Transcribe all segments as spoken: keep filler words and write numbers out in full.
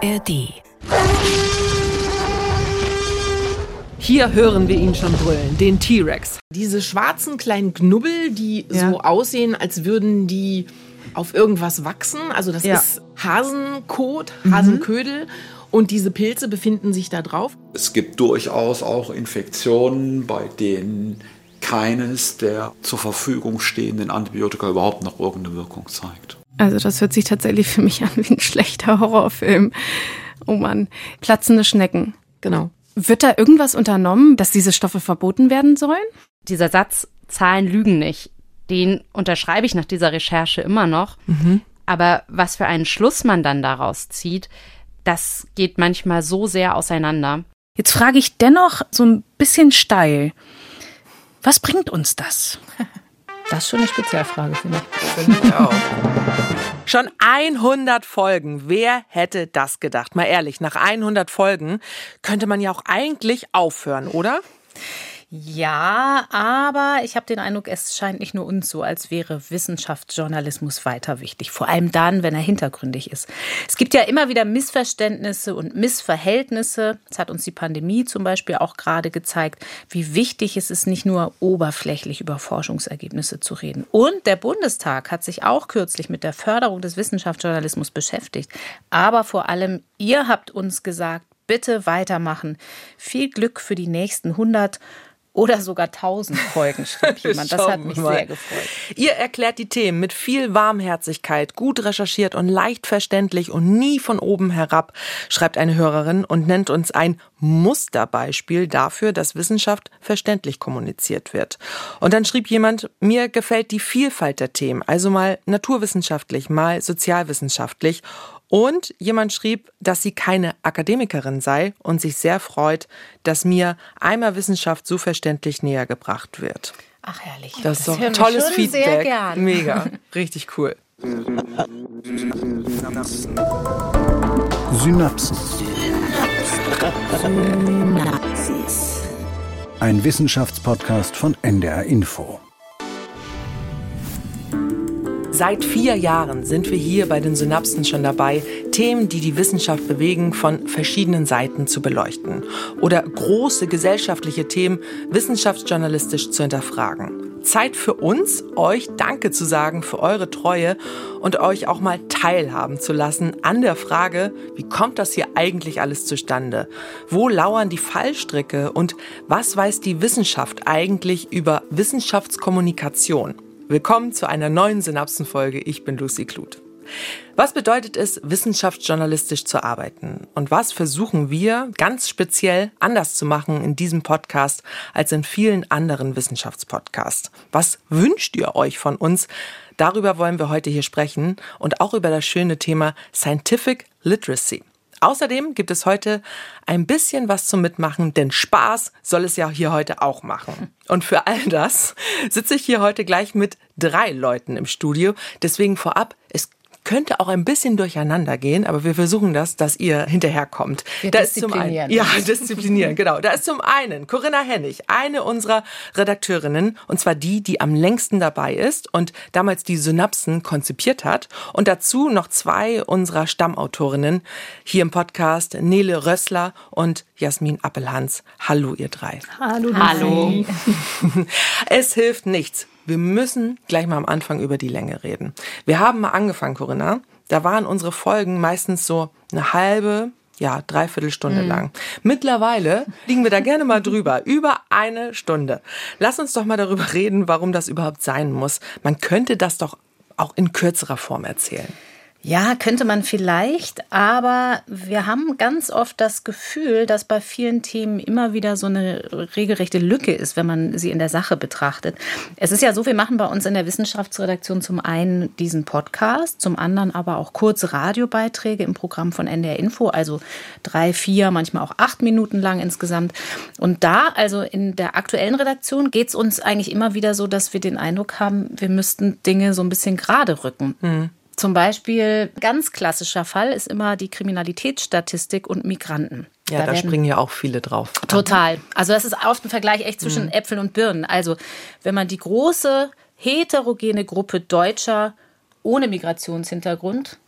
R D. Hier hören wir ihn schon brüllen, den T-Rex. Diese schwarzen kleinen Knubbel, die ja. so aussehen, als würden die auf irgendwas wachsen. Also das ja. ist Hasenkot, Hasenködel. Mhm. Und diese Pilze befinden sich da drauf. Es gibt durchaus auch Infektionen, bei denen keines der zur Verfügung stehenden Antibiotika überhaupt noch irgendeine Wirkung zeigt. Also das hört sich tatsächlich für mich an wie ein schlechter Horrorfilm. Oh Mann, platzende Schnecken. Genau. Wird da irgendwas unternommen, dass diese Stoffe verboten werden sollen? Dieser Satz, Zahlen lügen nicht, den unterschreibe ich nach dieser Recherche immer noch. Mhm. Aber was für einen Schluss man dann daraus zieht, das geht manchmal so sehr auseinander. Jetzt frage ich dennoch so ein bisschen steil. Was bringt uns das? Das ist schon eine Spezialfrage, finde ich. Finde ich auch. Schon hundert Folgen. Wer hätte das gedacht? Mal ehrlich, nach hundert Folgen könnte man ja auch eigentlich aufhören, oder? Ja, aber ich habe den Eindruck, es scheint nicht nur uns so, als wäre Wissenschaftsjournalismus weiter wichtig. Vor allem dann, wenn er hintergründig ist. Es gibt ja immer wieder Missverständnisse und Missverhältnisse. Das hat uns die Pandemie zum Beispiel auch gerade gezeigt, wie wichtig es ist, nicht nur oberflächlich über Forschungsergebnisse zu reden. Und der Bundestag hat sich auch kürzlich mit der Förderung des Wissenschaftsjournalismus beschäftigt. Aber vor allem, ihr habt uns gesagt, bitte weitermachen. Viel Glück für die nächsten hundert oder sogar tausend Folgen, schrieb jemand. Das hat mich sehr gefreut. Ihr erklärt die Themen mit viel Warmherzigkeit, gut recherchiert und leicht verständlich und nie von oben herab, schreibt eine Hörerin und nennt uns ein Musterbeispiel dafür, dass Wissenschaft verständlich kommuniziert wird. Und dann schrieb jemand, mir gefällt die Vielfalt der Themen, also mal naturwissenschaftlich, mal sozialwissenschaftlich. Und jemand schrieb, dass sie keine Akademikerin sei und sich sehr freut, dass mir einmal Wissenschaft so verständlich näher gebracht wird. Ach, herrlich. Das ist das doch tolles schon Feedback. Sehr gern. Mega. Richtig cool. Synapsen. Synapsen. Ein Wissenschaftspodcast von N D R Info. Seit vier Jahren sind wir hier bei den Synapsen schon dabei, Themen, die die Wissenschaft bewegen, von verschiedenen Seiten zu beleuchten oder große gesellschaftliche Themen wissenschaftsjournalistisch zu hinterfragen. Zeit für uns, euch Danke zu sagen für eure Treue und euch auch mal teilhaben zu lassen an der Frage, wie kommt das hier eigentlich alles zustande? Wo lauern die Fallstricke und was weiß die Wissenschaft eigentlich über Wissenschaftskommunikation? Willkommen zu einer neuen Synapsenfolge. Ich bin Lucy Kluth. Was bedeutet es, wissenschaftsjournalistisch zu arbeiten? Und was versuchen wir ganz speziell anders zu machen in diesem Podcast als in vielen anderen Wissenschaftspodcasts? Was wünscht ihr euch von uns? Darüber wollen wir heute hier sprechen und auch über das schöne Thema Scientific Literacy. Außerdem gibt es heute ein bisschen was zum Mitmachen, denn Spaß soll es ja hier heute auch machen. Und für all das sitze ich hier heute gleich mit drei Leuten im Studio. Deswegen vorab, es könnte auch ein bisschen durcheinander gehen, aber wir versuchen das, dass ihr hinterherkommt. Wir da ist zum einen, disziplinieren. ja, disziplinieren, genau. Da ist zum einen Corinna Hennig, eine unserer Redakteurinnen, und zwar die, die am längsten dabei ist und damals die Synapsen konzipiert hat. Und dazu noch zwei unserer Stammautorinnen hier im Podcast, Nele Rössler und Jasmin Appelhans. Hallo, ihr drei. Hallo. Hallo. Es hilft nichts. Wir müssen gleich mal am Anfang über die Länge reden. Wir haben mal angefangen, Corinna. Da waren unsere Folgen meistens so eine halbe, ja, dreiviertel Stunde mhm. lang. Mittlerweile liegen wir da gerne mal drüber. Über eine Stunde. Lass uns doch mal darüber reden, warum das überhaupt sein muss. Man könnte das doch auch in kürzerer Form erzählen. Ja, könnte man vielleicht, aber wir haben ganz oft das Gefühl, dass bei vielen Themen immer wieder so eine regelrechte Lücke ist, wenn man sie in der Sache betrachtet. Es ist ja so, wir machen bei uns in der Wissenschaftsredaktion zum einen diesen Podcast, zum anderen aber auch kurze Radiobeiträge im Programm von N D R Info, also drei, vier, manchmal auch acht Minuten lang insgesamt. Und da, also in der aktuellen Redaktion, geht es uns eigentlich immer wieder so, dass wir den Eindruck haben, wir müssten Dinge so ein bisschen gerade rücken. Hm. Zum Beispiel, ganz klassischer Fall ist immer die Kriminalitätsstatistik und Migranten. Ja, da, da springen ja auch viele drauf. Total. Also das ist oft ein Vergleich echt zwischen mhm. Äpfeln und Birnen. Also wenn man die große heterogene Gruppe Deutscher ohne Migrationshintergrund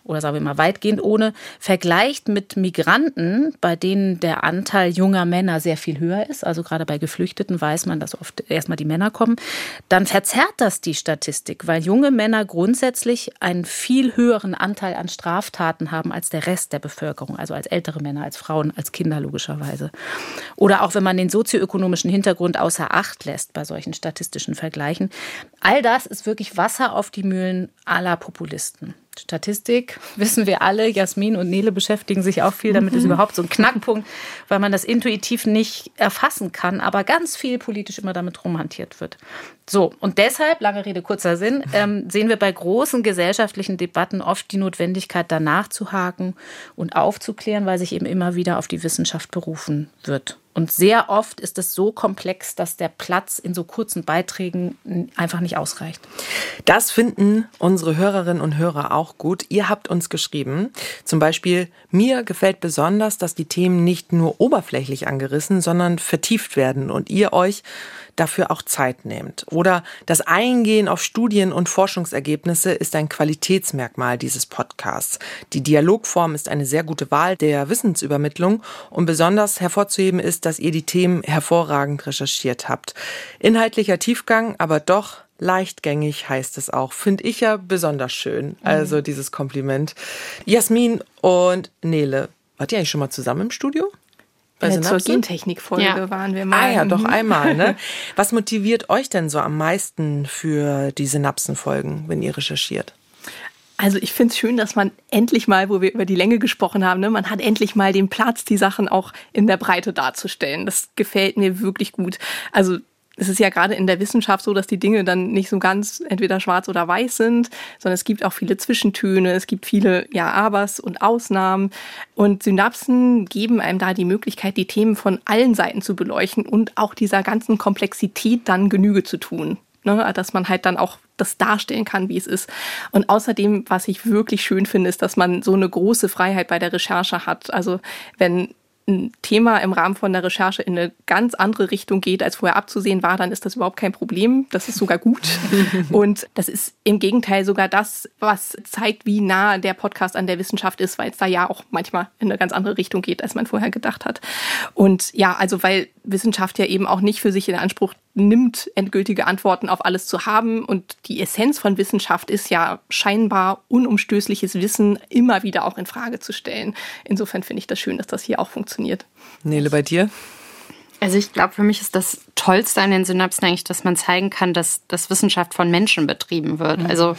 oder sagen wir mal weitgehend ohne, vergleicht mit Migranten, bei denen der Anteil junger Männer sehr viel höher ist, also gerade bei Geflüchteten weiß man, dass oft erstmal die Männer kommen, dann verzerrt das die Statistik, weil junge Männer grundsätzlich einen viel höheren Anteil an Straftaten haben als der Rest der Bevölkerung, also als ältere Männer, als Frauen, als Kinder logischerweise. Oder auch wenn man den sozioökonomischen Hintergrund außer Acht lässt bei solchen statistischen Vergleichen. All das ist wirklich Wasser auf die Mühlen aller Populisten. Statistik, wissen wir alle, Jasmin und Nele beschäftigen sich auch viel damit, ist überhaupt so ein Knackpunkt, weil man das intuitiv nicht erfassen kann, aber ganz viel politisch immer damit rumhantiert wird. So, und deshalb, lange Rede, kurzer Sinn, ähm, sehen wir bei großen gesellschaftlichen Debatten oft die Notwendigkeit, danach zu haken und aufzuklären, weil sich eben immer wieder auf die Wissenschaft berufen wird. Und sehr oft ist es so komplex, dass der Platz in so kurzen Beiträgen einfach nicht ausreicht. Das finden unsere Hörerinnen und Hörer auch gut. Ihr habt uns geschrieben, zum Beispiel, mir gefällt besonders, dass die Themen nicht nur oberflächlich angerissen, sondern vertieft werden und ihr euch dafür auch Zeit nehmt. Oder das Eingehen auf Studien und Forschungsergebnisse ist ein Qualitätsmerkmal dieses Podcasts. Die Dialogform ist eine sehr gute Wahl der Wissensübermittlung und besonders hervorzuheben ist, dass ihr die Themen hervorragend recherchiert habt. Inhaltlicher Tiefgang, aber doch leichtgängig heißt es auch. Finde ich ja besonders schön. Also dieses Kompliment. Jasmin und Nele, wart ihr eigentlich schon mal zusammen im Studio? Äh, zur Gentechnik-Folge ja. waren wir mal. Ah ja, doch einmal. Ne? Was motiviert euch denn so am meisten für die Synapsen-Folgen, wenn ihr recherchiert? Also ich finde es schön, dass man endlich mal, wo wir über die Länge gesprochen haben, ne, man hat endlich mal den Platz, die Sachen auch in der Breite darzustellen. Das gefällt mir wirklich gut. Also es ist ja gerade in der Wissenschaft so, dass die Dinge dann nicht so ganz entweder schwarz oder weiß sind, sondern es gibt auch viele Zwischentöne, es gibt viele Ja-Abers und Ausnahmen. Und Synapsen geben einem da die Möglichkeit, die Themen von allen Seiten zu beleuchten und auch dieser ganzen Komplexität dann Genüge zu tun. Ne? Dass man halt dann auch das darstellen kann, wie es ist. Und außerdem, was ich wirklich schön finde, ist, dass man so eine große Freiheit bei der Recherche hat. Also wenn ein Thema im Rahmen von der Recherche in eine ganz andere Richtung geht, als vorher abzusehen war, dann ist das überhaupt kein Problem. Das ist sogar gut. Und das ist im Gegenteil sogar das, was zeigt, wie nah der Podcast an der Wissenschaft ist, weil es da ja auch manchmal in eine ganz andere Richtung geht, als man vorher gedacht hat. Und ja, also weil Wissenschaft ja eben auch nicht für sich in Anspruch nimmt, endgültige Antworten auf alles zu haben. Und die Essenz von Wissenschaft ist ja scheinbar unumstößliches Wissen immer wieder auch in Frage zu stellen. Insofern finde ich das schön, dass das hier auch funktioniert. Nele, bei dir? Also ich glaube, für mich ist das Tollste an den Synapsen eigentlich, dass man zeigen kann, dass, dass Wissenschaft von Menschen betrieben wird. Mhm. Also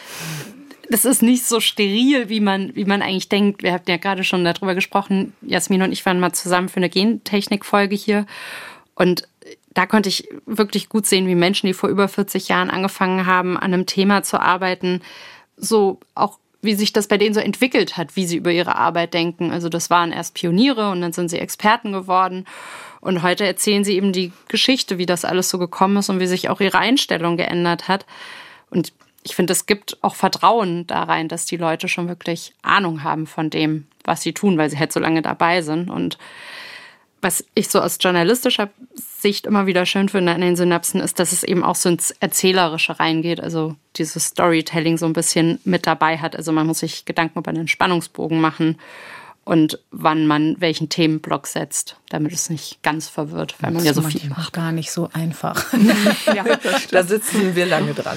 das ist nicht so steril, wie man, wie man eigentlich denkt. Wir hatten ja gerade schon darüber gesprochen. Jasmin und ich waren mal zusammen für eine Gentechnik-Folge hier. Und da konnte ich wirklich gut sehen, wie Menschen, die vor über vierzig Jahren angefangen haben, an einem Thema zu arbeiten, so auch wie sich das bei denen so entwickelt hat, wie sie über ihre Arbeit denken. Also das waren erst Pioniere und dann sind sie Experten geworden. Und heute erzählen sie eben die Geschichte, wie das alles so gekommen ist und wie sich auch ihre Einstellung geändert hat. Und ich finde, es gibt auch Vertrauen da rein, dass die Leute schon wirklich Ahnung haben von dem, was sie tun, weil sie halt so lange dabei sind. Und was ich so aus journalistischer Sicht immer wieder schön finde an den Synapsen, ist, dass es eben auch so ins Erzählerische reingeht, also dieses Storytelling so ein bisschen mit dabei hat. Also man muss sich Gedanken über einen Spannungsbogen machen und wann man welchen Themenblock setzt, damit es nicht ganz verwirrt, weil man ja so viel macht. Gar nicht so einfach. Ja, da sitzen wir lange dran.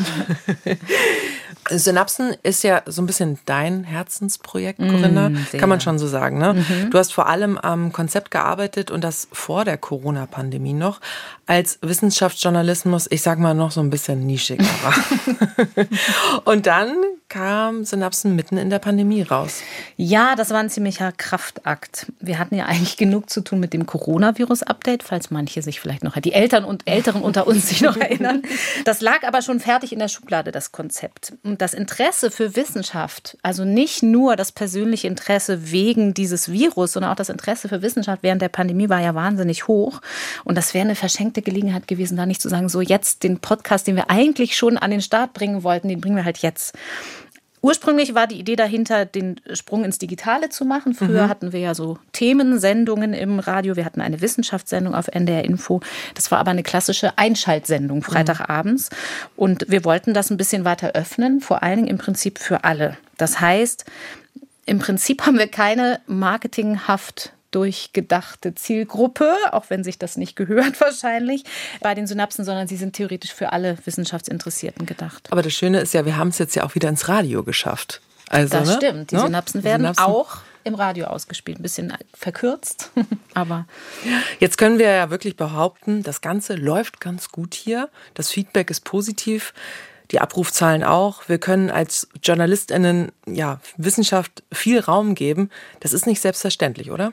Synapsen ist ja so ein bisschen dein Herzensprojekt, Corinna, mm, kann man schon so sagen. Ne? Mhm. Du hast vor allem am Konzept gearbeitet und das vor der Corona-Pandemie noch, als Wissenschaftsjournalismus, ich sag mal, noch so ein bisschen nischiger war. Und dann kam Synapsen mitten in der Pandemie raus. Ja, das war ein ziemlicher Kraftakt. Wir hatten ja eigentlich genug zu tun mit dem Coronavirus-Update, falls manche sich vielleicht noch, die Eltern und Älteren unter uns sich noch erinnern. Das lag aber schon fertig in der Schublade, das Konzept. Und das Interesse für Wissenschaft, also nicht nur das persönliche Interesse wegen dieses Virus, sondern auch das Interesse für Wissenschaft während der Pandemie war ja wahnsinnig hoch. Und das wäre eine verschenkte Gelegenheit gewesen, da nicht zu sagen, so jetzt den Podcast, den wir eigentlich schon an den Start bringen wollten, den bringen wir halt jetzt. Ursprünglich war die Idee dahinter, den Sprung ins Digitale zu machen. Früher mhm. hatten wir ja so Themensendungen im Radio. Wir hatten eine Wissenschaftssendung auf N D R Info. Das war aber eine klassische Einschaltsendung, Freitagabends. Mhm. Und wir wollten das ein bisschen weiter öffnen, vor allen Dingen im Prinzip für alle. Das heißt, im Prinzip haben wir keine marketinghaft durchgedachte Zielgruppe, auch wenn sich das nicht gehört wahrscheinlich, bei den Synapsen, sondern sie sind theoretisch für alle Wissenschaftsinteressierten gedacht. Aber das Schöne ist ja, wir haben es jetzt ja auch wieder ins Radio geschafft. Also, das ne? stimmt, die no? Synapsen werden die Synapsen. auch im Radio ausgespielt. Ein bisschen verkürzt, aber... Jetzt können wir ja wirklich behaupten, das Ganze läuft ganz gut hier. Das Feedback ist positiv. Die Abrufzahlen auch. Wir können als JournalistInnen ja, Wissenschaft viel Raum geben. Das ist nicht selbstverständlich, oder?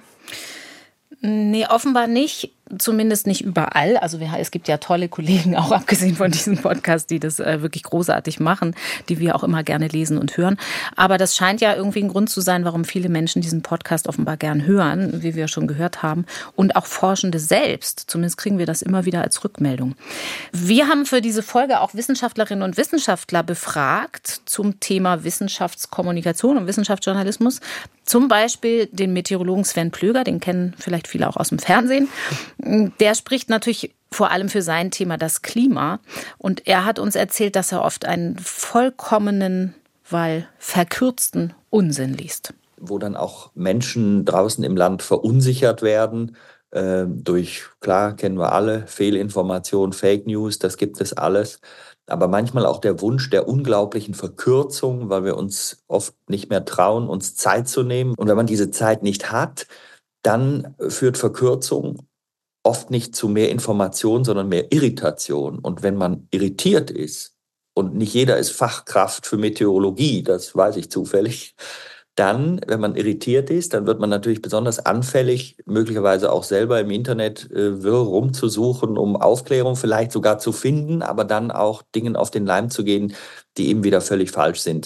Nee, offenbar nicht. Zumindest nicht überall. Also wir, es gibt ja tolle Kollegen, auch abgesehen von diesem Podcast, die das äh, wirklich großartig machen, die wir auch immer gerne lesen und hören. Aber das scheint ja irgendwie ein Grund zu sein, warum viele Menschen diesen Podcast offenbar gern hören, wie wir schon gehört haben. Und auch Forschende selbst. Zumindest kriegen wir das immer wieder als Rückmeldung. Wir haben für diese Folge auch Wissenschaftlerinnen und Wissenschaftler befragt zum Thema Wissenschaftskommunikation und Wissenschaftsjournalismus. Zum Beispiel den Meteorologen Sven Plöger, den kennen vielleicht viele auch aus dem Fernsehen. Der spricht natürlich vor allem für sein Thema das Klima. Und er hat uns erzählt, dass er oft einen vollkommenen, weil verkürzten Unsinn liest. Wo dann auch Menschen draußen im Land verunsichert werden äh, durch, klar, kennen wir alle, Fehlinformation, Fake News, das gibt es alles. Aber manchmal auch der Wunsch der unglaublichen Verkürzung, weil wir uns oft nicht mehr trauen, uns Zeit zu nehmen. Und wenn man diese Zeit nicht hat, dann führt Verkürzung oft nicht zu mehr Information, sondern mehr Irritation. Und wenn man irritiert ist, und nicht jeder ist Fachkraft für Meteorologie, das weiß ich zufällig, dann, wenn man irritiert ist, dann wird man natürlich besonders anfällig, möglicherweise auch selber im Internet äh, wirr rumzusuchen, um Aufklärung vielleicht sogar zu finden, aber dann auch Dingen auf den Leim zu gehen, die eben wieder völlig falsch sind.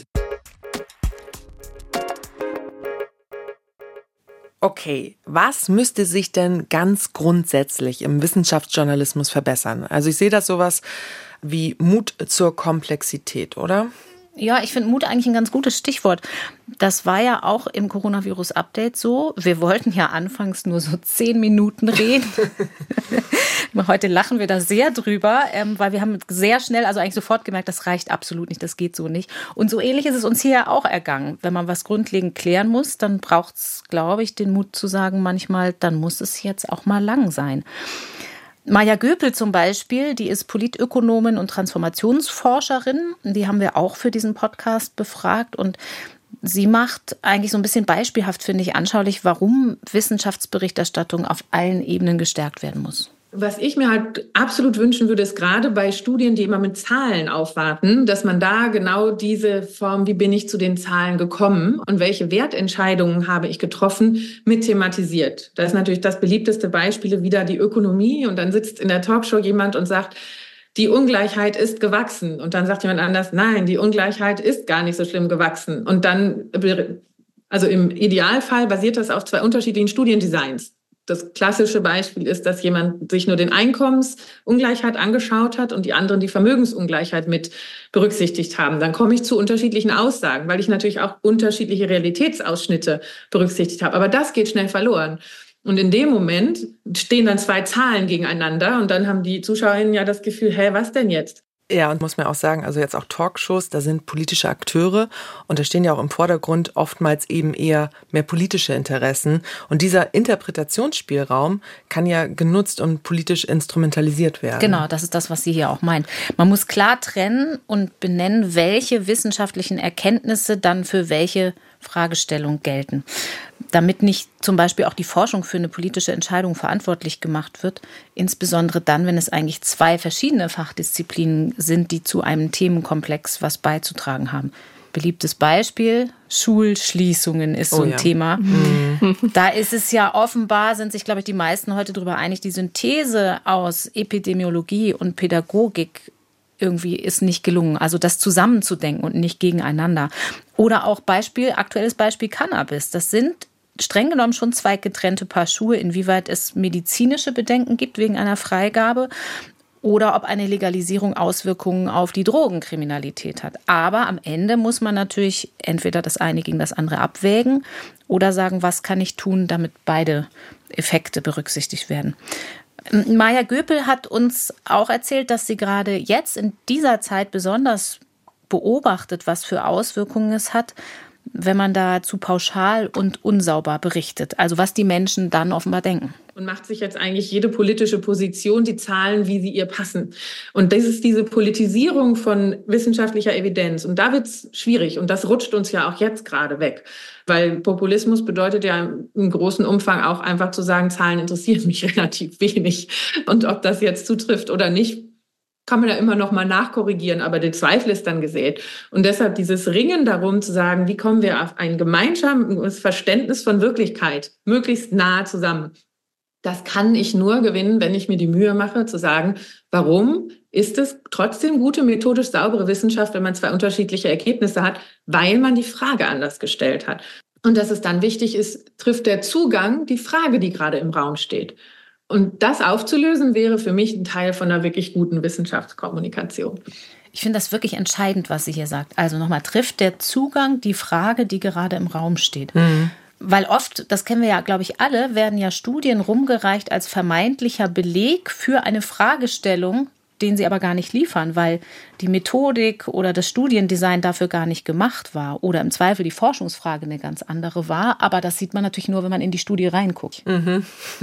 Okay, was müsste sich denn ganz grundsätzlich im Wissenschaftsjournalismus verbessern? Also ich sehe das sowas wie Mut zur Komplexität, oder? Ja, ich finde Mut eigentlich ein ganz gutes Stichwort. Das war ja auch im Coronavirus-Update so. Wir wollten ja anfangs nur so zehn Minuten reden. Heute lachen wir da sehr drüber, weil wir haben sehr schnell, also eigentlich sofort gemerkt, das reicht absolut nicht, das geht so nicht. Und so ähnlich ist es uns hier ja auch ergangen. Wenn man was grundlegend klären muss, dann braucht es, glaube ich, den Mut zu sagen manchmal, dann muss es jetzt auch mal lang sein. Maja Göpel zum Beispiel, die ist Politökonomin und Transformationsforscherin. Die haben wir auch für diesen Podcast befragt. Und sie macht eigentlich so ein bisschen beispielhaft, finde ich, anschaulich, warum Wissenschaftsberichterstattung auf allen Ebenen gestärkt werden muss. Was ich mir halt absolut wünschen würde, ist gerade bei Studien, die immer mit Zahlen aufwarten, dass man da genau diese Form, wie bin ich zu den Zahlen gekommen und welche Wertentscheidungen habe ich getroffen, mit thematisiert. Da ist natürlich das beliebteste Beispiel wieder die Ökonomie und dann sitzt in der Talkshow jemand und sagt, die Ungleichheit ist gewachsen. Und dann sagt jemand anders, nein, die Ungleichheit ist gar nicht so schlimm gewachsen. Und dann, also im Idealfall basiert das auf zwei unterschiedlichen Studiendesigns. Das klassische Beispiel ist, dass jemand sich nur den Einkommensungleichheit angeschaut hat und die anderen die Vermögensungleichheit mit berücksichtigt haben. Dann komme ich zu unterschiedlichen Aussagen, weil ich natürlich auch unterschiedliche Realitätsausschnitte berücksichtigt habe. Aber das geht schnell verloren. Und in dem Moment stehen dann zwei Zahlen gegeneinander und dann haben die ZuschauerInnen ja das Gefühl, hä, was denn jetzt? Ja, und muss man auch sagen, also jetzt auch Talkshows, da sind politische Akteure und da stehen ja auch im Vordergrund oftmals eben eher mehr politische Interessen. Und dieser Interpretationsspielraum kann ja genutzt und politisch instrumentalisiert werden. Genau, das ist das, was sie hier auch meint. Man muss klar trennen und benennen, welche wissenschaftlichen Erkenntnisse dann für welche Fragestellung gelten. Damit nicht zum Beispiel auch die Forschung für eine politische Entscheidung verantwortlich gemacht wird, insbesondere dann, wenn es eigentlich zwei verschiedene Fachdisziplinen sind, die zu einem Themenkomplex was beizutragen haben. Beliebtes Beispiel, Schulschließungen ist so ein oh ja. Thema. Mhm. Da ist es ja offenbar, sind sich, glaube ich, die meisten heute darüber einig, die Synthese aus Epidemiologie und Pädagogik irgendwie ist nicht gelungen. Also das zusammenzudenken und nicht gegeneinander. Oder auch Beispiel, aktuelles Beispiel Cannabis. Das sind streng genommen schon zwei getrennte Paar Schuhe, inwieweit es medizinische Bedenken gibt wegen einer Freigabe oder ob eine Legalisierung Auswirkungen auf die Drogenkriminalität hat. Aber am Ende muss man natürlich entweder das eine gegen das andere abwägen oder sagen, was kann ich tun, damit beide Effekte berücksichtigt werden. Maja Göpel hat uns auch erzählt, dass sie gerade jetzt in dieser Zeit besonders beobachtet, was für Auswirkungen es hat, wenn man da zu pauschal und unsauber berichtet. Also was die Menschen dann offenbar denken. Und macht sich jetzt eigentlich jede politische Position die Zahlen, wie sie ihr passen. Und das ist diese Politisierung von wissenschaftlicher Evidenz. Und da wird's schwierig. Und das rutscht uns ja auch jetzt gerade weg. Weil Populismus bedeutet ja im großen Umfang auch einfach zu sagen, Zahlen interessieren mich relativ wenig. Und ob das jetzt zutrifft oder nicht, kann man da immer noch mal nachkorrigieren, aber der Zweifel ist dann gesät. Und deshalb dieses Ringen darum zu sagen, wie kommen wir auf ein gemeinsames Verständnis von Wirklichkeit möglichst nahe zusammen. Das kann ich nur gewinnen, wenn ich mir die Mühe mache, zu sagen, warum ist es trotzdem gute, methodisch saubere Wissenschaft, wenn man zwei unterschiedliche Ergebnisse hat, weil man die Frage anders gestellt hat. Und dass es dann wichtig ist, trifft der Zugang die Frage, die gerade im Raum steht. Und das aufzulösen, wäre für mich ein Teil von einer wirklich guten Wissenschaftskommunikation. Ich finde das wirklich entscheidend, was sie hier sagt. Also nochmal, trifft der Zugang die Frage, die gerade im Raum steht? Mhm. Weil oft, das kennen wir ja, glaube ich, alle, werden ja Studien rumgereicht als vermeintlicher Beleg für eine Fragestellung, den sie aber gar nicht liefern, weil die Methodik oder das Studiendesign dafür gar nicht gemacht war oder im Zweifel die Forschungsfrage eine ganz andere war. Aber das sieht man natürlich nur, wenn man in die Studie reinguckt. Mhm.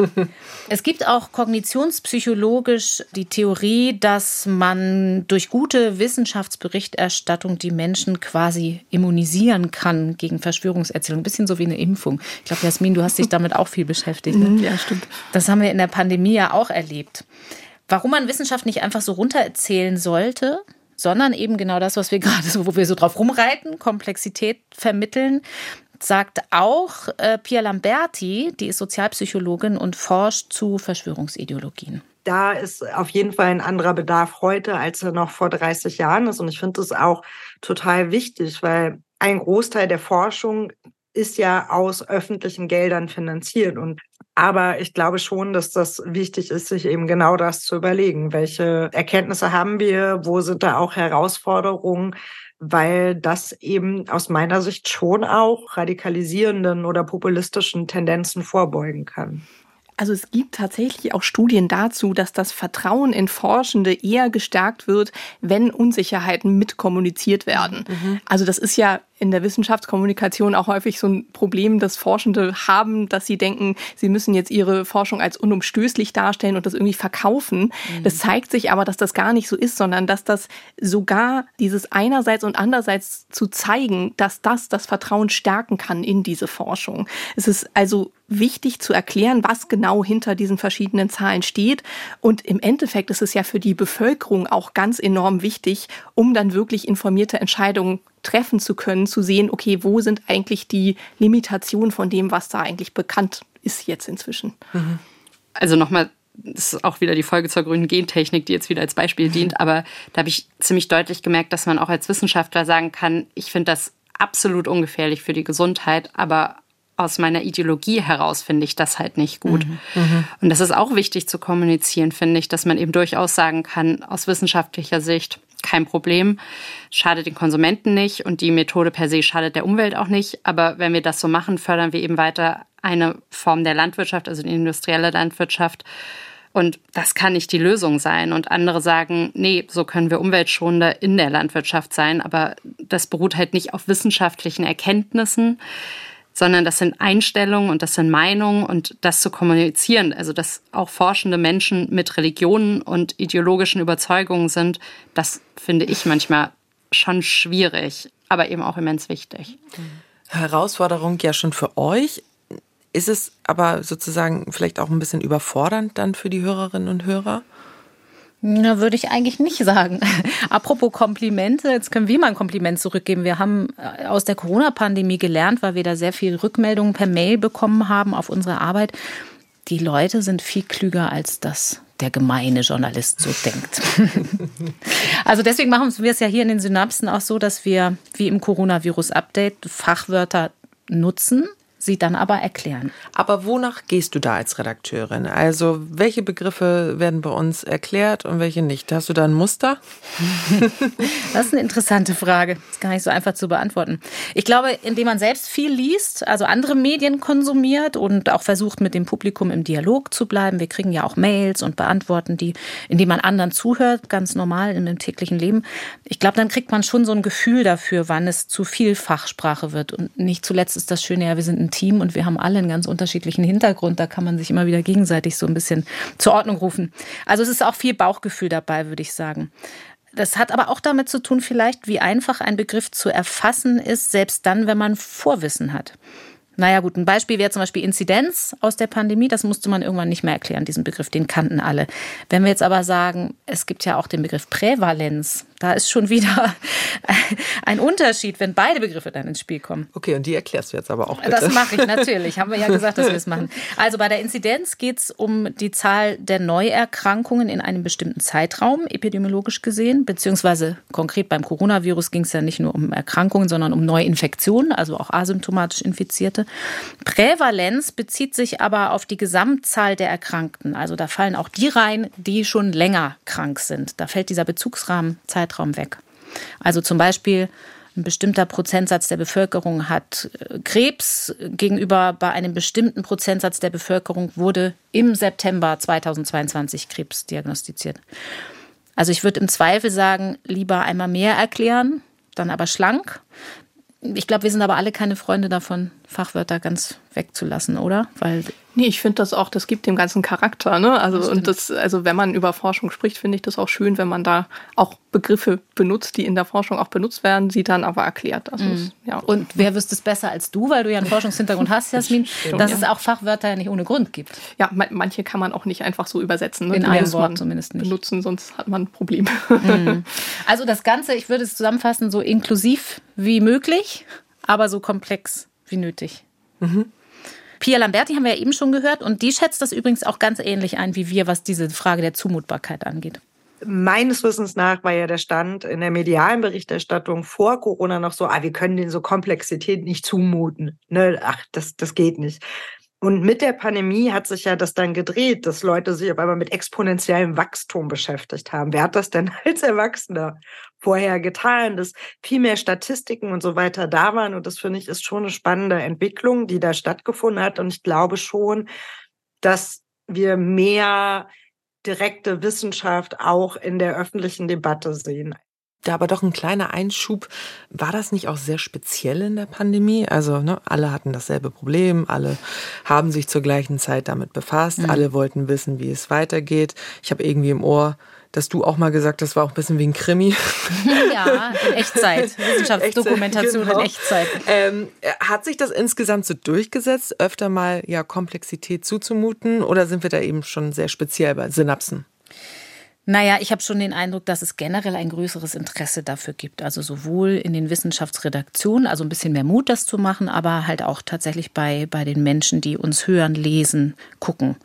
Es gibt auch kognitionspsychologisch die Theorie, dass man durch gute Wissenschaftsberichterstattung die Menschen quasi immunisieren kann gegen Verschwörungserzählungen. Ein bisschen so wie eine Impfung. Ich glaube, Jasmin, du hast dich damit auch viel beschäftigt. Ne? Ja, stimmt. Das haben wir in der Pandemie ja auch erlebt. Warum man Wissenschaft nicht einfach so runtererzählen sollte, sondern eben genau das, was wir gerade so, wo wir so drauf rumreiten, Komplexität vermitteln, sagt auch äh, Pia Lamberti, die ist Sozialpsychologin und forscht zu Verschwörungsideologien. Da ist auf jeden Fall ein anderer Bedarf heute, als er noch vor dreißig Jahren ist. Und ich finde das auch total wichtig, weil ein Großteil der Forschung ist ja aus öffentlichen Geldern finanziert. Und aber ich glaube schon, dass das wichtig ist, sich eben genau das zu überlegen. Welche Erkenntnisse haben wir? Wo sind da auch Herausforderungen? Weil das eben aus meiner Sicht schon auch radikalisierenden oder populistischen Tendenzen vorbeugen kann. Also es gibt tatsächlich auch Studien dazu, dass das Vertrauen in Forschende eher gestärkt wird, wenn Unsicherheiten mitkommuniziert werden. Mhm. Also das ist ja in der Wissenschaftskommunikation auch häufig so ein Problem, das Forschende haben, dass sie denken, sie müssen jetzt ihre Forschung als unumstößlich darstellen und das irgendwie verkaufen. Mhm. Das zeigt sich aber, dass das gar nicht so ist, sondern dass das sogar dieses einerseits und andererseits zu zeigen, dass das das Vertrauen stärken kann in diese Forschung. Es ist also wichtig zu erklären, was genau hinter diesen verschiedenen Zahlen steht. Und im Endeffekt ist es ja für die Bevölkerung auch ganz enorm wichtig, um dann wirklich informierte Entscheidungen treffen zu können, zu sehen, okay, wo sind eigentlich die Limitationen von dem, was da eigentlich bekannt ist jetzt inzwischen. Also nochmal, das ist auch wieder die Folge zur grünen Gentechnik, die jetzt wieder als Beispiel dient, aber da habe ich ziemlich deutlich gemerkt, dass man auch als Wissenschaftler sagen kann, ich finde das absolut ungefährlich für die Gesundheit, aber aus meiner Ideologie heraus finde ich das halt nicht gut. Mhm, mh. Und das ist auch wichtig zu kommunizieren, finde ich, dass man eben durchaus sagen kann, aus wissenschaftlicher Sicht, kein Problem, schadet den Konsumenten nicht und die Methode per se schadet der Umwelt auch nicht. Aber wenn wir das so machen, fördern wir eben weiter eine Form der Landwirtschaft, also die industrielle Landwirtschaft. Und das kann nicht die Lösung sein. Und andere sagen, nee, so können wir umweltschonender in der Landwirtschaft sein. Aber das beruht halt nicht auf wissenschaftlichen Erkenntnissen, sondern das sind Einstellungen und das sind Meinungen und das zu kommunizieren, also dass auch forschende Menschen mit Religionen und ideologischen Überzeugungen sind, das finde ich manchmal schon schwierig, aber eben auch immens wichtig. Herausforderung ja schon für euch. Ist es aber sozusagen vielleicht auch ein bisschen überfordernd dann für die Hörerinnen und Hörer? Na, würde ich eigentlich nicht sagen. Apropos Komplimente, jetzt können wir mal ein Kompliment zurückgeben. Wir haben aus der Corona-Pandemie gelernt, weil wir da sehr viel Rückmeldungen per Mail bekommen haben auf unsere Arbeit. Die Leute sind viel klüger, als das der gemeine Journalist so denkt. Also deswegen machen wir es ja hier in den Synapsen auch so, dass wir wie im Coronavirus-Update Fachwörter nutzen, sie dann aber erklären. Aber wonach gehst du da als Redakteurin? Also welche Begriffe werden bei uns erklärt und welche nicht? Hast du da ein Muster? Das ist eine interessante Frage. Das ist gar nicht so einfach zu beantworten. Ich glaube, indem man selbst viel liest, also andere Medien konsumiert und auch versucht, mit dem Publikum im Dialog zu bleiben. Wir kriegen ja auch Mails und beantworten die, indem man anderen zuhört, ganz normal in dem täglichen Leben. Ich glaube, dann kriegt man schon so ein Gefühl dafür, wann es zu viel Fachsprache wird. Und nicht zuletzt ist das Schöne, ja, wir sind ein Team und wir haben alle einen ganz unterschiedlichen Hintergrund. Da kann man sich immer wieder gegenseitig so ein bisschen zur Ordnung rufen. Also es ist auch viel Bauchgefühl dabei, würde ich sagen. Das hat aber auch damit zu tun, vielleicht, wie einfach ein Begriff zu erfassen ist, selbst dann, wenn man Vorwissen hat. Naja gut, ein Beispiel wäre zum Beispiel Inzidenz aus der Pandemie. Das musste man irgendwann nicht mehr erklären, diesen Begriff, den kannten alle. Wenn wir jetzt aber sagen, es gibt ja auch den Begriff Prävalenz, da ist schon wieder ein Unterschied, wenn beide Begriffe dann ins Spiel kommen. Okay, und die erklärst du jetzt aber auch bitte. Das mache ich natürlich, haben wir ja gesagt, dass wir es machen. Also bei der Inzidenz geht es um die Zahl der Neuerkrankungen in einem bestimmten Zeitraum, epidemiologisch gesehen, beziehungsweise konkret beim Coronavirus ging es ja nicht nur um Erkrankungen, sondern um Neuinfektionen, also auch asymptomatisch Infizierte. Prävalenz bezieht sich aber auf die Gesamtzahl der Erkrankten. Also da fallen auch die rein, die schon länger krank sind. Da fällt dieser Bezugsrahmen, Zeitraum weg. Also zum Beispiel ein bestimmter Prozentsatz der Bevölkerung hat Krebs, gegenüber bei einem bestimmten Prozentsatz der Bevölkerung wurde im September zweitausendzweiundzwanzig Krebs diagnostiziert. Also ich würde im Zweifel sagen, lieber einmal mehr erklären, dann aber schlank. Ich glaube, wir sind aber alle keine Freunde davon, Fachwörter ganz wegzulassen, oder? Weil nee, ich finde das auch, das gibt dem ganzen Charakter, ne? Also, das und das, also wenn man über Forschung spricht, finde ich das auch schön, wenn man da auch Begriffe benutzt, die in der Forschung auch benutzt werden, sie dann aber erklärt. Also mhm. ist, ja. Und wer wüsste es besser als du, weil du ja einen Forschungshintergrund hast, Jasmin, dass ja. es auch Fachwörter nicht ohne Grund gibt. Ja, manche kann man auch nicht einfach so übersetzen. Ne? In Die einem muss Wort man zumindest nicht. benutzen, sonst hat man ein Problem. Mhm. Also das Ganze, ich würde es zusammenfassen, so inklusiv wie möglich, aber so komplex wie nötig. Mhm. Pia Lamberti haben wir ja eben schon gehört und die schätzt das übrigens auch ganz ähnlich ein wie wir, was diese Frage der Zumutbarkeit angeht. Meines Wissens nach war ja der Stand in der medialen Berichterstattung vor Corona noch so, ah, wir können denen so Komplexität nicht zumuten. Ne? Ach, das, das geht nicht. Und mit der Pandemie hat sich ja das dann gedreht, dass Leute sich auf einmal mit exponentiellem Wachstum beschäftigt haben. Wer hat das denn als Erwachsener vorher getan, dass viel mehr Statistiken und so weiter da waren? Und das, finde ich, ist schon eine spannende Entwicklung, die da stattgefunden hat. Und ich glaube schon, dass wir mehr direkte Wissenschaft auch in der öffentlichen Debatte sehen. Da aber doch ein kleiner Einschub. War das nicht auch sehr speziell in der Pandemie? Also ne, alle hatten dasselbe Problem, alle haben sich zur gleichen Zeit damit befasst, mhm. alle wollten wissen, wie es weitergeht. Ich habe irgendwie im Ohr, dass du auch mal gesagt hast, das war auch ein bisschen wie ein Krimi. Ja, in Echtzeit. Wissenschaftsdokumentation genau. in Echtzeit. Ähm, hat sich das insgesamt so durchgesetzt, öfter mal ja Komplexität zuzumuten? Oder sind wir da eben schon sehr speziell bei Synapsen? Naja, ich habe schon den Eindruck, dass es generell ein größeres Interesse dafür gibt. Also sowohl in den Wissenschaftsredaktionen, also ein bisschen mehr Mut, das zu machen, aber halt auch tatsächlich bei, bei den Menschen, die uns hören, lesen, gucken.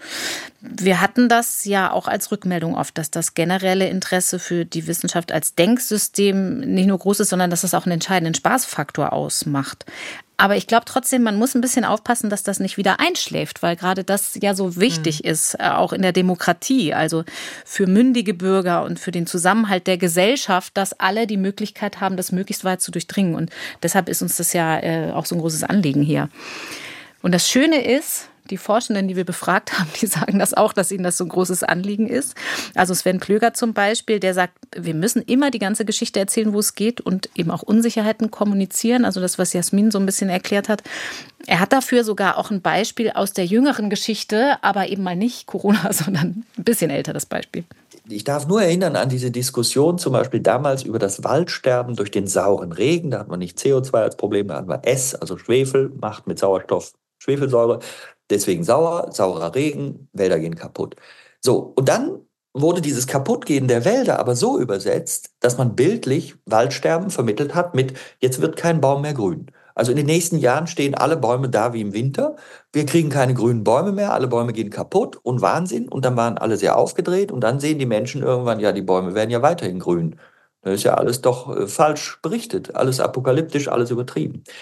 Wir hatten das ja auch als Rückmeldung oft, dass das generelle Interesse für die Wissenschaft als Denksystem nicht nur groß ist, sondern dass es auch einen entscheidenden Spaßfaktor ausmacht. Aber ich glaube trotzdem, man muss ein bisschen aufpassen, dass das nicht wieder einschläft, weil gerade das ja so wichtig mhm. ist, auch in der Demokratie, also für mündige Bürger und für den Zusammenhalt der Gesellschaft, dass alle die Möglichkeit haben, das möglichst weit zu durchdringen. Und deshalb ist uns das ja äh, auch so ein großes Anliegen hier. Und das Schöne ist, die Forschenden, die wir befragt haben, die sagen das auch, dass ihnen das so ein großes Anliegen ist. Also Sven Plöger zum Beispiel, der sagt, wir müssen immer die ganze Geschichte erzählen, wo es geht und eben auch Unsicherheiten kommunizieren. Also das, was Jasmin so ein bisschen erklärt hat. Er hat dafür sogar auch ein Beispiel aus der jüngeren Geschichte, aber eben mal nicht Corona, sondern ein bisschen älter das Beispiel. Ich darf nur erinnern an diese Diskussion zum Beispiel damals über das Waldsterben durch den sauren Regen. Da hat man nicht C O zwei als Problem, da hatten wir S, also Schwefel, macht mit Sauerstoff Schwefelsäure. Deswegen sauer, saurer Regen, Wälder gehen kaputt. So, und dann wurde dieses Kaputtgehen der Wälder aber so übersetzt, dass man bildlich Waldsterben vermittelt hat mit, jetzt wird kein Baum mehr grün. Also in den nächsten Jahren stehen alle Bäume da wie im Winter. Wir kriegen keine grünen Bäume mehr, alle Bäume gehen kaputt und Wahnsinn. Und dann waren alle sehr aufgedreht und dann sehen die Menschen irgendwann, ja, die Bäume werden ja weiterhin grün. Das ist ja alles doch äh, falsch berichtet, alles apokalyptisch, alles übertrieben.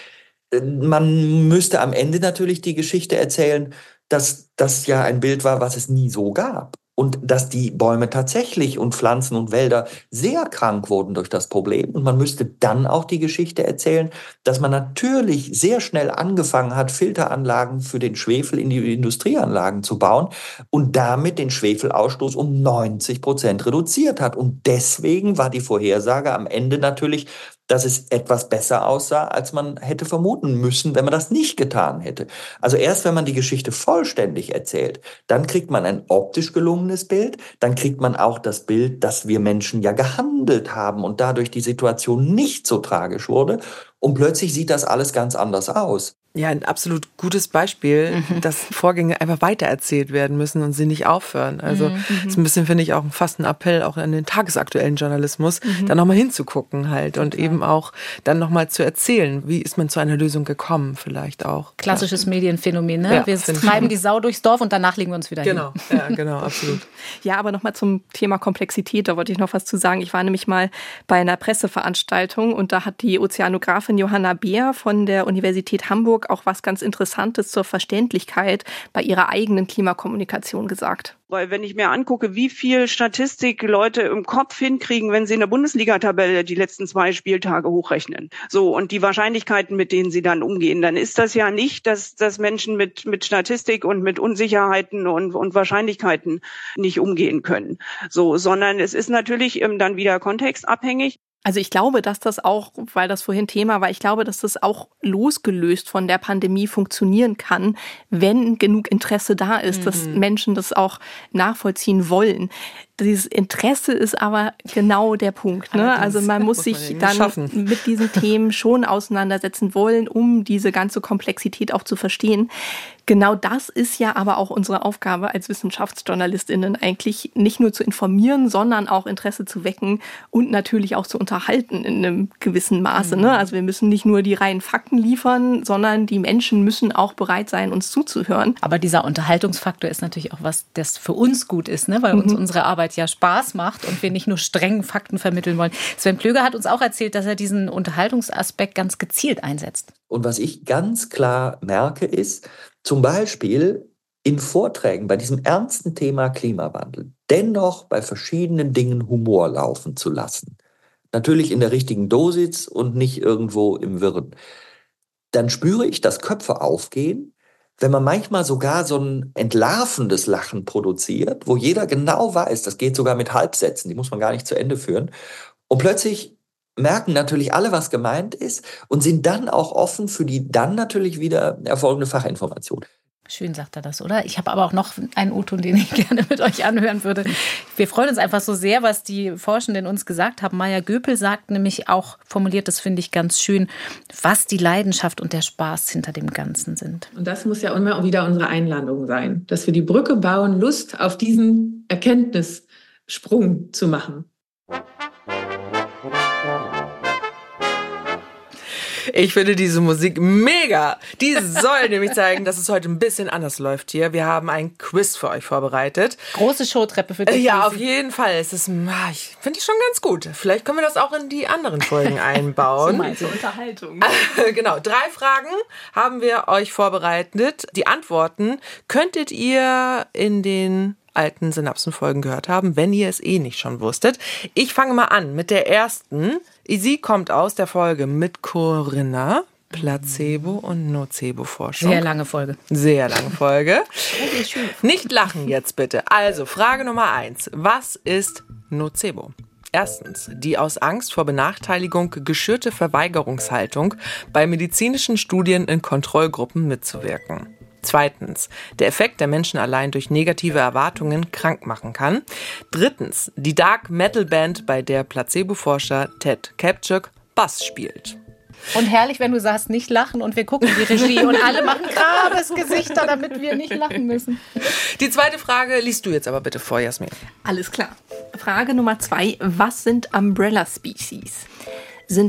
Man müsste am Ende natürlich die Geschichte erzählen, dass das ja ein Bild war, was es nie so gab. Und dass die Bäume tatsächlich und Pflanzen und Wälder sehr krank wurden durch das Problem. Und man müsste dann auch die Geschichte erzählen, dass man natürlich sehr schnell angefangen hat, Filteranlagen für den Schwefel in die Industrieanlagen zu bauen und damit den Schwefelausstoß um neunzig Prozent reduziert hat. Und deswegen war die Vorhersage am Ende natürlich, dass es etwas besser aussah, als man hätte vermuten müssen, wenn man das nicht getan hätte. Also erst wenn man die Geschichte vollständig erzählt, dann kriegt man ein optisch gelungenes Bild, dann kriegt man auch das Bild, dass wir Menschen ja gehandelt haben und dadurch die Situation nicht so tragisch wurde. Und plötzlich sieht das alles ganz anders aus. Ja, ein absolut gutes Beispiel, mhm. dass Vorgänge einfach weitererzählt werden müssen und sie nicht aufhören. Also mhm. ist ein bisschen, finde ich, auch fast ein Appell auch an den tagesaktuellen Journalismus, mhm. da nochmal hinzugucken halt und okay. eben auch dann nochmal zu erzählen, wie ist man zu einer Lösung gekommen vielleicht auch. Klassisches ja. Medienphänomen, ne? Ja, wir treiben die Sau durchs Dorf und danach legen wir uns wieder genau. hin. Genau, ja, genau, absolut. Ja, aber nochmal zum Thema Komplexität, da wollte ich noch was zu sagen. Ich war nämlich mal bei einer Presseveranstaltung und da hat die Ozeanografin Johanna Beer von der Universität Hamburg auch was ganz Interessantes zur Verständlichkeit bei ihrer eigenen Klimakommunikation gesagt. Weil wenn ich mir angucke, wie viel Statistik Leute im Kopf hinkriegen, wenn sie in der Bundesliga-Tabelle die letzten zwei Spieltage hochrechnen, so und die Wahrscheinlichkeiten, mit denen sie dann umgehen, dann ist das ja nicht, dass, dass Menschen mit, mit Statistik und mit Unsicherheiten und, und Wahrscheinlichkeiten nicht umgehen können, so, sondern es ist natürlich ähm, dann wieder kontextabhängig. Also ich glaube, dass das auch, weil das vorhin Thema war, ich glaube, dass das auch losgelöst von der Pandemie funktionieren kann, wenn genug Interesse da ist, mhm. dass Menschen das auch nachvollziehen wollen. Dieses Interesse ist aber genau der Punkt. Ne? Also man muss, muss sich man dann schaffen. mit diesen Themen schon auseinandersetzen wollen, um diese ganze Komplexität auch zu verstehen. Genau das ist ja aber auch unsere Aufgabe als WissenschaftsjournalistInnen eigentlich, nicht nur zu informieren, sondern auch Interesse zu wecken und natürlich auch zu unterhalten in einem gewissen Maße. Mhm. Ne? Also wir müssen nicht nur die reinen Fakten liefern, sondern die Menschen müssen auch bereit sein, uns zuzuhören. Aber dieser Unterhaltungsfaktor ist natürlich auch was, das für uns gut ist, ne? Weil mhm. uns unsere Arbeit ja Spaß macht und wir nicht nur strengen Fakten vermitteln wollen. Sven Plöger hat uns auch erzählt, dass er diesen Unterhaltungsaspekt ganz gezielt einsetzt. Und was ich ganz klar merke, ist zum Beispiel in Vorträgen bei diesem ernsten Thema Klimawandel dennoch bei verschiedenen Dingen Humor laufen zu lassen. Natürlich in der richtigen Dosis und nicht irgendwo im Wirren. Dann spüre ich, dass Köpfe aufgehen, wenn man manchmal sogar so ein entlarvendes Lachen produziert, wo jeder genau weiß, das geht sogar mit Halbsätzen, die muss man gar nicht zu Ende führen. Und plötzlich merken natürlich alle, was gemeint ist und sind dann auch offen für die dann natürlich wieder erfolgende Fachinformation. Schön sagt er das, oder? Ich habe aber auch noch einen O-Ton, den ich gerne mit euch anhören würde. Wir freuen uns einfach so sehr, was die Forschenden uns gesagt haben. Maja Göpel sagt nämlich auch, formuliert das finde ich ganz schön, was die Leidenschaft und der Spaß hinter dem Ganzen sind. Und das muss ja immer wieder unsere Einladung sein, dass wir die Brücke bauen, Lust auf diesen Erkenntnissprung zu machen. Ich finde diese Musik mega. Die soll nämlich zeigen, dass es heute ein bisschen anders läuft hier. Wir haben ein Quiz für euch vorbereitet. Große Showtreppe für dich. Ja, auf jeden Fall. Es ist, ich finde ich schon ganz gut. Vielleicht können wir das auch in die anderen Folgen einbauen. So meinst du Unterhaltung. Genau. Drei Fragen haben wir euch vorbereitet. Die Antworten könntet ihr in den alten Synapsenfolgen gehört haben, wenn ihr es eh nicht schon wusstet. Ich fange mal an mit der ersten. Sie kommt aus der Folge mit Corinna, Placebo- und Nocebo-Forschung. Sehr lange Folge. Sehr lange Folge. Nicht lachen jetzt bitte. Also, Frage Nummer eins. Was ist Nocebo? Erstens, die aus Angst vor Benachteiligung geschürte Verweigerungshaltung, bei medizinischen Studien in Kontrollgruppen mitzuwirken. Zweitens, der Effekt, der Menschen allein durch negative Erwartungen krank machen kann. Drittens, die Dark Metal Band, bei der Placebo-Forscher Ted Kaptchuk Bass spielt. Und herrlich, wenn du sagst, nicht lachen und wir gucken die Regie und alle machen Grabesgesichter, damit wir nicht lachen müssen. Die zweite Frage liest du jetzt aber bitte vor, Jasmin. Alles klar. Frage Nummer zwei. Was sind Umbrella Species? Sind das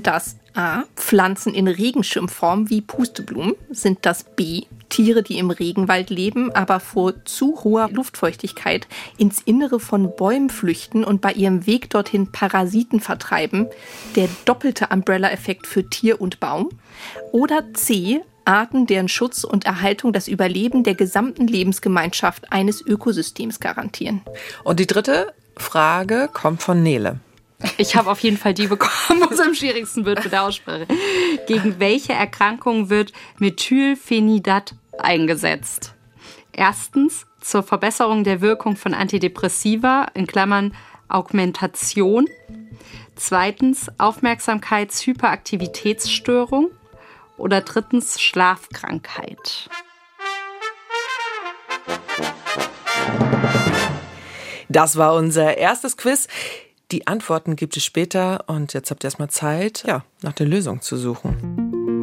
A. Pflanzen in Regenschirmform wie Pusteblumen. Sind das B. Tiere, die im Regenwald leben, aber vor zu hoher Luftfeuchtigkeit ins Innere von Bäumen flüchten und bei ihrem Weg dorthin Parasiten vertreiben? Der doppelte Umbrella-Effekt für Tier und Baum. Oder C. Arten, deren Schutz und Erhaltung das Überleben der gesamten Lebensgemeinschaft eines Ökosystems garantieren. Und die dritte Frage kommt von Nele. Ich habe auf jeden Fall die bekommen, wo es am schwierigsten wird mit der Aussprache. Gegen welche Erkrankung wird Methylphenidat eingesetzt? Erstens zur Verbesserung der Wirkung von Antidepressiva, in Klammern Augmentation. Zweitens Aufmerksamkeits-Hyperaktivitätsstörung. Oder drittens Schlafkrankheit. Das war unser erstes Quiz. Die Antworten gibt es später und jetzt habt ihr erstmal Zeit, ja, nach der Lösung zu suchen.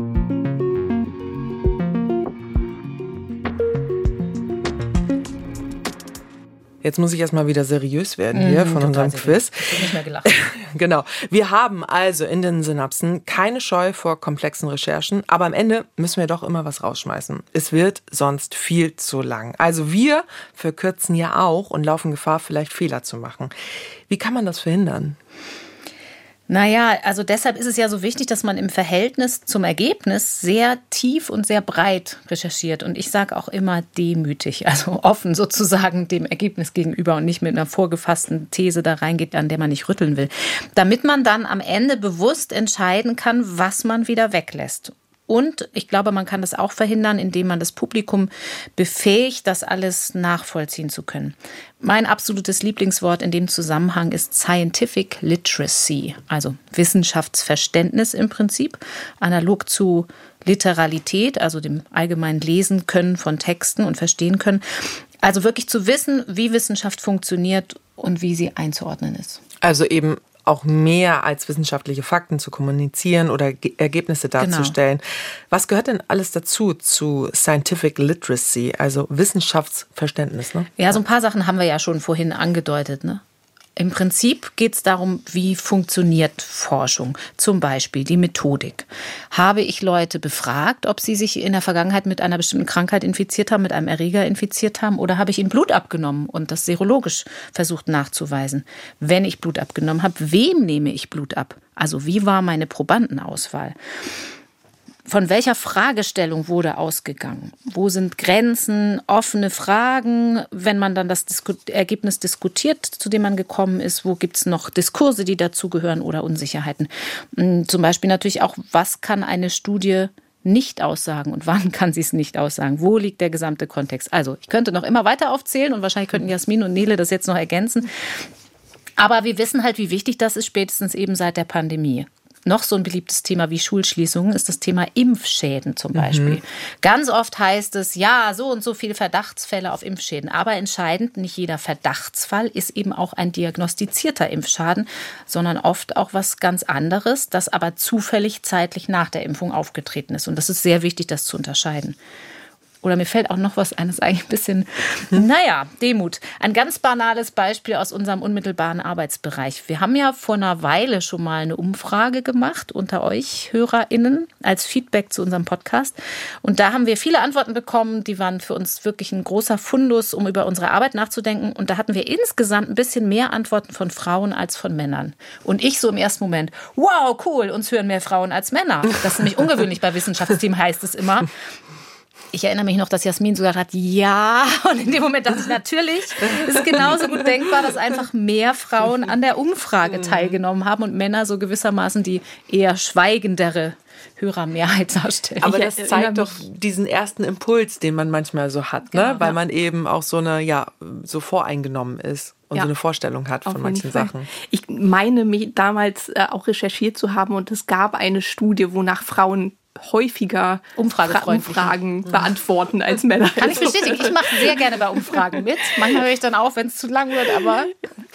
Jetzt muss ich erstmal wieder seriös werden hier mhm, von unserem Quiz. Ich habe nicht mehr gelacht. Genau. Wir haben also in den Synapsen keine Scheu vor komplexen Recherchen, aber am Ende müssen wir doch immer was rausschmeißen. Es wird sonst viel zu lang. Also wir verkürzen ja auch und laufen Gefahr, vielleicht Fehler zu machen. Wie kann man das verhindern? Naja, also deshalb ist es ja so wichtig, dass man im Verhältnis zum Ergebnis sehr tief und sehr breit recherchiert. Und ich sage auch immer demütig, also offen sozusagen dem Ergebnis gegenüber und nicht mit einer vorgefassten These da reingeht, an der man nicht rütteln will. Damit man dann am Ende bewusst entscheiden kann, was man wieder weglässt. Und ich glaube, man kann das auch verhindern, indem man das Publikum befähigt, das alles nachvollziehen zu können. Mein absolutes Lieblingswort in dem Zusammenhang ist Scientific Literacy, also Wissenschaftsverständnis im Prinzip, analog zu Literalität, also dem allgemeinen Lesen können von Texten und verstehen können. Also wirklich zu wissen, wie Wissenschaft funktioniert und wie sie einzuordnen ist. Also eben auch mehr als wissenschaftliche Fakten zu kommunizieren oder Ge- Ergebnisse darzustellen. Genau. Was gehört denn alles dazu, zu Scientific Literacy, also Wissenschaftsverständnis? Ne? Ja, so ein paar Sachen haben wir ja schon vorhin angedeutet, ne? Im Prinzip geht es darum, wie funktioniert Forschung. Zum Beispiel die Methodik. Habe ich Leute befragt, ob sie sich in der Vergangenheit mit einer bestimmten Krankheit infiziert haben, mit einem Erreger infiziert haben, oder habe ich ihnen Blut abgenommen und das serologisch versucht nachzuweisen? Wenn ich Blut abgenommen habe, wem nehme ich Blut ab? Also wie war meine Probandenauswahl? Von welcher Fragestellung wurde ausgegangen? Wo sind Grenzen, offene Fragen, wenn man dann das Disku- Ergebnis diskutiert, zu dem man gekommen ist? Wo gibt es noch Diskurse, die dazugehören oder Unsicherheiten? Zum Beispiel natürlich auch, was kann eine Studie nicht aussagen und wann kann sie es nicht aussagen? Wo liegt der gesamte Kontext? Also ich könnte noch immer weiter aufzählen und wahrscheinlich könnten Jasmin und Nele das jetzt noch ergänzen. Aber wir wissen halt, wie wichtig das ist, spätestens eben seit der Pandemie. Noch so ein beliebtes Thema wie Schulschließungen ist das Thema Impfschäden zum Beispiel. Mhm. Ganz oft heißt es, ja, so und so viele Verdachtsfälle auf Impfschäden. Aber entscheidend, nicht jeder Verdachtsfall ist eben auch ein diagnostizierter Impfschaden, sondern oft auch was ganz anderes, das aber zufällig zeitlich nach der Impfung aufgetreten ist. Und das ist sehr wichtig, das zu unterscheiden. Oder mir fällt auch noch was ein, das ist eigentlich ein bisschen, naja, Demut. Ein ganz banales Beispiel aus unserem unmittelbaren Arbeitsbereich. Wir haben ja vor einer Weile schon mal eine Umfrage gemacht unter euch HörerInnen als Feedback zu unserem Podcast. Und da haben wir viele Antworten bekommen, die waren für uns wirklich ein großer Fundus, um über unsere Arbeit nachzudenken. Und da hatten wir insgesamt ein bisschen mehr Antworten von Frauen als von Männern. Und ich so im ersten Moment, wow, cool, uns hören mehr Frauen als Männer. Das ist nämlich ungewöhnlich bei Wissenschaftsteam, heißt es immer. Ich erinnere mich noch, dass Jasmin sogar hat, ja. Und in dem Moment dachte ich, natürlich ist genauso gut denkbar, dass einfach mehr Frauen an der Umfrage teilgenommen haben und Männer so gewissermaßen die eher schweigendere Hörermehrheit darstellen. Aber das zeigt doch diesen ersten Impuls, den man manchmal so hat, ne? Genau, weil ja. man eben auch so eine, ja, so voreingenommen ist und ja. so eine Vorstellung hat von manchen Sachen. Ich meine, mich damals äh, auch recherchiert zu haben und es gab eine Studie, wonach Frauen häufiger Umfragen mhm. beantworten als Männer. Kann ich bestätigen. Ich mache sehr gerne bei Umfragen mit. Manchmal höre ich dann auf, wenn es zu lang wird, aber...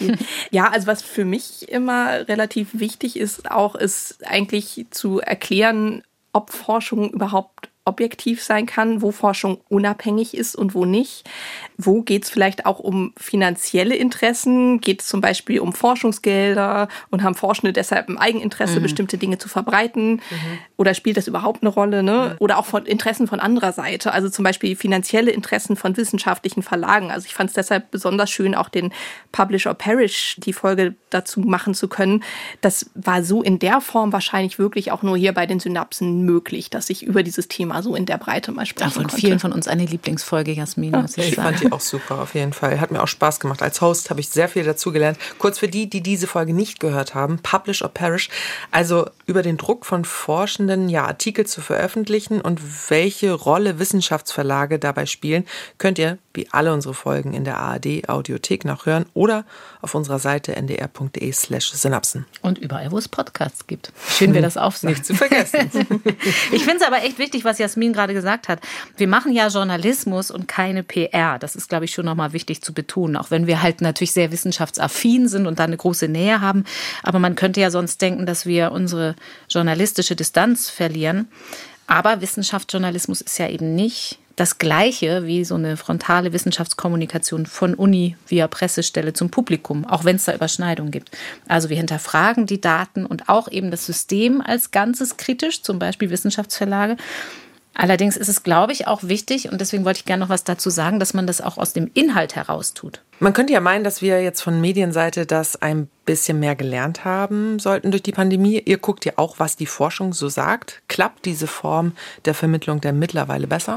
Ja, also was für mich immer relativ wichtig ist, auch ist eigentlich zu erklären, ob Forschung überhaupt objektiv sein kann, wo Forschung unabhängig ist und wo nicht, wo geht es vielleicht auch um finanzielle Interessen? Geht es zum Beispiel um Forschungsgelder und haben Forschende deshalb ein Eigeninteresse, mhm. bestimmte Dinge zu verbreiten? Mhm. Oder spielt das überhaupt eine Rolle? Ne? Mhm. Oder auch von Interessen von anderer Seite, also zum Beispiel finanzielle Interessen von wissenschaftlichen Verlagen. Also ich fand es deshalb besonders schön, auch den Publish or Perish, die Folge dazu machen zu können. Das war so in der Form wahrscheinlich wirklich auch nur hier bei den Synapsen möglich, dass ich über dieses Thema so in der Breite mal sprechen von konnte. Vielen von uns eine Lieblingsfolge, Jasmin. Ja, ich fand die auch super, auf jeden Fall. Hat mir auch Spaß gemacht. Als Host habe ich sehr viel dazu gelernt. Kurz für die, die diese Folge nicht gehört haben, Publish or Perish, also über den Druck von Forschenden, ja, Artikel zu veröffentlichen und welche Rolle Wissenschaftsverlage dabei spielen, könnt ihr, wie alle unsere Folgen, in der A R D-Audiothek nachhören oder auf unserer Seite n d r punkt d e slash synapsen. Und überall, wo es Podcasts gibt. Schön, wir das aufsagen. Nicht zu vergessen. Ich finde es aber echt wichtig, was Jasmin gerade gesagt hat. Wir machen ja Journalismus und keine P R. Das ist, glaube ich, schon nochmal wichtig zu betonen. Auch wenn wir halt natürlich sehr wissenschaftsaffin sind und da eine große Nähe haben. Aber man könnte ja sonst denken, dass wir unsere journalistische Distanz verlieren. Aber Wissenschaftsjournalismus ist ja eben nicht das Gleiche wie so eine frontale Wissenschaftskommunikation von Uni via Pressestelle zum Publikum, auch wenn es da Überschneidungen gibt. Also wir hinterfragen die Daten und auch eben das System als Ganzes kritisch, zum Beispiel Wissenschaftsverlage. Allerdings ist es, glaube ich, auch wichtig, und deswegen wollte ich gerne noch was dazu sagen, dass man das auch aus dem Inhalt heraus tut. Man könnte ja meinen, dass wir jetzt von Medienseite das ein bisschen mehr gelernt haben sollten durch die Pandemie. Ihr guckt ja auch, was die Forschung so sagt. Klappt diese Form der Vermittlung denn mittlerweile besser?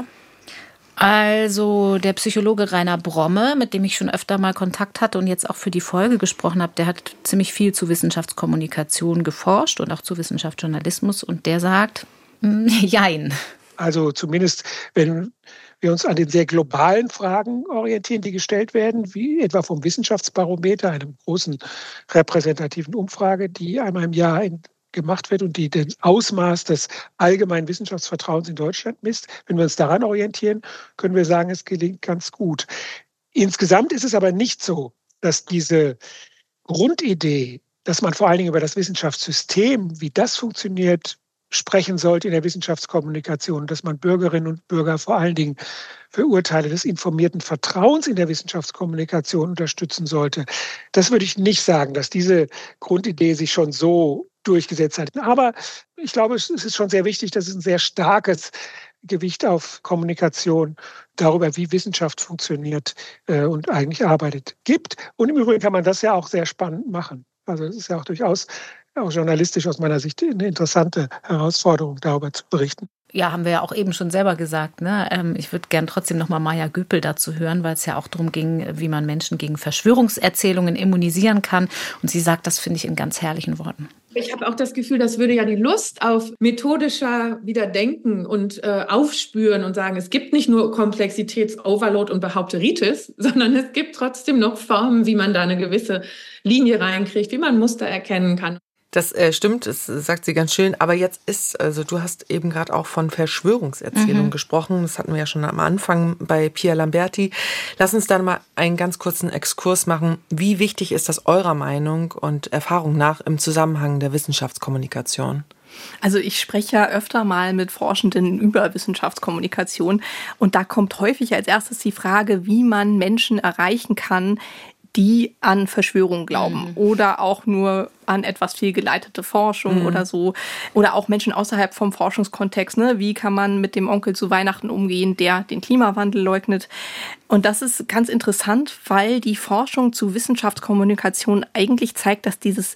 Also der Psychologe Rainer Bromme, mit dem ich schon öfter mal Kontakt hatte und jetzt auch für die Folge gesprochen habe, der hat ziemlich viel zu Wissenschaftskommunikation geforscht und auch zu Wissenschaftsjournalismus. Und der sagt, jein. Also zumindest, wenn wir uns an den sehr globalen Fragen orientieren, die gestellt werden, wie etwa vom Wissenschaftsbarometer, einem großen repräsentativen Umfrage, die einmal im Jahr in gemacht wird und die das Ausmaß des allgemeinen Wissenschaftsvertrauens in Deutschland misst. Wenn wir uns daran orientieren, können wir sagen, es gelingt ganz gut. Insgesamt ist es aber nicht so, dass diese Grundidee, dass man vor allen Dingen über das Wissenschaftssystem, wie das funktioniert, sprechen sollte in der Wissenschaftskommunikation, dass man Bürgerinnen und Bürger vor allen Dingen für Urteile des informierten Vertrauens in der Wissenschaftskommunikation unterstützen sollte. Das würde ich nicht sagen, dass diese Grundidee sich schon so durchgesetzt hat. Aber ich glaube, es ist schon sehr wichtig, dass es ein sehr starkes Gewicht auf Kommunikation darüber, wie Wissenschaft funktioniert äh, und eigentlich arbeitet, gibt. Und im Übrigen kann man das ja auch sehr spannend machen. Also es ist ja auch durchaus auch journalistisch aus meiner Sicht eine interessante Herausforderung, darüber zu berichten. Ja, haben wir ja auch eben schon selber gesagt. Ne? Ich würde gern trotzdem noch mal Maja Göpel dazu hören, weil es ja auch darum ging, wie man Menschen gegen Verschwörungserzählungen immunisieren kann. Und sie sagt, das finde ich in ganz herrlichen Worten. Ich habe auch das Gefühl, das würde ja die Lust auf methodischer Wiederdenken und äh, Aufspüren und sagen, es gibt nicht nur Komplexitätsoverload und Behaupteritis, sondern es gibt trotzdem noch Formen, wie man da eine gewisse Linie reinkriegt, wie man Muster erkennen kann. Das äh, stimmt, das sagt sie ganz schön. Aber jetzt ist, also du hast eben gerade auch von Verschwörungserzählungen mhm. gesprochen. Das hatten wir ja schon am Anfang bei Pierre Lamberti. Lass uns dann mal einen ganz kurzen Exkurs machen. Wie wichtig ist das eurer Meinung und Erfahrung nach im Zusammenhang der Wissenschaftskommunikation? Also ich spreche ja öfter mal mit Forschenden über Wissenschaftskommunikation. Und da kommt häufig als erstes die Frage, wie man Menschen erreichen kann, die an Verschwörungen glauben mhm. oder auch nur an etwas fehlgeleitete Forschung mhm. oder so. Oder auch Menschen außerhalb vom Forschungskontext. Ne? Wie kann man mit dem Onkel zu Weihnachten umgehen, der den Klimawandel leugnet? Und das ist ganz interessant, weil die Forschung zu Wissenschaftskommunikation eigentlich zeigt, dass dieses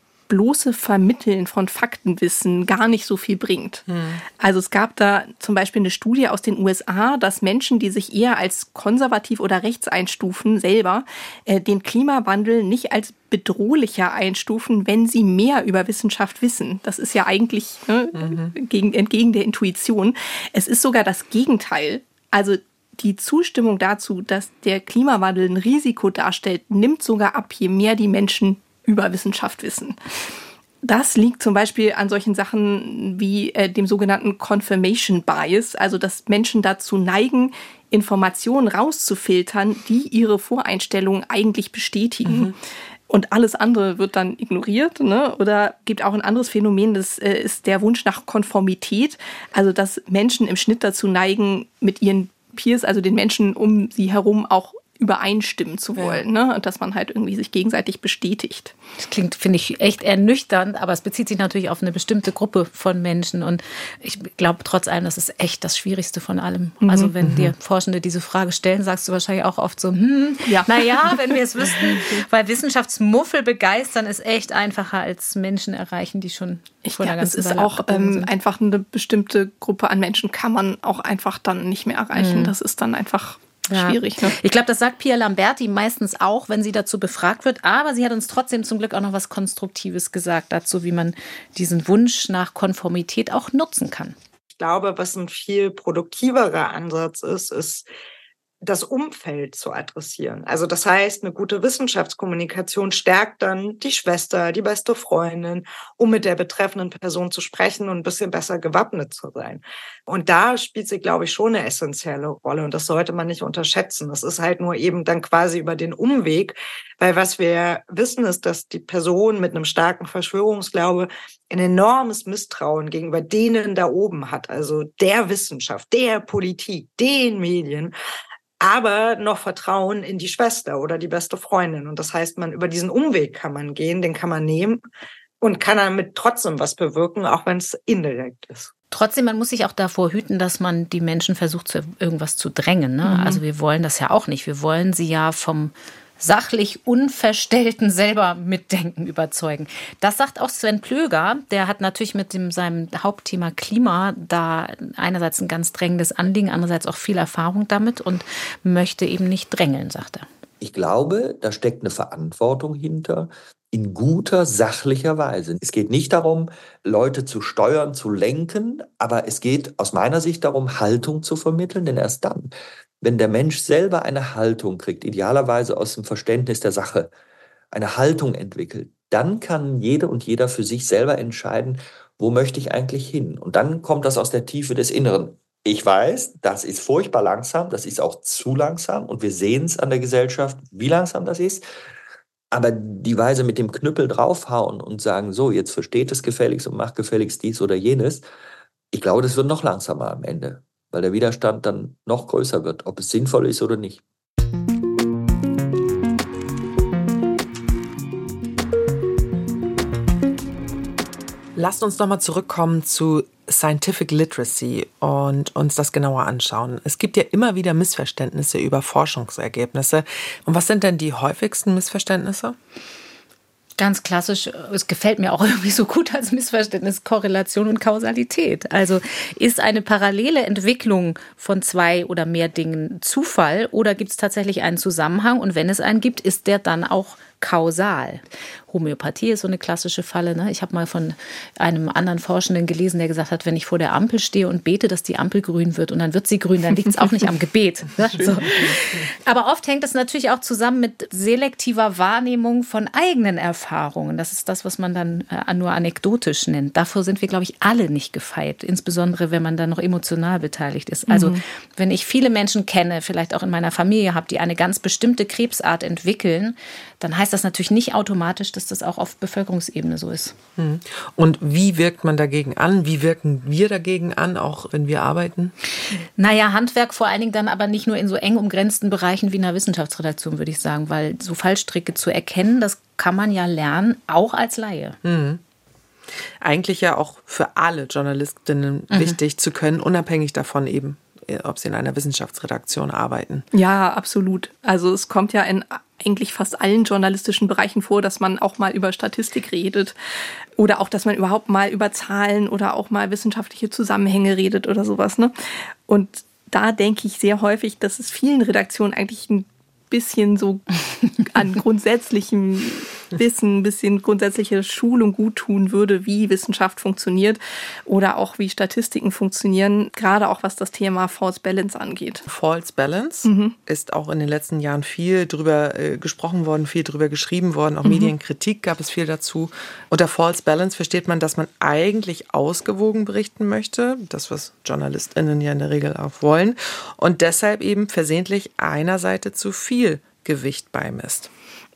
bloße Vermitteln von Faktenwissen gar nicht so viel bringt. Hm. Also es gab da zum Beispiel eine Studie aus den U S A, dass Menschen, die sich eher als konservativ oder rechts einstufen, selber äh, den Klimawandel nicht als bedrohlicher einstufen, wenn sie mehr über Wissenschaft wissen. Das ist ja eigentlich ne, mhm. gegen, entgegen der Intuition. Es ist sogar das Gegenteil. Also die Zustimmung dazu, dass der Klimawandel ein Risiko darstellt, nimmt sogar ab, je mehr die Menschen über Wissenschaft wissen. Das liegt zum Beispiel an solchen Sachen wie äh, dem sogenannten Confirmation Bias, also dass Menschen dazu neigen, Informationen rauszufiltern, die ihre Voreinstellungen eigentlich bestätigen. Mhm. Und alles andere wird dann ignoriert. Ne? Oder gibt auch ein anderes Phänomen, das äh, ist der Wunsch nach Konformität, also dass Menschen im Schnitt dazu neigen, mit ihren Peers, also den Menschen um sie herum, auch übereinstimmen zu wollen, ja. ne? Und dass man halt irgendwie sich gegenseitig bestätigt. Das klingt, finde ich, echt ernüchternd, aber es bezieht sich natürlich auf eine bestimmte Gruppe von Menschen und ich glaube trotz allem, das ist echt das Schwierigste von allem. Mhm. Also wenn mhm. dir Forschende diese Frage stellen, sagst du wahrscheinlich auch oft so, hm, ja. naja, wenn wir es wüssten, weil Wissenschaftsmuffel begeistern ist echt einfacher als Menschen erreichen, die schon ich vor glaub, der ganzen es ist Weile auch ähm, einfach eine bestimmte Gruppe an Menschen kann man auch einfach dann nicht mehr erreichen. Mhm. Das ist dann einfach Ja. schwierig. Ne? Ich glaube, das sagt Pia Lamberti meistens auch, wenn sie dazu befragt wird. Aber sie hat uns trotzdem zum Glück auch noch was Konstruktives gesagt dazu, wie man diesen Wunsch nach Konformität auch nutzen kann. Ich glaube, was ein viel produktiverer Ansatz ist, ist, das Umfeld zu adressieren. Also das heißt, eine gute Wissenschaftskommunikation stärkt dann die Schwester, die beste Freundin, um mit der betreffenden Person zu sprechen und ein bisschen besser gewappnet zu sein. Und da spielt sie, glaube ich, schon eine essentielle Rolle und das sollte man nicht unterschätzen. Das ist halt nur eben dann quasi über den Umweg, weil was wir wissen ist, dass die Person mit einem starken Verschwörungsglaube ein enormes Misstrauen gegenüber denen da oben hat, also der Wissenschaft, der Politik, den Medien, aber noch Vertrauen in die Schwester oder die beste Freundin. Und das heißt, man über diesen Umweg kann man gehen, den kann man nehmen und kann damit trotzdem was bewirken, auch wenn es indirekt ist. Trotzdem, man muss sich auch davor hüten, dass man die Menschen versucht, zu irgendwas zu drängen. Ne? Mhm. Also wir wollen das ja auch nicht. Wir wollen sie ja vom sachlich Unverstellten selber mitdenken überzeugen. Das sagt auch Sven Plöger. Der hat natürlich mit dem, seinem Hauptthema Klima da einerseits ein ganz drängendes Anliegen, andererseits auch viel Erfahrung damit und möchte eben nicht drängeln, sagt er. Ich glaube, da steckt eine Verantwortung hinter, in guter, sachlicher Weise. Es geht nicht darum, Leute zu steuern, zu lenken, aber es geht aus meiner Sicht darum, Haltung zu vermitteln, denn erst dann, wenn der Mensch selber eine Haltung kriegt, idealerweise aus dem Verständnis der Sache, eine Haltung entwickelt, dann kann jede und jeder für sich selber entscheiden, wo möchte ich eigentlich hin? Und dann kommt das aus der Tiefe des Inneren. Ich weiß, das ist furchtbar langsam, das ist auch zu langsam und wir sehen es an der Gesellschaft, wie langsam das ist. Aber die Weise mit dem Knüppel draufhauen und sagen, so, jetzt versteht es gefälligst und macht gefälligst dies oder jenes, ich glaube, das wird noch langsamer am Ende, weil der Widerstand dann noch größer wird, ob es sinnvoll ist oder nicht. Lasst uns nochmal zurückkommen zu Scientific Literacy und uns das genauer anschauen. Es gibt ja immer wieder Missverständnisse über Forschungsergebnisse. Und was sind denn die häufigsten Missverständnisse? Ganz klassisch, es gefällt mir auch irgendwie so gut als Missverständnis, Korrelation und Kausalität. Also ist eine parallele Entwicklung von zwei oder mehr Dingen Zufall oder gibt es tatsächlich einen Zusammenhang? Und wenn es einen gibt, ist der dann auch kausal? Homöopathie ist so eine klassische Falle. Ne? Ich habe mal von einem anderen Forschenden gelesen, der gesagt hat, wenn ich vor der Ampel stehe und bete, dass die Ampel grün wird und dann wird sie grün, dann liegt es auch nicht am Gebet. Ne? So. Aber oft hängt das natürlich auch zusammen mit selektiver Wahrnehmung von eigenen Erfahrungen. Das ist das, was man dann äh, nur anekdotisch nennt. Davor sind wir, glaube ich, alle nicht gefeit, insbesondere wenn man dann noch emotional beteiligt ist. Also mhm. wenn ich viele Menschen kenne, vielleicht auch in meiner Familie habe, die eine ganz bestimmte Krebsart entwickeln, dann heißt das natürlich nicht automatisch, dass das auch auf Bevölkerungsebene so ist. Und wie wirkt man dagegen an? Wie wirken wir dagegen an, auch wenn wir arbeiten? Naja, Handwerk vor allen Dingen dann aber nicht nur in so eng umgrenzten Bereichen wie einer Wissenschaftsredaktion, würde ich sagen, weil so Fallstricke zu erkennen, das kann man ja lernen, auch als Laie. Mhm. Eigentlich ja auch für alle Journalistinnen mhm. wichtig zu können, unabhängig davon eben, ob sie in einer Wissenschaftsredaktion arbeiten. Ja, absolut. Also es kommt ja in eigentlich fast allen journalistischen Bereichen vor, dass man auch mal über Statistik redet oder auch, dass man überhaupt mal über Zahlen oder auch mal wissenschaftliche Zusammenhänge redet oder sowas, ne? Und da denke ich sehr häufig, dass es vielen Redaktionen eigentlich ein bisschen so an grundsätzlichem Wissen, ein bisschen grundsätzliche Schulung gut tun würde, wie Wissenschaft funktioniert oder auch wie Statistiken funktionieren, gerade auch was das Thema False Balance angeht. False Balance mhm. ist auch in den letzten Jahren viel drüber äh, gesprochen worden, viel drüber geschrieben worden, auch mhm. Medienkritik gab es viel dazu. Unter False Balance versteht man, dass man eigentlich ausgewogen berichten möchte, das, was JournalistInnen ja in der Regel auch wollen, und deshalb eben versehentlich einer Seite zu viel Gewicht beimisst.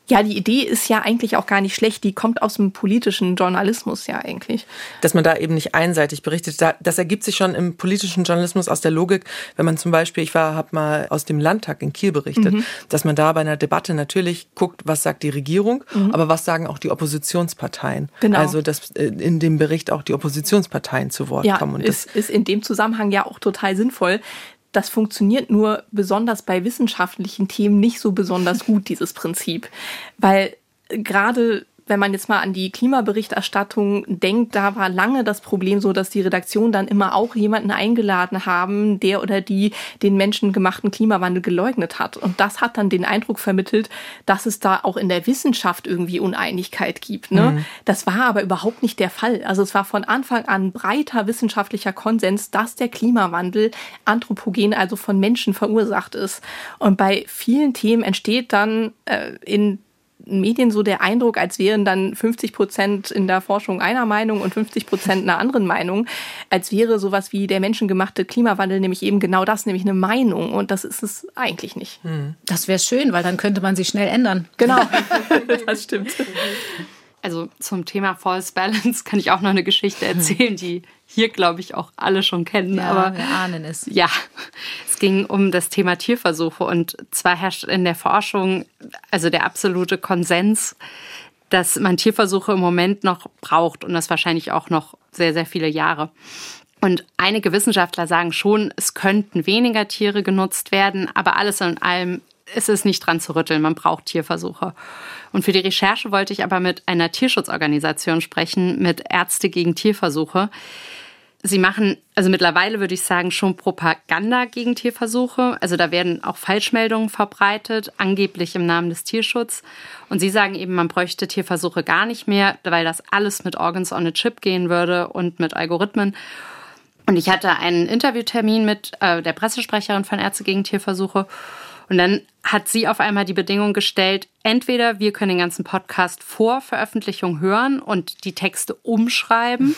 Ja, die Idee ist ja eigentlich auch gar nicht schlecht. Die kommt aus dem politischen Journalismus ja eigentlich. Dass man da eben nicht einseitig berichtet. Das ergibt sich schon im politischen Journalismus aus der Logik, wenn man zum Beispiel, ich war, habe mal aus dem Landtag in Kiel berichtet, mhm. dass man da bei einer Debatte natürlich guckt, was sagt die Regierung, mhm. aber was sagen auch die Oppositionsparteien. Genau. Also, dass in dem Bericht auch die Oppositionsparteien zu Wort ja, kommen. Und ist, ist in dem Zusammenhang ja auch total sinnvoll. Das funktioniert nur besonders bei wissenschaftlichen Themen nicht so besonders gut, dieses Prinzip. Weil gerade wenn man jetzt mal an die Klimaberichterstattung denkt, da war lange das Problem so, dass die Redaktion dann immer auch jemanden eingeladen haben, der oder die den menschengemachten Klimawandel geleugnet hat. Und das hat dann den Eindruck vermittelt, dass es da auch in der Wissenschaft irgendwie Uneinigkeit gibt. Ne? Mhm. Das war aber überhaupt nicht der Fall. Also es war von Anfang an breiter wissenschaftlicher Konsens, dass der Klimawandel anthropogen, also von Menschen verursacht ist. Und bei vielen Themen entsteht dann äh, in Medien so der Eindruck, als wären dann fünfzig Prozent in der Forschung einer Meinung und fünfzig Prozent einer anderen Meinung, als wäre sowas wie der menschengemachte Klimawandel nämlich eben genau das, nämlich eine Meinung. Und das ist es eigentlich nicht. Das wäre schön, weil dann könnte man sich schnell ändern. Genau, das stimmt. Also zum Thema False Balance kann ich auch noch eine Geschichte erzählen, die hier, glaube ich, auch alle schon kennen. Ja, aber wir ahnen es. Ja, es ging um das Thema Tierversuche. Und zwar herrscht in der Forschung also der absolute Konsens, dass man Tierversuche im Moment noch braucht und das wahrscheinlich auch noch sehr, sehr viele Jahre. Und einige Wissenschaftler sagen schon, es könnten weniger Tiere genutzt werden, aber alles in allem ist es nicht dran zu rütteln, man braucht Tierversuche. Und für die Recherche wollte ich aber mit einer Tierschutzorganisation sprechen, mit Ärzte gegen Tierversuche. Sie machen, also mittlerweile würde ich sagen, schon Propaganda gegen Tierversuche. Also da werden auch Falschmeldungen verbreitet, angeblich im Namen des Tierschutzes. Und sie sagen eben, man bräuchte Tierversuche gar nicht mehr, weil das alles mit Organs on a Chip gehen würde und mit Algorithmen. Und ich hatte einen Interviewtermin mit äh, der Pressesprecherin von Ärzte gegen Tierversuche. Und dann hat sie auf einmal die Bedingung gestellt, entweder wir können den ganzen Podcast vor Veröffentlichung hören und die Texte umschreiben.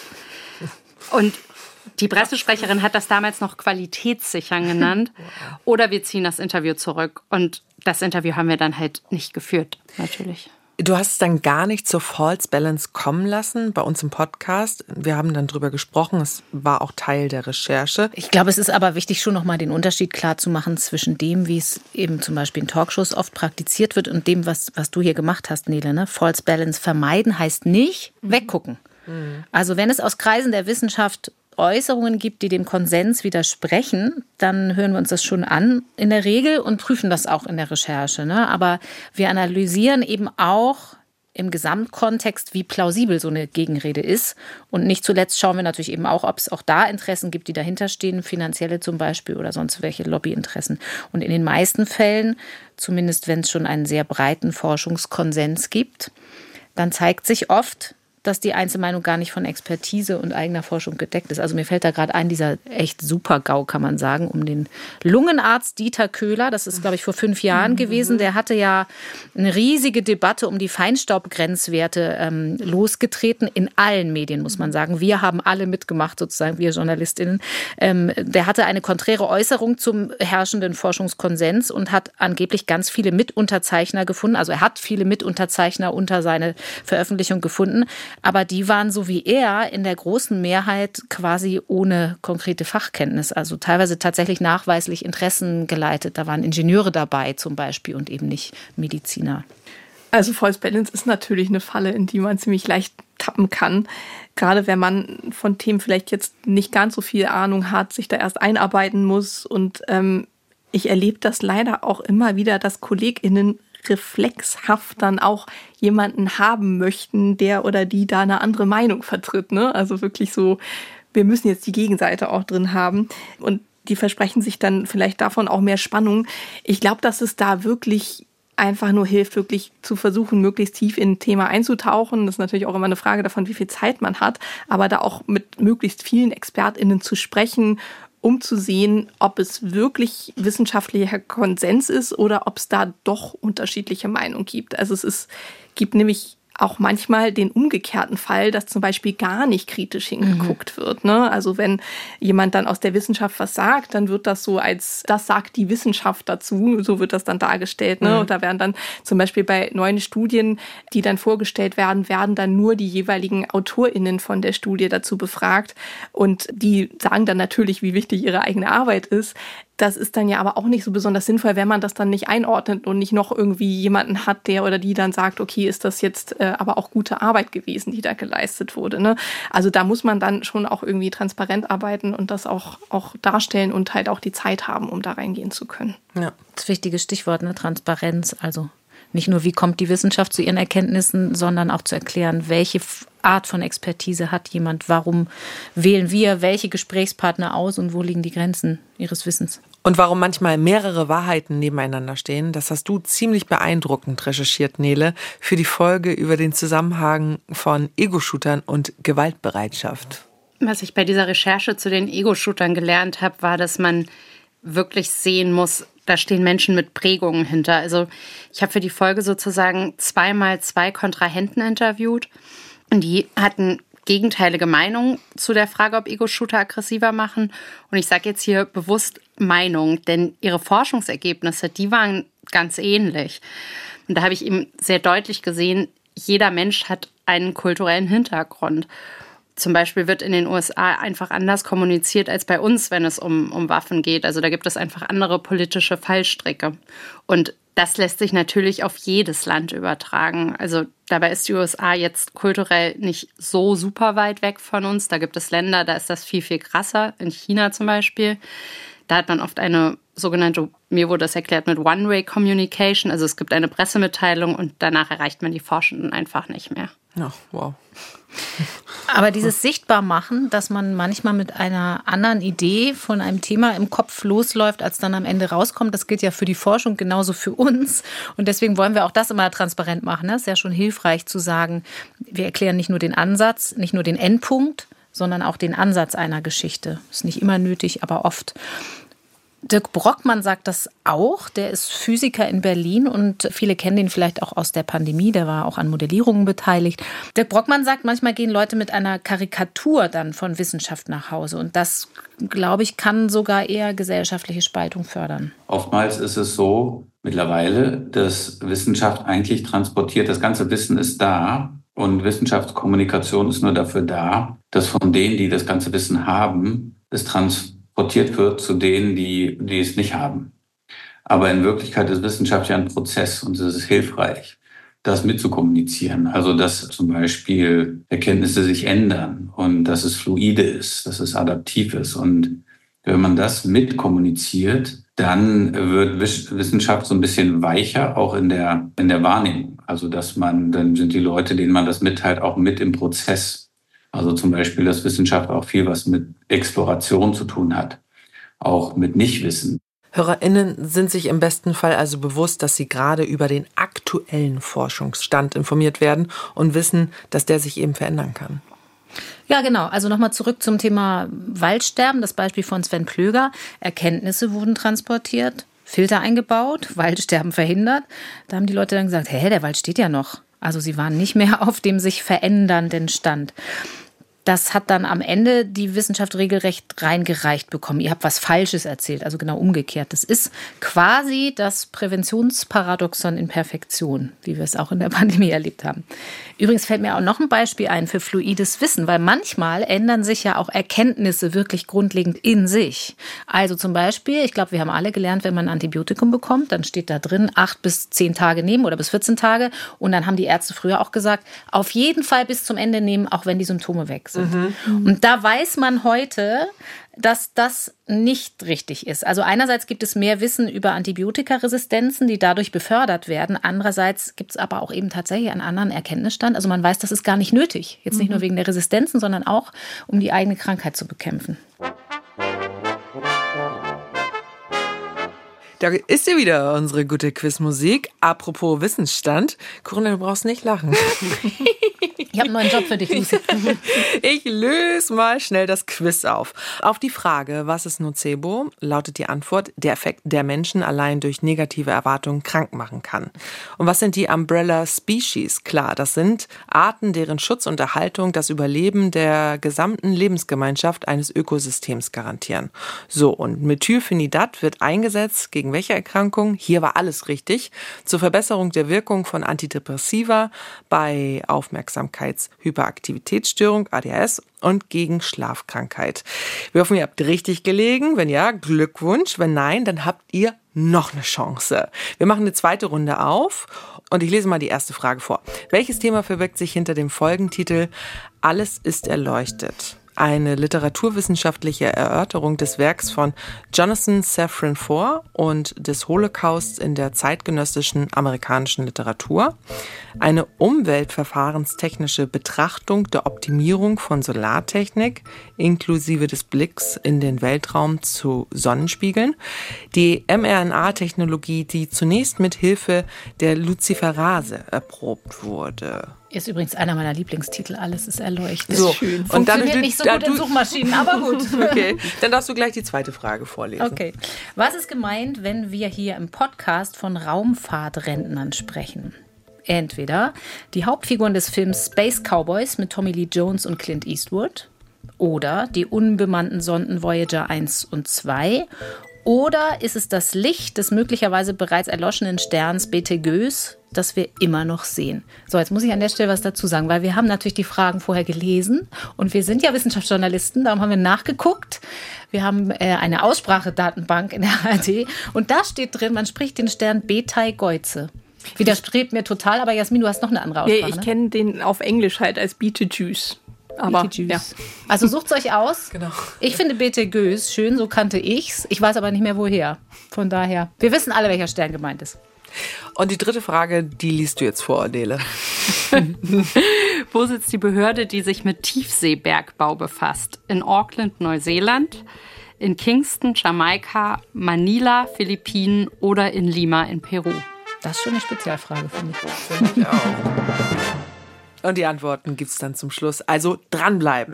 Und die Pressesprecherin hat das damals noch qualitätssichern genannt. Oder wir ziehen das Interview zurück. Und das Interview haben wir dann halt nicht geführt, natürlich. Du hast es dann gar nicht zur False Balance kommen lassen bei uns im Podcast. Wir haben dann drüber gesprochen. Es war auch Teil der Recherche. Ich glaube, es ist aber wichtig, schon nochmal den Unterschied klar zu machen zwischen dem, wie es eben zum Beispiel in Talkshows oft praktiziert wird und dem, was, was du hier gemacht hast, Nele. Ne? False Balance vermeiden heißt nicht weggucken. Mhm. Also wenn es aus Kreisen der Wissenschaft Äußerungen gibt, die dem Konsens widersprechen, dann hören wir uns das schon an in der Regel und prüfen das auch in der Recherche. Ne? Aber wir analysieren eben auch im Gesamtkontext, wie plausibel so eine Gegenrede ist. Und nicht zuletzt schauen wir natürlich eben auch, ob es auch da Interessen gibt, die dahinter stehen, finanzielle zum Beispiel oder sonst welche Lobbyinteressen. Und in den meisten Fällen, zumindest wenn es schon einen sehr breiten Forschungskonsens gibt, dann zeigt sich oft, dass die Einzelmeinung gar nicht von Expertise und eigener Forschung gedeckt ist. Also mir fällt da gerade ein, dieser echt Super-GAU, kann man sagen, um den Lungenarzt Dieter Köhler. Das ist, glaube ich, vor fünf Jahren mhm. gewesen. Der hatte ja eine riesige Debatte um die Feinstaubgrenzwerte ähm, losgetreten. In allen Medien, muss man sagen. Wir haben alle mitgemacht, sozusagen, wir JournalistInnen. Ähm, der hatte eine konträre Äußerung zum herrschenden Forschungskonsens und hat angeblich ganz viele Mitunterzeichner gefunden. Also er hat viele Mitunterzeichner unter seine Veröffentlichung gefunden. Aber die waren so wie er in der großen Mehrheit quasi ohne konkrete Fachkenntnis. Also teilweise tatsächlich nachweislich interessengeleitet. Da waren Ingenieure dabei zum Beispiel und eben nicht Mediziner. Also False Balance ist natürlich eine Falle, in die man ziemlich leicht tappen kann. Gerade wenn man von Themen vielleicht jetzt nicht ganz so viel Ahnung hat, sich da erst einarbeiten muss. Und ähm, ich erlebe das leider auch immer wieder, dass KollegInnen reflexhaft dann auch jemanden haben möchten, der oder die da eine andere Meinung vertritt. Ne? Also wirklich so, wir müssen jetzt die Gegenseite auch drin haben. Und die versprechen sich dann vielleicht davon auch mehr Spannung. Ich glaube, dass es da wirklich einfach nur hilft, wirklich zu versuchen, möglichst tief in ein Thema einzutauchen. Das ist natürlich auch immer eine Frage davon, wie viel Zeit man hat. Aber da auch mit möglichst vielen ExpertInnen zu sprechen, um zu sehen, ob es wirklich wissenschaftlicher Konsens ist oder ob es da doch unterschiedliche Meinungen gibt. Also es ist, gibt nämlich auch manchmal den umgekehrten Fall, dass zum Beispiel gar nicht kritisch hingeguckt mhm. wird. Ne? Also wenn jemand dann aus der Wissenschaft was sagt, dann wird das so als, das sagt die Wissenschaft dazu, so wird das dann dargestellt. Ne? Mhm. Und da werden dann zum Beispiel bei neuen Studien, die dann vorgestellt werden, werden dann nur die jeweiligen AutorInnen von der Studie dazu befragt. Und die sagen dann natürlich, wie wichtig ihre eigene Arbeit ist. Das ist dann ja aber auch nicht so besonders sinnvoll, wenn man das dann nicht einordnet und nicht noch irgendwie jemanden hat, der oder die dann sagt, okay, ist das jetzt äh, aber auch gute Arbeit gewesen, die da geleistet wurde. Ne? Also da muss man dann schon auch irgendwie transparent arbeiten und das auch, auch darstellen und halt auch die Zeit haben, um da reingehen zu können. Ja, das wichtige Stichwort, ne? Transparenz. Also nicht nur, wie kommt die Wissenschaft zu ihren Erkenntnissen, sondern auch zu erklären, welche Art von Expertise hat jemand, warum wählen wir welche Gesprächspartner aus und wo liegen die Grenzen ihres Wissens. Und warum manchmal mehrere Wahrheiten nebeneinander stehen, das hast du ziemlich beeindruckend recherchiert, Nele, für die Folge über den Zusammenhang von Ego-Shootern und Gewaltbereitschaft. Was ich bei dieser Recherche zu den Ego-Shootern gelernt habe, war, dass man wirklich sehen muss, da stehen Menschen mit Prägungen hinter. Also ich habe für die Folge sozusagen zweimal zwei Kontrahenten interviewt und die hatten gegenteilige Meinungen zu der Frage, ob Ego-Shooter aggressiver machen. Und ich sage jetzt hier bewusst Meinung, denn ihre Forschungsergebnisse, die waren ganz ähnlich. Und da habe ich eben sehr deutlich gesehen, jeder Mensch hat einen kulturellen Hintergrund. Zum Beispiel wird in den U S A einfach anders kommuniziert als bei uns, wenn es um, um Waffen geht. Also da gibt es einfach andere politische Fallstricke. Und das lässt sich natürlich auf jedes Land übertragen. Also dabei ist die U S A jetzt kulturell nicht so super weit weg von uns. Da gibt es Länder, da ist das viel, viel krasser. In China zum Beispiel. Da hat man oft eine sogenannte, mir wurde das erklärt, mit One-Way-Communication. Also es gibt eine Pressemitteilung und danach erreicht man die Forschenden einfach nicht mehr. Ja, wow. Aber dieses Sichtbarmachen, dass man manchmal mit einer anderen Idee von einem Thema im Kopf losläuft, als dann am Ende rauskommt, das gilt ja für die Forschung genauso für uns. Und deswegen wollen wir auch das immer transparent machen. Es ist ja schon hilfreich zu sagen, wir erklären nicht nur den Ansatz, nicht nur den Endpunkt, sondern auch den Ansatz einer Geschichte. Ist nicht immer nötig, aber oft. Dirk Brockmann sagt das auch. Der ist Physiker in Berlin und viele kennen ihn vielleicht auch aus der Pandemie. Der war auch an Modellierungen beteiligt. Dirk Brockmann sagt, manchmal gehen Leute mit einer Karikatur dann von Wissenschaft nach Hause. Und das, glaube ich, kann sogar eher gesellschaftliche Spaltung fördern. Oftmals ist es so mittlerweile, dass Wissenschaft eigentlich transportiert, das ganze Wissen ist da. Und Wissenschaftskommunikation ist nur dafür da, dass von denen, die das ganze Wissen haben, es transportiert wird zu denen, die, die es nicht haben. Aber in Wirklichkeit ist Wissenschaft ja ein Prozess und es ist hilfreich, das mitzukommunizieren. Also dass zum Beispiel Erkenntnisse sich ändern und dass es fluide ist, dass es adaptiv ist. Und wenn man das mitkommuniziert, dann wird Wissenschaft so ein bisschen weicher, auch in der, in der Wahrnehmung. Also dass man, dann sind die Leute, denen man das mitteilt, auch mit im Prozess. Also zum Beispiel, dass Wissenschaft auch viel was mit Exploration zu tun hat, auch mit Nichtwissen. HörerInnen sind sich im besten Fall also bewusst, dass sie gerade über den aktuellen Forschungsstand informiert werden und wissen, dass der sich eben verändern kann. Ja, genau. Also nochmal zurück zum Thema Waldsterben, das Beispiel von Sven Plöger. Erkenntnisse wurden transportiert, Filter eingebaut, Waldsterben verhindert. Da haben die Leute dann gesagt, hä, der Wald steht ja noch. Also sie waren nicht mehr auf dem sich verändernden Stand. Das hat dann am Ende die Wissenschaft regelrecht reingereicht bekommen. Ihr habt was Falsches erzählt, also genau umgekehrt. Das ist quasi das Präventionsparadoxon in Perfektion, wie wir es auch in der Pandemie erlebt haben. Übrigens fällt mir auch noch ein Beispiel ein für fluides Wissen, weil manchmal ändern sich ja auch Erkenntnisse wirklich grundlegend in sich. Also zum Beispiel, ich glaube, wir haben alle gelernt, wenn man ein Antibiotikum bekommt, dann steht da drin acht bis zehn Tage nehmen oder bis vierzehn Tage. Und dann haben die Ärzte früher auch gesagt, auf jeden Fall bis zum Ende nehmen, auch wenn die Symptome weg sind. Mhm. Und da weiß man heute, dass das nicht richtig ist. Also einerseits gibt es mehr Wissen über Antibiotikaresistenzen, die dadurch befördert werden. Andererseits gibt es aber auch eben tatsächlich einen anderen Erkenntnisstand. Also man weiß, das ist gar nicht nötig. Jetzt nicht nur wegen der Resistenzen, sondern auch, um die eigene Krankheit zu bekämpfen. Da ist ja wieder unsere gute Quizmusik. Apropos Wissensstand. Corinna, du brauchst nicht lachen. Ich habe einen neuen Job für dich, Lucy. Ich löse mal schnell das Quiz auf. Auf die Frage, was ist Nocebo, lautet die Antwort, der Effekt, der Menschen allein durch negative Erwartungen krank machen kann. Und was sind die Umbrella Species? Klar, das sind Arten, deren Schutz und Erhaltung das Überleben der gesamten Lebensgemeinschaft eines Ökosystems garantieren. So, und Methylphenidat wird eingesetzt gegen welche Erkrankung? Hier war alles richtig. Zur Verbesserung der Wirkung von Antidepressiva bei Aufmerksamkeitshyperaktivitätsstörung, A D H S, und gegen Schlafkrankheit. Wir hoffen, ihr habt richtig gelegen. Wenn ja, Glückwunsch. Wenn nein, dann habt ihr noch eine Chance. Wir machen eine zweite Runde auf und ich lese mal die erste Frage vor. Welches Thema verbirgt sich hinter dem Folgentitel Alles ist erleuchtet? Eine literaturwissenschaftliche Erörterung des Werks von Jonathan Safran Foer und des Holocausts in der zeitgenössischen amerikanischen Literatur, eine umweltverfahrenstechnische Betrachtung der Optimierung von Solartechnik inklusive des Blicks in den Weltraum zu Sonnenspiegeln, die mRNA-Technologie, die zunächst mit Hilfe der Luciferase erprobt wurde. Ist übrigens einer meiner Lieblingstitel. Alles ist erleuchtet. So. Schön. Und Funktioniert dann, nicht so da, gut in Suchmaschinen, aber gut. Okay, dann darfst du gleich die zweite Frage vorlesen. Okay. Was ist gemeint, wenn wir hier im Podcast von Raumfahrtrentnern sprechen? Entweder die Hauptfiguren des Films Space Cowboys mit Tommy Lee Jones und Clint Eastwood oder die unbemannten Sonden Voyager eins und zwei. Oder ist es das Licht des möglicherweise bereits erloschenen Sterns Betelgeuse, das wir immer noch sehen? So, jetzt muss ich an der Stelle was dazu sagen, weil wir haben natürlich die Fragen vorher gelesen und wir sind ja Wissenschaftsjournalisten, darum haben wir nachgeguckt. Wir haben äh, eine Aussprachedatenbank in der A R D und da steht drin, man spricht den Stern Betelgeuse. Widerstrebt mir total, aber Jasmin, du hast noch eine andere Aussprache. Ja, ich ne? kenne den auf Englisch halt als Betelgeuse. Aber, ja. Also sucht's euch aus. Genau. Ich finde Betelgeuse schön, so kannte ich's. Ich weiß aber nicht mehr woher. Von daher, wir wissen alle, welcher Stern gemeint ist. Und die dritte Frage, die liest du jetzt vor, Adele. Wo sitzt die Behörde, die sich mit Tiefseebergbau befasst? In Auckland, Neuseeland, in Kingston, Jamaika, Manila, Philippinen oder in Lima in Peru? Das ist schon eine Spezialfrage, finde ich. Finde ich auch. Und die Antworten gibt's dann zum Schluss. Also dranbleiben.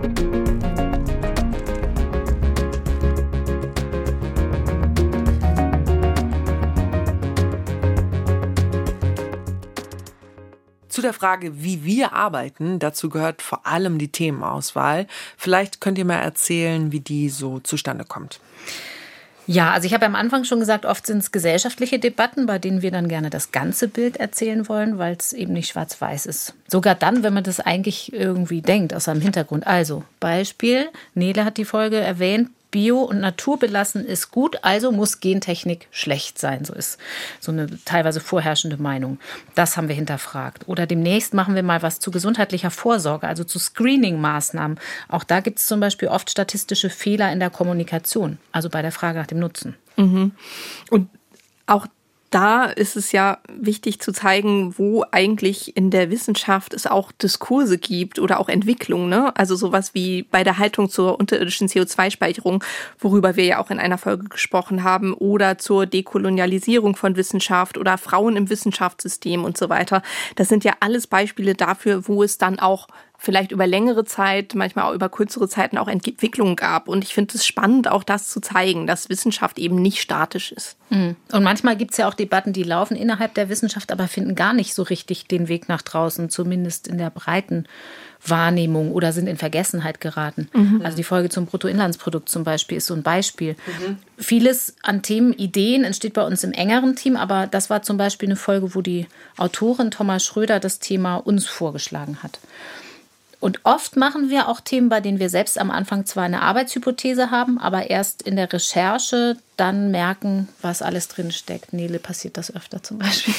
Zu der Frage, wie wir arbeiten, dazu gehört vor allem die Themenauswahl. Vielleicht könnt ihr mal erzählen, wie die so zustande kommt. Ja, also ich habe am Anfang schon gesagt, oft sind es gesellschaftliche Debatten, bei denen wir dann gerne das ganze Bild erzählen wollen, weil es eben nicht schwarz-weiß ist. Sogar dann, wenn man das eigentlich irgendwie denkt, aus seinem Hintergrund. Also, Beispiel, Nele hat die Folge erwähnt, Bio- und naturbelassen ist gut, also muss Gentechnik schlecht sein. So ist so eine teilweise vorherrschende Meinung. Das haben wir hinterfragt. Oder demnächst machen wir mal was zu gesundheitlicher Vorsorge, also zu Screening-Maßnahmen. Auch da gibt es zum Beispiel oft statistische Fehler in der Kommunikation, also bei der Frage nach dem Nutzen. Mhm. Und auch da ist es ja wichtig zu zeigen, wo eigentlich in der Wissenschaft es auch Diskurse gibt oder auch Entwicklungen, ne? Also sowas wie bei der Haltung zur unterirdischen C O zwei Speicherung, worüber wir ja auch in einer Folge gesprochen haben, oder zur Dekolonialisierung von Wissenschaft oder Frauen im Wissenschaftssystem und so weiter. Das sind ja alles Beispiele dafür, wo es dann auch vielleicht über längere Zeit, manchmal auch über kürzere Zeiten auch Entwicklungen gab. Und ich finde es spannend, auch das zu zeigen, dass Wissenschaft eben nicht statisch ist. Und manchmal gibt es ja auch Debatten, die laufen innerhalb der Wissenschaft, aber finden gar nicht so richtig den Weg nach draußen, zumindest in der breiten Wahrnehmung, oder sind in Vergessenheit geraten. Mhm. Also die Folge zum Bruttoinlandsprodukt zum Beispiel ist so ein Beispiel. Mhm. Vieles an Themen, Ideen entsteht bei uns im engeren Team, aber das war zum Beispiel eine Folge, wo die Autorin Thomas Schröder das Thema uns vorgeschlagen hat. Und oft machen wir auch Themen, bei denen wir selbst am Anfang zwar eine Arbeitshypothese haben, aber erst in der Recherche dann merken, was alles drin steckt. Nele, passiert das öfter zum Beispiel.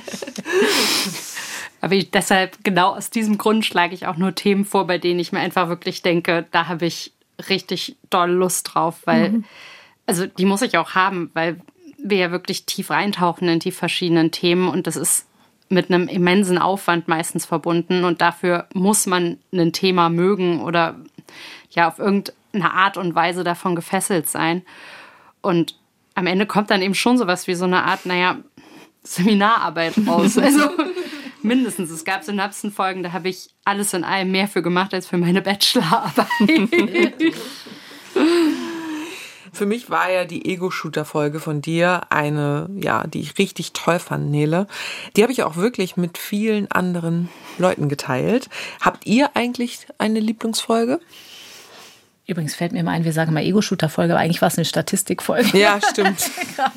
Aber ich, deshalb, genau aus diesem Grund schlage ich auch nur Themen vor, bei denen ich mir einfach wirklich denke, da habe ich richtig doll Lust drauf, weil, mhm. also die muss ich auch haben, weil wir ja wirklich tief reintauchen in die verschiedenen Themen und das ist mit einem immensen Aufwand meistens verbunden und dafür muss man ein Thema mögen oder ja auf irgendeine Art und Weise davon gefesselt sein. Und am Ende kommt dann eben schon sowas wie so eine Art, naja, Seminararbeit raus. Also Mindestens. Es gab Synapsenfolgen, da habe ich alles in allem mehr für gemacht als für meine Bachelorarbeit. Für mich war ja die Ego-Shooter-Folge von dir eine, ja, die ich richtig toll fand, Nele. Die habe ich auch wirklich mit vielen anderen Leuten geteilt. Habt ihr eigentlich eine Lieblingsfolge? Übrigens fällt mir mal ein, wir sagen mal Ego-Shooter-Folge, aber eigentlich war es eine Statistikfolge. Ja, stimmt.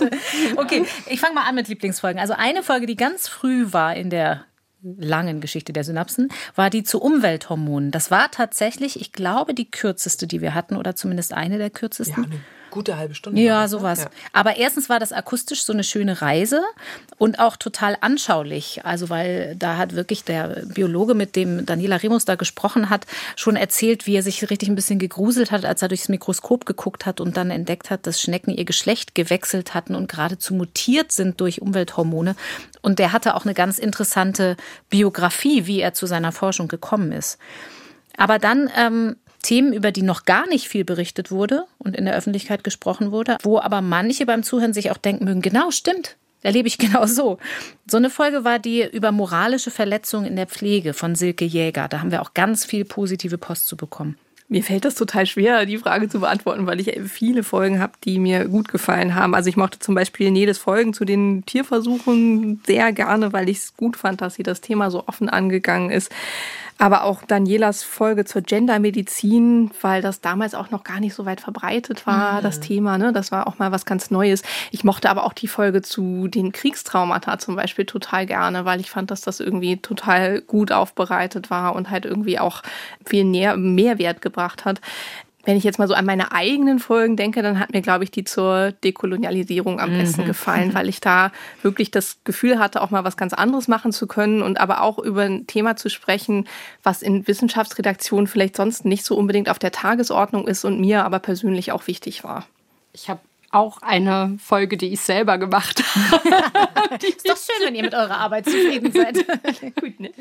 Okay, ich fange mal an mit Lieblingsfolgen. Also eine Folge, die ganz früh war in der langen Geschichte der Synapsen, war die zu Umwelthormonen. Das war tatsächlich, ich glaube, die kürzeste, die wir hatten, oder zumindest eine der kürzesten. Ja, eine gute halbe Stunde. Ja, sowas. Ja. Aber erstens war das akustisch so eine schöne Reise und auch total anschaulich. Also weil da hat wirklich der Biologe, mit dem Daniela Remus da gesprochen hat, schon erzählt, wie er sich richtig ein bisschen gegruselt hat, als er durchs Mikroskop geguckt hat und dann entdeckt hat, dass Schnecken ihr Geschlecht gewechselt hatten und geradezu mutiert sind durch Umwelthormone. Und der hatte auch eine ganz interessante Biografie, wie er zu seiner Forschung gekommen ist. Aber dann ähm, Themen, über die noch gar nicht viel berichtet wurde und in der Öffentlichkeit gesprochen wurde, wo aber manche beim Zuhören sich auch denken mögen, genau, stimmt, erlebe ich genau so. So eine Folge war die über moralische Verletzungen in der Pflege von Silke Jäger. Da haben wir auch ganz viel positive Post zu bekommen. Mir fällt das total schwer, die Frage zu beantworten, weil ich viele Folgen habe, die mir gut gefallen haben. Also ich mochte zum Beispiel Neles Folgen zu den Tierversuchen sehr gerne, weil ich es gut fand, dass sie das Thema so offen angegangen ist. Aber auch Danielas Folge zur Gendermedizin, weil das damals auch noch gar nicht so weit verbreitet war, mhm. das Thema. Ne? Das war auch mal was ganz Neues. Ich mochte aber auch die Folge zu den Kriegstraumata zum Beispiel total gerne, weil ich fand, dass das irgendwie total gut aufbereitet war und halt irgendwie auch viel näher, Mehrwert gebracht hat. Wenn ich jetzt mal so an meine eigenen Folgen denke, dann hat mir, glaube ich, die zur Dekolonialisierung am besten mhm. gefallen, weil ich da wirklich das Gefühl hatte, auch mal was ganz anderes machen zu können und aber auch über ein Thema zu sprechen, was in Wissenschaftsredaktionen vielleicht sonst nicht so unbedingt auf der Tagesordnung ist und mir aber persönlich auch wichtig war. Ich habe auch eine Folge, die ich selber gemacht habe. Ist doch schön, wenn ihr mit eurer Arbeit zufrieden seid. Gut, ne?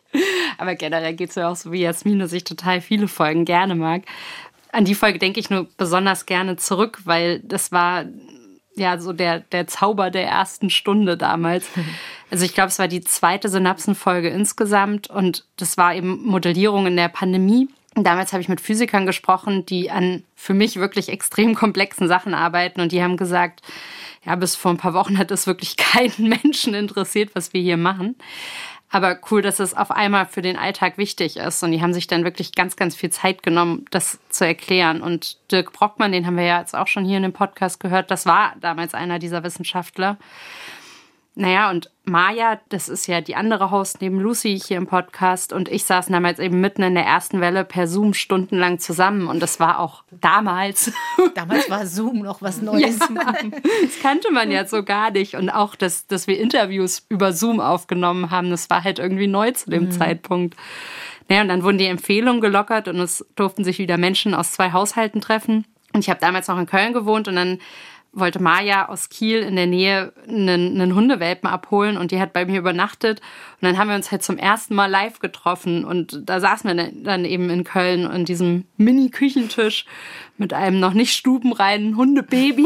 Aber generell geht es ja auch so wie Jasmin, dass ich total viele Folgen gerne mag. An die Folge denke ich nur besonders gerne zurück, weil das war ja so der, der Zauber der ersten Stunde damals. Also ich glaube, es war die zweite Synapsenfolge insgesamt und das war eben Modellierung in der Pandemie. Und damals habe ich mit Physikern gesprochen, die an für mich wirklich extrem komplexen Sachen arbeiten und die haben gesagt, ja, bis vor ein paar Wochen hat es wirklich keinen Menschen interessiert, was wir hier machen. Aber cool, dass es auf einmal für den Alltag wichtig ist. Und die haben sich dann wirklich ganz, ganz viel Zeit genommen, das zu erklären. Und Dirk Brockmann, den haben wir ja jetzt auch schon hier in dem Podcast gehört, das war damals einer dieser Wissenschaftler. Naja, und Maja, das ist ja die andere Host neben Lucy hier im Podcast. Und ich saßen damals eben mitten in der ersten Welle per Zoom stundenlang zusammen. Und das war auch damals. Damals war Zoom noch was Neues. Ja, das kannte man ja so gar nicht. Und auch, dass, dass wir Interviews über Zoom aufgenommen haben, das war halt irgendwie neu zu dem mhm. Zeitpunkt. Naja, und dann wurden die Empfehlungen gelockert und es durften sich wieder Menschen aus zwei Haushalten treffen. Und ich habe damals noch in Köln gewohnt und dann wollte Maja aus Kiel in der Nähe einen, einen Hundewelpen abholen und die hat bei mir übernachtet. Und dann haben wir uns halt zum ersten Mal live getroffen und da saßen wir dann eben in Köln an diesem Mini-Küchentisch mit einem noch nicht stubenreinen Hundebaby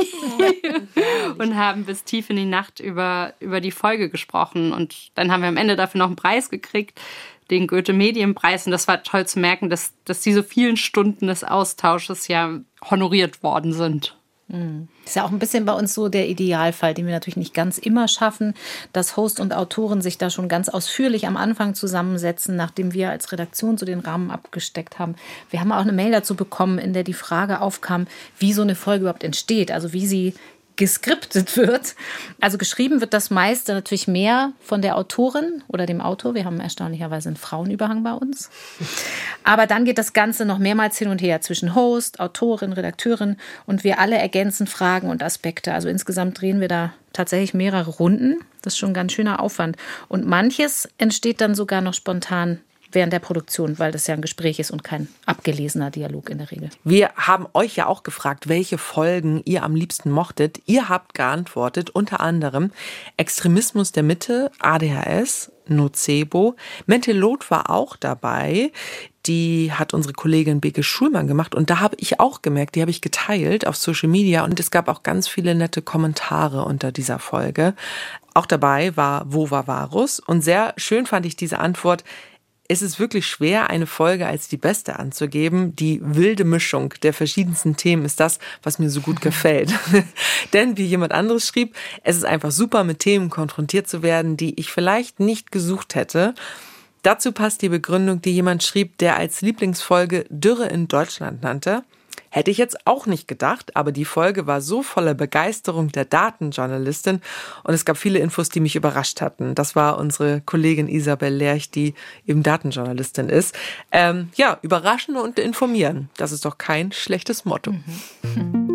und haben bis tief in die Nacht über, über die Folge gesprochen. Und dann haben wir am Ende dafür noch einen Preis gekriegt, den Goethe-Medienpreis. Und das war toll zu merken, dass, dass diese vielen Stunden des Austausches ja honoriert worden sind. Das ist ja auch ein bisschen bei uns so der Idealfall, den wir natürlich nicht ganz immer schaffen, dass Host und Autoren sich da schon ganz ausführlich am Anfang zusammensetzen, nachdem wir als Redaktion so den Rahmen abgesteckt haben. Wir haben auch eine Mail dazu bekommen, in der die Frage aufkam, wie so eine Folge überhaupt entsteht, also wie sie geskriptet wird. Also geschrieben wird das meiste natürlich mehr von der Autorin oder dem Autor. Wir haben erstaunlicherweise einen Frauenüberhang bei uns. Aber dann geht das Ganze noch mehrmals hin und her zwischen Host, Autorin, Redakteurin und wir alle ergänzen Fragen und Aspekte. Also insgesamt drehen wir da tatsächlich mehrere Runden. Das ist schon ein ganz schöner Aufwand. Und manches entsteht dann sogar noch spontan während der Produktion, weil das ja ein Gespräch ist und kein abgelesener Dialog in der Regel. Wir haben euch ja auch gefragt, welche Folgen ihr am liebsten mochtet. Ihr habt geantwortet, unter anderem Extremismus der Mitte, A D H S, Nocebo. Mentelot war auch dabei. die hat unsere Kollegin Beke Schulmann gemacht. Und da habe ich auch gemerkt, die habe ich geteilt auf Social Media. Und es gab auch ganz viele nette Kommentare unter dieser Folge. Auch dabei war Wo war Varus? Und sehr schön fand ich diese Antwort: Es ist wirklich schwer, eine Folge als die beste anzugeben. Die wilde Mischung der verschiedensten Themen ist das, was mir so gut gefällt. Denn, wie jemand anderes schrieb, es ist einfach super, mit Themen konfrontiert zu werden, die ich vielleicht nicht gesucht hätte. Dazu passt die Begründung, die jemand schrieb, der als Lieblingsfolge Dürre in Deutschland nannte. Hätte ich jetzt auch nicht gedacht, aber die Folge war so voller Begeisterung der Datenjournalistin und es gab viele Infos, die mich überrascht hatten. Das war unsere Kollegin Isabel Lerch, die eben Datenjournalistin ist. Ähm, ja, überraschen und informieren, das ist doch kein schlechtes Motto. Mhm.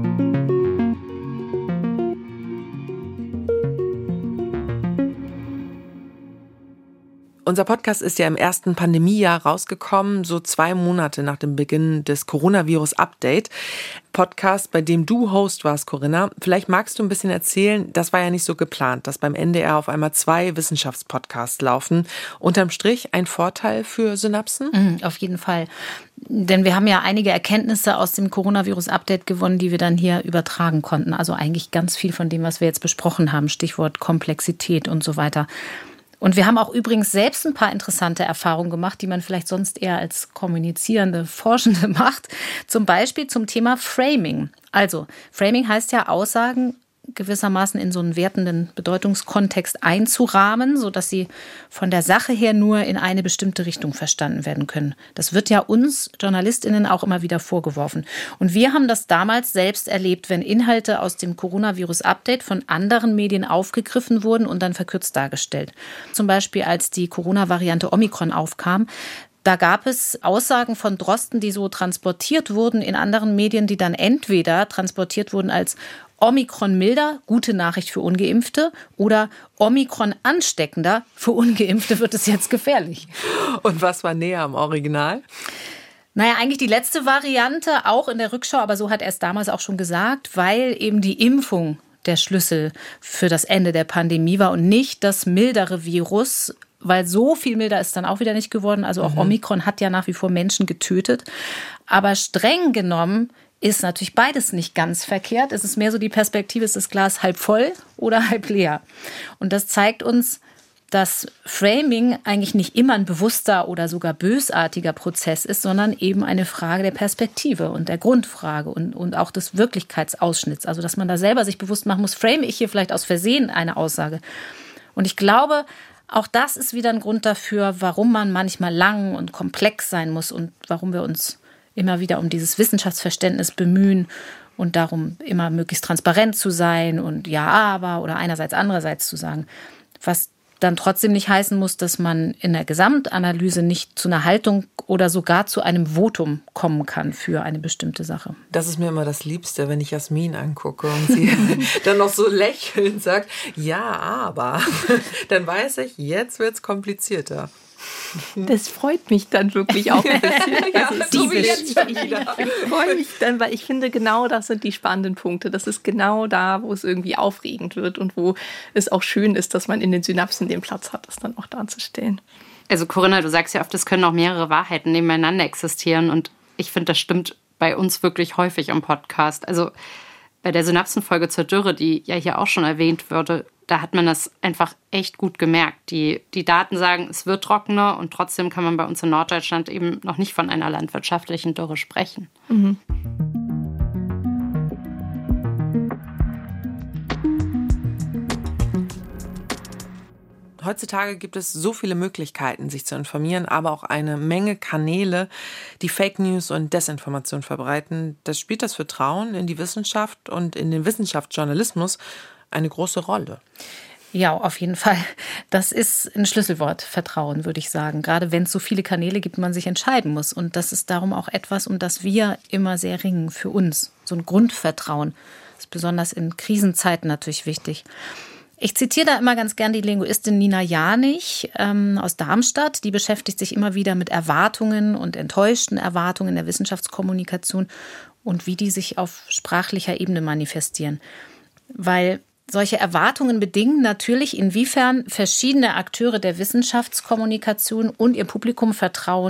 Unser Podcast ist ja im ersten Pandemiejahr rausgekommen, so zwei Monate nach dem Beginn des Coronavirus-Update. Podcast, bei dem du Host warst, Corinna. Vielleicht magst du ein bisschen erzählen, das war ja nicht so geplant, dass beim N D R auf einmal zwei Wissenschaftspodcasts laufen. Unterm Strich ein Vorteil für Synapsen? Mhm, auf jeden Fall. Denn wir haben ja einige Erkenntnisse aus dem Coronavirus-Update gewonnen, die wir dann hier übertragen konnten. Also eigentlich ganz viel von dem, was wir jetzt besprochen haben. Stichwort Komplexität und so weiter. Und wir haben auch übrigens selbst ein paar interessante Erfahrungen gemacht, die man vielleicht sonst eher als kommunizierende Forschende macht. Zum Beispiel zum Thema Framing. Also, Framing heißt ja, Aussagen gewissermaßen in so einen wertenden Bedeutungskontext einzurahmen, sodass sie von der Sache her nur in eine bestimmte Richtung verstanden werden können. Das wird ja uns JournalistInnen auch immer wieder vorgeworfen. Und wir haben das damals selbst erlebt, wenn Inhalte aus dem Coronavirus-Update von anderen Medien aufgegriffen wurden und dann verkürzt dargestellt. Zum Beispiel, als die Corona-Variante Omikron aufkam, da gab es Aussagen von Drosten, die so transportiert wurden in anderen Medien, die dann entweder transportiert wurden als Omikron milder, gute Nachricht für Ungeimpfte, oder Omikron ansteckender, für Ungeimpfte wird es jetzt gefährlich. Und was war näher am Original? Naja, eigentlich die letzte Variante, auch in der Rückschau, aber so hat er es damals auch schon gesagt, weil eben die Impfung der Schlüssel für das Ende der Pandemie war und nicht das mildere Virus, weil so viel milder ist dann auch wieder nicht geworden. Also auch mhm. Omikron hat ja nach wie vor Menschen getötet. Aber streng genommen ist natürlich beides nicht ganz verkehrt. Es ist mehr so die Perspektive, ist das Glas halb voll oder halb leer. Und das zeigt uns, dass Framing eigentlich nicht immer ein bewusster oder sogar bösartiger Prozess ist, sondern eben eine Frage der Perspektive und der Grundfrage und, und auch des Wirklichkeitsausschnitts. Also dass man da selber sich bewusst machen muss, frame ich hier vielleicht aus Versehen eine Aussage. Und ich glaube, auch das ist wieder ein Grund dafür, warum man manchmal lang und komplex sein muss und warum wir uns immer wieder um dieses Wissenschaftsverständnis bemühen und darum immer möglichst transparent zu sein und ja, aber oder einerseits, andererseits zu sagen. Was dann trotzdem nicht heißen muss, dass man in der Gesamtanalyse nicht zu einer Haltung oder sogar zu einem Votum kommen kann für eine bestimmte Sache. Das ist mir immer das Liebste, wenn ich Jasmin angucke und sie dann noch so lächelnd sagt, ja, aber, dann weiß ich, jetzt wird's komplizierter. Das freut mich dann wirklich auch ein bisschen. Ja, also so wie jetzt schon wieder. Ich, ich freue mich dann, weil ich finde, genau das sind die spannenden Punkte. Das ist genau da, wo es irgendwie aufregend wird und wo es auch schön ist, dass man in den Synapsen den Platz hat, das dann auch darzustellen. Also Corinna, du sagst ja oft, es können auch mehrere Wahrheiten nebeneinander existieren und ich finde, das stimmt bei uns wirklich häufig im Podcast. Also bei der Synapsenfolge zur Dürre, die ja hier auch schon erwähnt wurde, da hat man das einfach echt gut gemerkt. Die, die Daten sagen, es wird trockener und trotzdem kann man bei uns in Norddeutschland eben noch nicht von einer landwirtschaftlichen Dürre sprechen. Mhm. Heutzutage gibt es so viele Möglichkeiten, sich zu informieren, aber auch eine Menge Kanäle, die Fake News und Desinformation verbreiten. Das spielt das Vertrauen in die Wissenschaft und in den Wissenschaftsjournalismus eine große Rolle. Ja, auf jeden Fall. Das ist ein Schlüsselwort, Vertrauen, würde ich sagen. Gerade wenn es so viele Kanäle gibt, man sich entscheiden muss. Und das ist darum auch etwas, um das wir immer sehr ringen für uns. So ein Grundvertrauen. Das ist besonders in Krisenzeiten natürlich wichtig. Ich zitiere da immer ganz gern die Linguistin Nina Janich ähm, aus Darmstadt. Die beschäftigt sich immer wieder mit Erwartungen und enttäuschten Erwartungen der Wissenschaftskommunikation und wie die sich auf sprachlicher Ebene manifestieren. Weil solche Erwartungen bedingen natürlich, inwiefern verschiedene Akteure der Wissenschaftskommunikation und ihr Publikum Vertrauen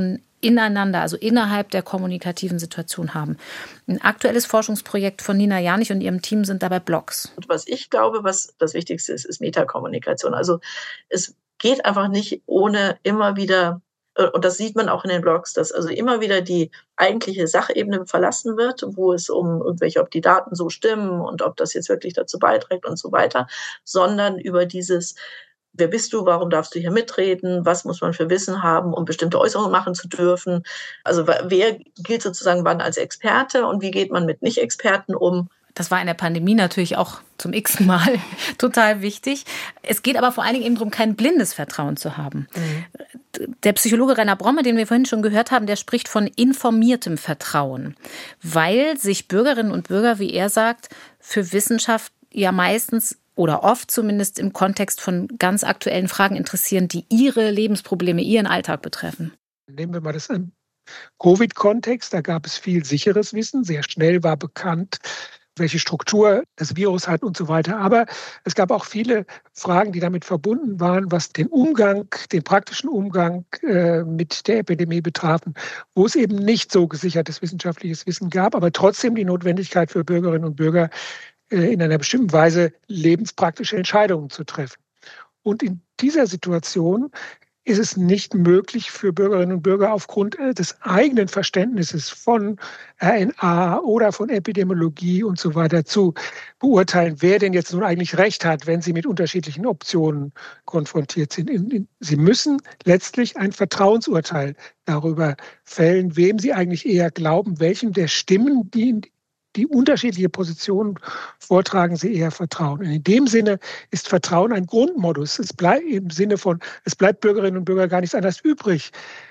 ineinander, also innerhalb der kommunikativen Situation haben. Ein aktuelles Forschungsprojekt von Nina Janich und ihrem Team sind dabei Blogs. Und was ich glaube, was das Wichtigste ist, ist Metakommunikation. Also es geht einfach nicht ohne immer wieder, und das sieht man auch in den Blogs, dass also immer wieder die eigentliche Sachebene verlassen wird, wo es um irgendwelche, ob die Daten so stimmen und ob das jetzt wirklich dazu beiträgt und so weiter, sondern über dieses, wer bist du, warum darfst du hier mitreden, was muss man für Wissen haben, um bestimmte Äußerungen machen zu dürfen. Also wer gilt sozusagen wann als Experte und wie geht man mit Nicht-Experten um. Das war in der Pandemie natürlich auch zum x-ten Mal total wichtig. Es geht aber vor allen Dingen eben darum, kein blindes Vertrauen zu haben. Mhm. Der Psychologe Rainer Bromme, den wir vorhin schon gehört haben, der spricht von informiertem Vertrauen, weil sich Bürgerinnen und Bürger, wie er sagt, für Wissenschaft ja meistens oder oft zumindest im Kontext von ganz aktuellen Fragen interessieren, die ihre Lebensprobleme, ihren Alltag betreffen. Nehmen wir mal das im Covid-Kontext. Da gab es viel sicheres Wissen. Sehr schnell war bekannt, welche Struktur das Virus hat und so weiter. Aber es gab auch viele Fragen, die damit verbunden waren, was den Umgang, den praktischen Umgang äh, mit der Epidemie betrafen, wo es eben nicht so gesichertes wissenschaftliches Wissen gab, aber trotzdem die Notwendigkeit für Bürgerinnen und Bürger, äh, in einer bestimmten Weise lebenspraktische Entscheidungen zu treffen. Und in dieser Situation ist es nicht möglich für Bürgerinnen und Bürger aufgrund des eigenen Verständnisses von R N A oder von Epidemiologie und so weiter zu beurteilen, wer denn jetzt nun eigentlich recht hat, wenn sie mit unterschiedlichen Optionen konfrontiert sind. Sie müssen letztlich ein Vertrauensurteil darüber fällen, wem sie eigentlich eher glauben, welchem der Stimmen, die in die unterschiedliche Positionen vortragen, sie eher vertrauen. Und in dem Sinne ist Vertrauen ein Grundmodus. Es bleibt im Sinne von, es bleibt Bürgerinnen und Bürgern gar nichts anderes übrig,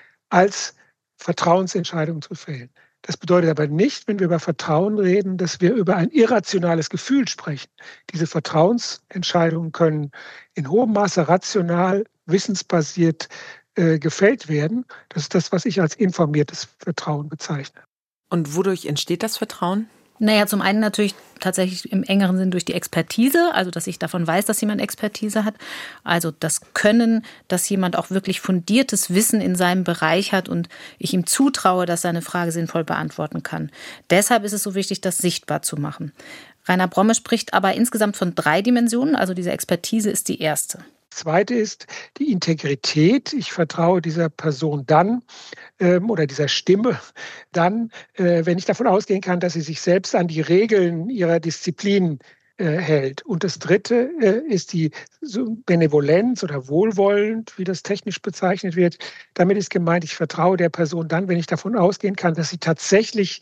als Vertrauensentscheidungen zu fällen. Das bedeutet aber nicht, wenn wir über Vertrauen reden, dass wir über ein irrationales Gefühl sprechen. Diese Vertrauensentscheidungen können in hohem Maße rational, wissensbasiert äh, gefällt werden. Das ist das, was ich als informiertes Vertrauen bezeichne. Und wodurch entsteht das Vertrauen? Naja, zum einen natürlich tatsächlich im engeren Sinn durch die Expertise, also dass ich davon weiß, dass jemand Expertise hat. Also das Können, dass jemand auch wirklich fundiertes Wissen in seinem Bereich hat und ich ihm zutraue, dass er eine Frage sinnvoll beantworten kann. Deshalb ist es so wichtig, das sichtbar zu machen. Rainer Bromme spricht aber insgesamt von drei Dimensionen, also diese Expertise ist die erste. Das Zweite ist die Integrität. Ich vertraue dieser Person dann ähm, oder dieser Stimme dann, äh, wenn ich davon ausgehen kann, dass sie sich selbst an die Regeln ihrer Disziplin äh, hält. Und das Dritte äh, ist die so Benevolenz oder wohlwollend, wie das technisch bezeichnet wird. Damit ist gemeint, ich vertraue der Person dann, wenn ich davon ausgehen kann, dass sie tatsächlich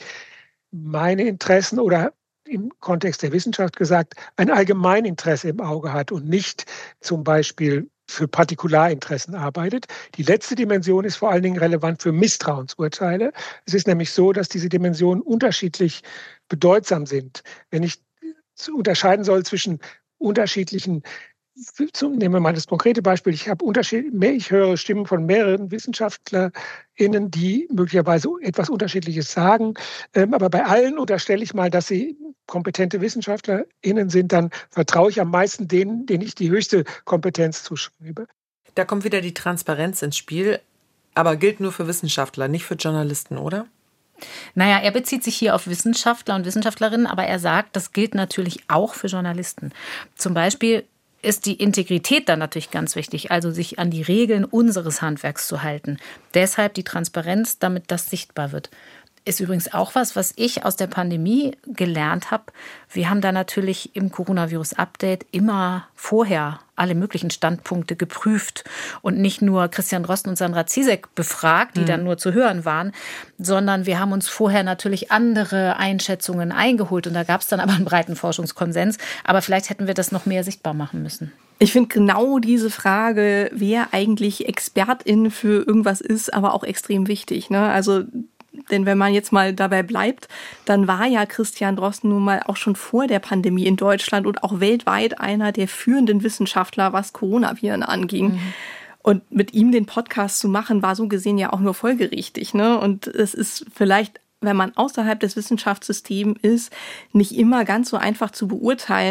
meine Interessen oder im Kontext der Wissenschaft gesagt, ein Allgemeininteresse im Auge hat und nicht zum Beispiel für Partikularinteressen arbeitet. Die letzte Dimension ist vor allen Dingen relevant für Misstrauensurteile. Es ist nämlich so, dass diese Dimensionen unterschiedlich bedeutsam sind. Wenn ich unterscheiden soll zwischen unterschiedlichen, nehmen wir mal das konkrete Beispiel, ich habe Unterschied, ich höre Stimmen von mehreren WissenschaftlerInnen, die möglicherweise etwas Unterschiedliches sagen, aber bei allen unterstelle ich mal, dass sie kompetente WissenschaftlerInnen sind, dann vertraue ich am meisten denen, denen ich die höchste Kompetenz zuschreibe. Da kommt wieder die Transparenz ins Spiel, aber gilt nur für Wissenschaftler, nicht für Journalisten, oder? Naja, er bezieht sich hier auf Wissenschaftler und Wissenschaftlerinnen, aber er sagt, das gilt natürlich auch für Journalisten. Zum Beispiel ist die Integrität dann natürlich ganz wichtig, also sich an die Regeln unseres Handwerks zu halten. Deshalb die Transparenz, damit das sichtbar wird. Ist übrigens auch was, was ich aus der Pandemie gelernt habe. Wir haben da natürlich im Coronavirus-Update immer vorher alle möglichen Standpunkte geprüft und nicht nur Christian Drosten und Sandra Ziesek befragt, die mhm. dann nur zu hören waren, sondern wir haben uns vorher natürlich andere Einschätzungen eingeholt und da gab es dann aber einen breiten Forschungskonsens. Aber vielleicht hätten wir das noch mehr sichtbar machen müssen. Ich finde genau diese Frage, wer eigentlich Expertin für irgendwas ist, aber auch extrem wichtig, ne? Also denn wenn man jetzt mal dabei bleibt, dann war ja Christian Drosten nun mal auch schon vor der Pandemie in Deutschland und auch weltweit einer der führenden Wissenschaftler, was Coronaviren anging. Mhm. Und mit ihm den Podcast zu machen, war so gesehen ja auch nur folgerichtig, ne? Und es ist vielleicht, wenn man außerhalb des Wissenschaftssystems ist, nicht immer ganz so einfach zu beurteilen,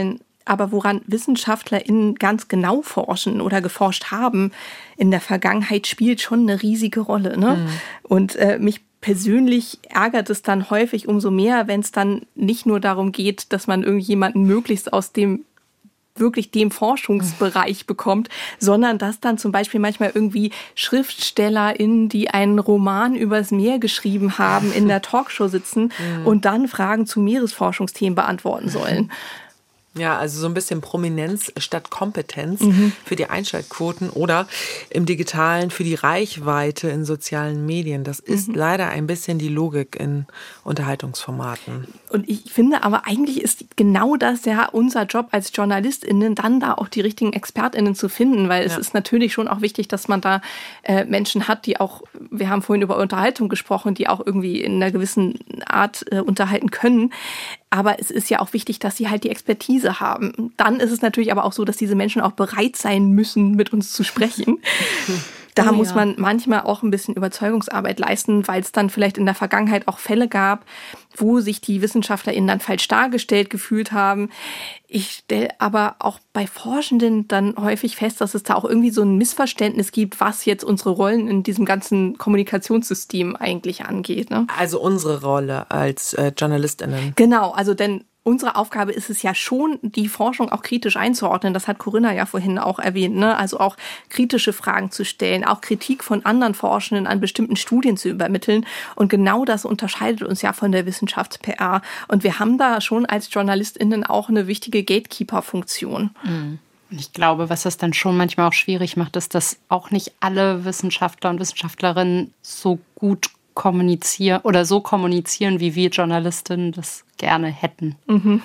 Aber woran WissenschaftlerInnen ganz genau forschen oder geforscht haben in der Vergangenheit, spielt schon eine riesige Rolle. Ne? Mhm. Und äh, mich persönlich ärgert es dann häufig umso mehr, wenn es dann nicht nur darum geht, dass man irgendjemanden möglichst aus dem wirklich dem Forschungsbereich bekommt, sondern dass dann zum Beispiel manchmal irgendwie SchriftstellerInnen, die einen Roman übers Meer geschrieben haben, in der Talkshow sitzen mhm. und dann Fragen zu Meeresforschungsthemen beantworten sollen. Ja, also so ein bisschen Prominenz statt Kompetenz mhm. für die Einschaltquoten oder im Digitalen für die Reichweite in sozialen Medien. Das ist mhm. leider ein bisschen die Logik in Unterhaltungsformaten. Und ich finde aber eigentlich ist genau das ja unser Job als JournalistInnen, dann da auch die richtigen ExpertInnen zu finden, weil es ja. ist natürlich schon auch wichtig, dass man da äh, Menschen hat, die auch, wir haben vorhin über Unterhaltung gesprochen, die auch irgendwie in einer gewissen Art äh, unterhalten können. Aber es ist ja auch wichtig, dass sie halt die Expertise haben. Dann ist es natürlich aber auch so, dass diese Menschen auch bereit sein müssen, mit uns zu sprechen. Da oh, muss ja. man manchmal auch ein bisschen Überzeugungsarbeit leisten, weil es dann vielleicht in der Vergangenheit auch Fälle gab, wo sich die WissenschaftlerInnen dann falsch dargestellt gefühlt haben. Ich stelle aber auch bei Forschenden dann häufig fest, dass es da auch irgendwie so ein Missverständnis gibt, was jetzt unsere Rollen in diesem ganzen Kommunikationssystem eigentlich angeht. Ne? Also unsere Rolle als äh, JournalistInnen. Genau, also denn unsere Aufgabe ist es ja schon, die Forschung auch kritisch einzuordnen. Das hat Corinna ja vorhin auch erwähnt, ne? Also auch kritische Fragen zu stellen, auch Kritik von anderen Forschenden an bestimmten Studien zu übermitteln. Und genau das unterscheidet uns ja von der Wissenschafts-P R. Und wir haben da schon als JournalistInnen auch eine wichtige Gatekeeper-Funktion. Mhm. Ich glaube, was das dann schon manchmal auch schwierig macht, ist, dass auch nicht alle Wissenschaftler und Wissenschaftlerinnen so gut kommunizieren oder so kommunizieren, wie wir Journalistinnen das gerne hätten. Mhm.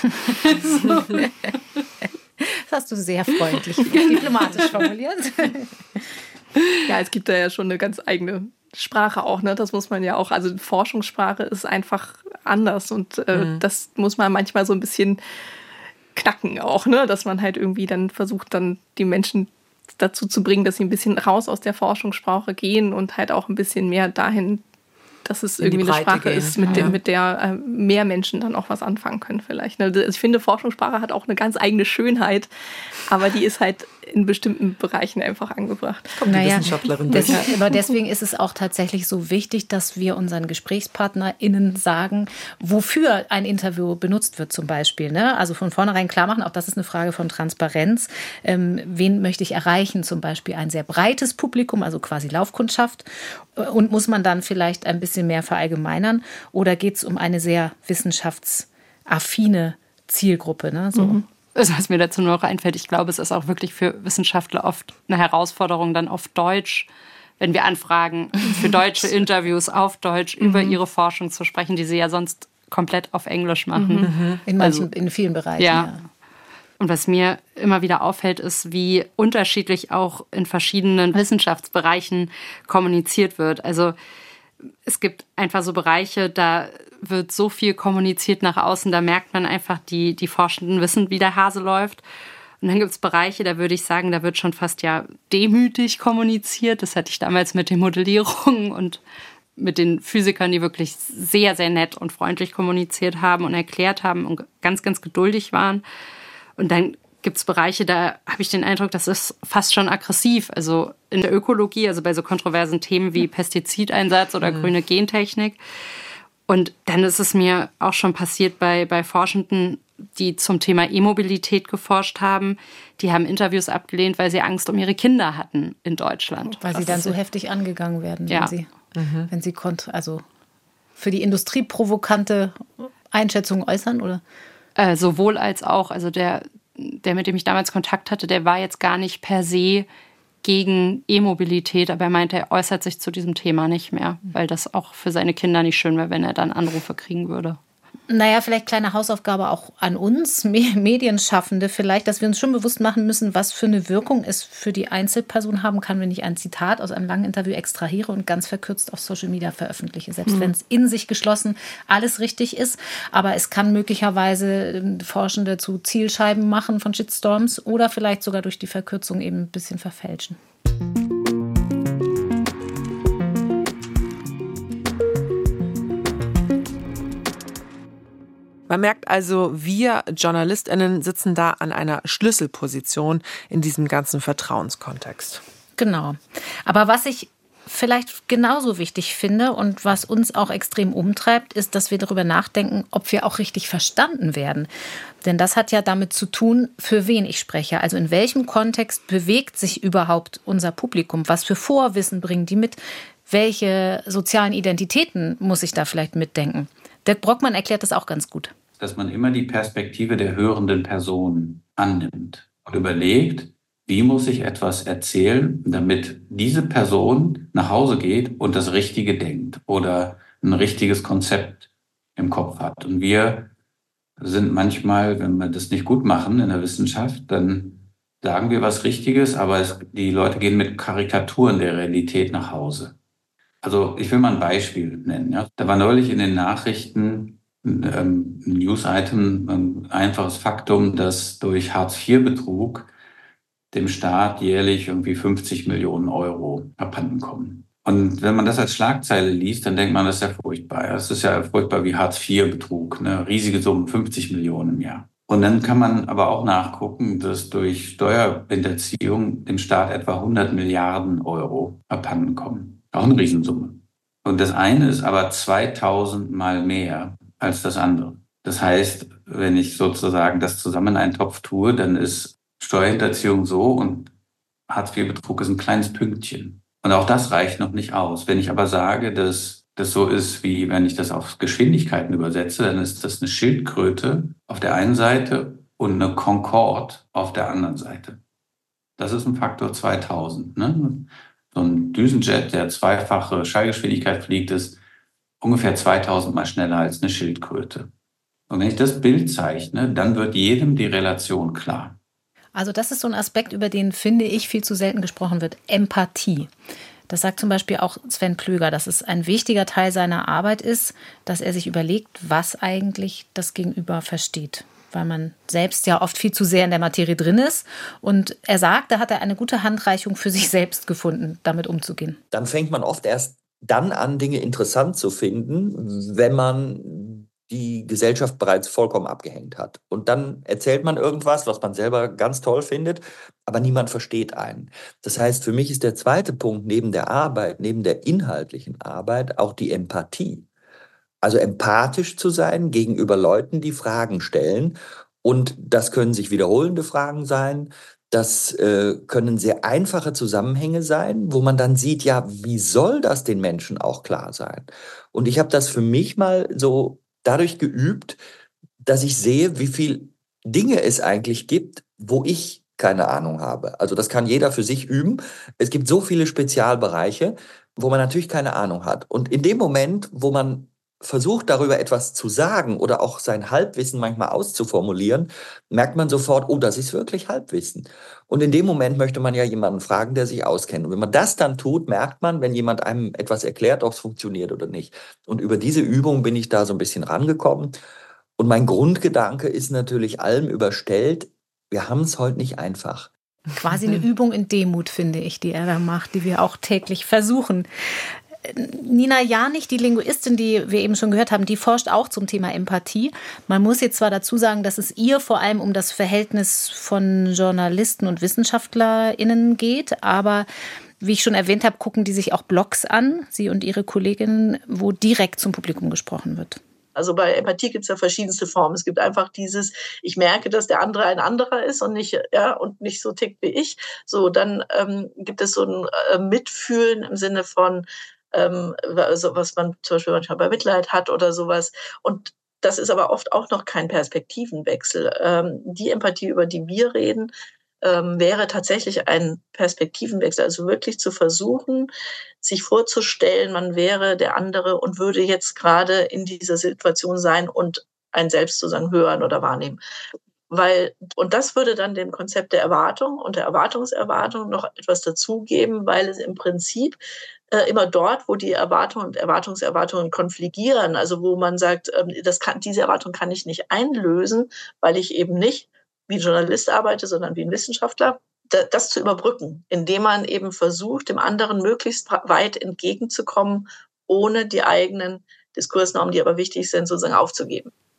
so. Das hast du sehr freundlich, diplomatisch formuliert. Ja, es gibt da ja schon eine ganz eigene Sprache auch, ne? Das muss man ja auch, also Forschungssprache ist einfach anders und äh, mhm. das muss man manchmal so ein bisschen knacken auch, ne? Dass man halt irgendwie dann versucht, dann die Menschen dazu zu bringen, dass sie ein bisschen raus aus der Forschungssprache gehen und halt auch ein bisschen mehr dahin, dass es irgendwie eine Sprache gehen. ist, mit, ja. dem, mit der äh, mehr Menschen dann auch was anfangen können vielleicht. Ne? Ich finde, Forschungssprache hat auch eine ganz eigene Schönheit, aber die ist halt in bestimmten Bereichen einfach angebracht. Kommt die naja, Wissenschaftlerin durch. Deswegen, aber deswegen ist es auch tatsächlich so wichtig, dass wir unseren GesprächspartnerInnen sagen, wofür ein Interview benutzt wird zum Beispiel. Ne? Also von vornherein klar machen, auch das ist eine Frage von Transparenz. Ähm, wen möchte ich erreichen? Zum Beispiel ein sehr breites Publikum, also quasi Laufkundschaft. Und muss man dann vielleicht ein bisschen mehr verallgemeinern? Oder geht es um eine sehr wissenschaftsaffine Zielgruppe? Ne? So. Mhm. Also was mir dazu noch einfällt, ich glaube, es ist auch wirklich für Wissenschaftler oft eine Herausforderung, dann auf Deutsch, wenn wir anfragen, für deutsche Interviews auf Deutsch mhm. über ihre Forschung zu sprechen, die sie ja sonst komplett auf Englisch machen. Mhm. In manchen, also, in vielen Bereichen, ja. ja. Und was mir immer wieder auffällt, ist, wie unterschiedlich auch in verschiedenen Wissenschaftsbereichen kommuniziert wird. Also es gibt einfach so Bereiche, da wird so viel kommuniziert nach außen, da merkt man einfach, die, die Forschenden wissen, wie der Hase läuft. Und dann gibt es Bereiche, da würde ich sagen, da wird schon fast ja demütig kommuniziert. Das hatte ich damals mit den Modellierungen und mit den Physikern, die wirklich sehr, sehr nett und freundlich kommuniziert haben und erklärt haben und ganz, ganz geduldig waren. Und dann gibt es Bereiche, da habe ich den Eindruck, das ist fast schon aggressiv. Also in der Ökologie, also bei so kontroversen Themen wie Pestizideinsatz oder mhm. grüne Gentechnik. Und dann ist es mir auch schon passiert bei, bei Forschenden, die zum Thema E-Mobilität geforscht haben. Die haben Interviews abgelehnt, weil sie Angst um ihre Kinder hatten in Deutschland. Weil sie dann so heftig angegangen werden, ja. wenn sie, mhm. wenn sie kont- also für die Industrie provokante Einschätzungen äußern, oder? Äh, sowohl als auch. Also der, der, mit dem ich damals Kontakt hatte, der war jetzt gar nicht per se gegen E-Mobilität, aber er meinte, er äußert sich zu diesem Thema nicht mehr, weil das auch für seine Kinder nicht schön wäre, wenn er dann Anrufe kriegen würde. Naja, vielleicht kleine Hausaufgabe auch an uns, Medienschaffende vielleicht, dass wir uns schon bewusst machen müssen, was für eine Wirkung es für die Einzelperson haben kann, wenn ich ein Zitat aus einem langen Interview extrahiere und ganz verkürzt auf Social Media veröffentliche. Selbst mhm. wenn es in sich geschlossen alles richtig ist. Aber es kann möglicherweise Forschende zu Zielscheiben machen von Shitstorms oder vielleicht sogar durch die Verkürzung eben ein bisschen verfälschen. Man merkt also, wir JournalistInnen sitzen da an einer Schlüsselposition in diesem ganzen Vertrauenskontext. Genau. Aber was ich vielleicht genauso wichtig finde und was uns auch extrem umtreibt, ist, dass wir darüber nachdenken, ob wir auch richtig verstanden werden. Denn das hat ja damit zu tun, für wen ich spreche. Also in welchem Kontext bewegt sich überhaupt unser Publikum? Was für Vorwissen bringen die mit? Welche sozialen Identitäten muss ich da vielleicht mitdenken? Dirk Brockmann erklärt das auch ganz gut. Dass man immer die Perspektive der hörenden Person annimmt und überlegt, wie muss ich etwas erzählen, damit diese Person nach Hause geht und das Richtige denkt oder ein richtiges Konzept im Kopf hat. Und wir sind manchmal, wenn wir das nicht gut machen in der Wissenschaft, dann sagen wir was Richtiges, aber es, die Leute gehen mit Karikaturen der Realität nach Hause. Also ich will mal ein Beispiel nennen. Ja. Da war neulich in den Nachrichten ein, ähm, ein News-Item, ein einfaches Faktum, dass durch Hartz vier Betrug dem Staat jährlich irgendwie fünfzig Millionen Euro abhanden kommen. Und wenn man das als Schlagzeile liest, dann denkt man, das ist ja furchtbar. Das ist ja furchtbar wie Hartz vier Betrug, ne? Riesige Summen, fünfzig Millionen im Jahr. Und dann kann man aber auch nachgucken, dass durch Steuerhinterziehung dem Staat etwa hundert Milliarden Euro abhanden kommen. Auch eine Riesensumme. Und das eine ist aber zweitausend Mal mehr als das andere. Das heißt, wenn ich sozusagen das zusammen in einen Topf tue, dann ist Steuerhinterziehung so und Hartz vier Betrug ist ein kleines Pünktchen. Und auch das reicht noch nicht aus. Wenn ich aber sage, dass das so ist, wie wenn ich das auf Geschwindigkeiten übersetze, dann ist das eine Schildkröte auf der einen Seite und eine Concorde auf der anderen Seite. Das ist ein Faktor zweitausend. Ne? So ein Düsenjet, der zweifache Schallgeschwindigkeit fliegt, ist ungefähr zweitausend Mal schneller als eine Schildkröte. Und wenn ich das Bild zeichne, dann wird jedem die Relation klar. Also das ist so ein Aspekt, über den, finde ich, viel zu selten gesprochen wird. Empathie. Das sagt zum Beispiel auch Sven Plöger, dass es ein wichtiger Teil seiner Arbeit ist, dass er sich überlegt, was eigentlich das Gegenüber versteht. Weil man selbst ja oft viel zu sehr in der Materie drin ist. Und er sagt, da hat er eine gute Handreichung für sich selbst gefunden, damit umzugehen. Dann fängt man oft erst dann an, Dinge interessant zu finden, wenn man die Gesellschaft bereits vollkommen abgehängt hat. Und dann erzählt man irgendwas, was man selber ganz toll findet, aber niemand versteht einen. Das heißt, für mich ist der zweite Punkt neben der Arbeit, neben der inhaltlichen Arbeit auch die Empathie. Also empathisch zu sein gegenüber Leuten, die Fragen stellen. Und das können sich wiederholende Fragen sein. Das äh, können sehr einfache Zusammenhänge sein, wo man dann sieht, ja, wie soll das den Menschen auch klar sein? Und ich habe das für mich mal so dadurch geübt, dass ich sehe, wie viel Dinge es eigentlich gibt, wo ich keine Ahnung habe. Also das kann jeder für sich üben. Es gibt so viele Spezialbereiche, wo man natürlich keine Ahnung hat. Und in dem Moment, wo man versucht, darüber etwas zu sagen oder auch sein Halbwissen manchmal auszuformulieren, merkt man sofort, oh, das ist wirklich Halbwissen. Und in dem Moment möchte man ja jemanden fragen, der sich auskennt. Und wenn man das dann tut, merkt man, wenn jemand einem etwas erklärt, ob es funktioniert oder nicht. Und über diese Übung bin ich da so ein bisschen rangekommen. Und mein Grundgedanke ist natürlich allem überstellt, wir haben es heute nicht einfach. Quasi eine Übung in Demut, finde ich, die er da macht, die wir auch täglich versuchen. Nina Janich, die Linguistin, die wir eben schon gehört haben, die forscht auch zum Thema Empathie. Man muss jetzt zwar dazu sagen, dass es ihr vor allem um das Verhältnis von Journalisten und WissenschaftlerInnen geht, aber wie ich schon erwähnt habe, gucken die sich auch Blogs an, sie und ihre Kolleginnen, wo direkt zum Publikum gesprochen wird. Also bei Empathie gibt es ja verschiedenste Formen. Es gibt einfach dieses, ich merke, dass der andere ein anderer ist und nicht, ja, und nicht so tickt wie ich. So, dann ähm, gibt es so ein äh, Mitfühlen im Sinne von, ähm, also was man zum Beispiel manchmal bei Mitleid hat oder sowas. Und das ist aber oft auch noch kein Perspektivenwechsel. Ähm, die Empathie, über die wir reden, ähm, wäre tatsächlich ein Perspektivenwechsel. Also wirklich zu versuchen, sich vorzustellen, man wäre der andere und würde jetzt gerade in dieser Situation sein und einen selbst sozusagen hören oder wahrnehmen. Weil, und das würde dann dem Konzept der Erwartung und der Erwartungserwartung noch etwas dazugeben, weil es im Prinzip äh, immer dort, wo die Erwartungen und Erwartungserwartungen konfligieren, also wo man sagt, ähm, das kann, diese Erwartung kann ich nicht einlösen, weil ich eben nicht wie ein Journalist arbeite, sondern wie ein Wissenschaftler, da, das zu überbrücken, indem man eben versucht, dem anderen möglichst weit entgegenzukommen, ohne die eigenen Diskursnormen, die aber wichtig sind, sozusagen aufzugeben.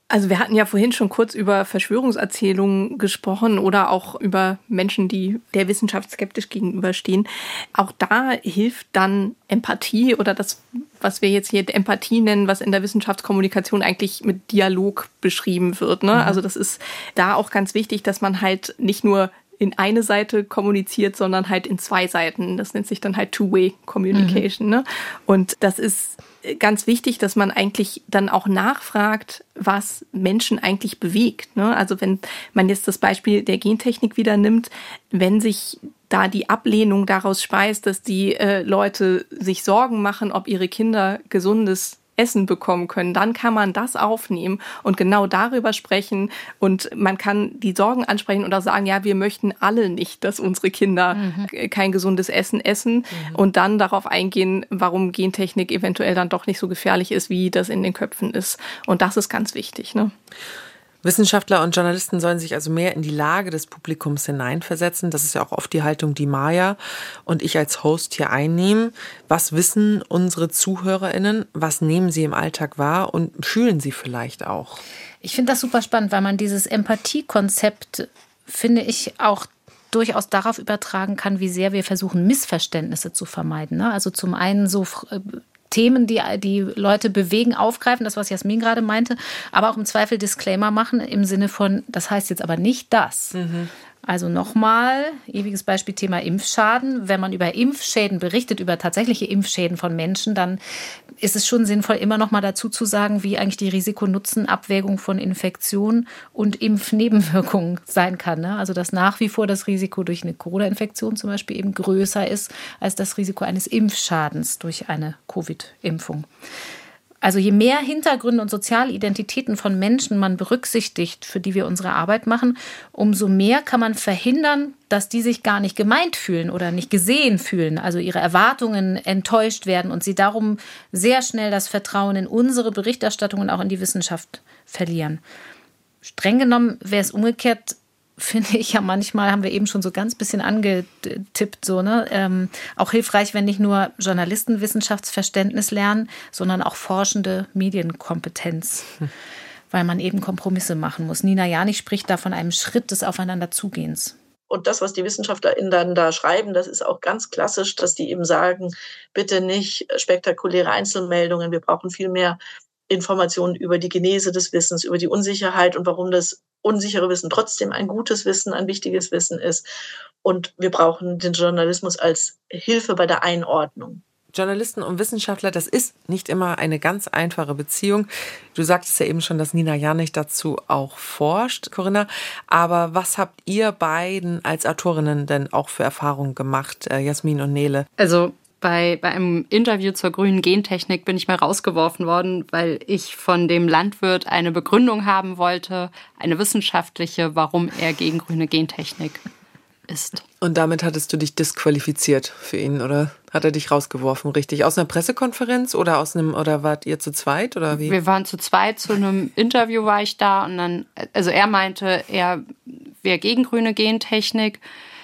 Also wir hatten ja vorhin schon kurz über Verschwörungserzählungen gesprochen oder auch über Menschen, die der Wissenschaft skeptisch gegenüberstehen. Auch da hilft dann Empathie oder das, was wir jetzt hier Empathie nennen, was in der Wissenschaftskommunikation eigentlich mit Dialog beschrieben wird. Ne? Mhm. Also das ist da auch ganz wichtig, dass man halt nicht nur in eine Seite kommuniziert, sondern halt in zwei Seiten. Das nennt sich dann halt Two-Way-Communication. Mhm. Ne? Und das ist ganz wichtig, dass man eigentlich dann auch nachfragt, was Menschen eigentlich bewegt. Ne? Also wenn man jetzt das Beispiel der Gentechnik wieder nimmt, wenn sich da die Ablehnung daraus speist, dass die äh, Leute sich Sorgen machen, ob ihre Kinder gesundes Essen bekommen können, dann kann man das aufnehmen und genau darüber sprechen und man kann die Sorgen ansprechen und auch sagen, ja, wir möchten alle nicht, dass unsere Kinder mhm. kein gesundes Essen essen mhm. und dann darauf eingehen, warum Gentechnik eventuell dann doch nicht so gefährlich ist, wie das in den Köpfen ist. Und das ist ganz wichtig, ne? Wissenschaftler und Journalisten sollen sich also mehr in die Lage des Publikums hineinversetzen. Das ist ja auch oft die Haltung, die Maja und ich als Host hier einnehmen. Was wissen unsere ZuhörerInnen? Was nehmen sie im Alltag wahr und fühlen sie vielleicht auch? Ich finde das super spannend, weil man dieses Empathiekonzept, finde ich, auch durchaus darauf übertragen kann, wie sehr wir versuchen, Missverständnisse zu vermeiden. Also zum einen so Themen, die die Leute bewegen, aufgreifen, das, was Jasmin gerade meinte, aber auch im Zweifel Disclaimer machen im Sinne von, das heißt jetzt aber nicht das. Mhm. Also nochmal, ewiges Beispiel Thema Impfschaden. Wenn man über Impfschäden berichtet, über tatsächliche Impfschäden von Menschen, dann ist es schon sinnvoll, immer noch mal dazu zu sagen, wie eigentlich die Risiko-Nutzen-Abwägung von Infektion und Impfnebenwirkungen sein kann. Ne? Also dass nach wie vor das Risiko durch eine Corona-Infektion zum Beispiel eben größer ist als das Risiko eines Impfschadens durch eine Covid-Impfung. Also je mehr Hintergründe und soziale Identitäten von Menschen man berücksichtigt, für die wir unsere Arbeit machen, umso mehr kann man verhindern, dass die sich gar nicht gemeint fühlen oder nicht gesehen fühlen, also ihre Erwartungen enttäuscht werden und sie darum sehr schnell das Vertrauen in unsere Berichterstattung und auch in die Wissenschaft verlieren. Streng genommen wäre es umgekehrt, finde ich ja manchmal, haben wir eben schon so ganz bisschen angetippt, so, ne? Ähm, auch hilfreich, wenn nicht nur Journalisten Wissenschaftsverständnis lernen, sondern auch Forschende Medienkompetenz, hm. weil man eben Kompromisse machen muss. Nina Janich spricht da von einem Schritt des Aufeinanderzugehens. Und das, was die WissenschaftlerInnen dann da schreiben, das ist auch ganz klassisch, dass die eben sagen, bitte nicht spektakuläre Einzelmeldungen, wir brauchen viel mehr Informationen über die Genese des Wissens, über die Unsicherheit und warum das unsichere Wissen trotzdem ein gutes Wissen, ein wichtiges Wissen ist. Und wir brauchen den Journalismus als Hilfe bei der Einordnung. Journalisten und Wissenschaftler, das ist nicht immer eine ganz einfache Beziehung. Du sagtest ja eben schon, dass Nina Janich dazu auch forscht, Corinna. Aber was habt ihr beiden als Autorinnen denn auch für Erfahrungen gemacht, äh, Jasmin und Nele? Also Bei, bei einem Interview zur grünen Gentechnik bin ich mal rausgeworfen worden, weil ich von dem Landwirt eine Begründung haben wollte, eine wissenschaftliche, warum er gegen grüne Gentechnik ist. Und damit hattest du dich disqualifiziert für ihn, oder hat er dich rausgeworfen, richtig? Aus einer Pressekonferenz oder aus einem, oder wart ihr zu zweit, oder wie? Wir waren zu zweit, zu einem Interview war ich da und dann, also er meinte, er wäre gegen grüne Gentechnik,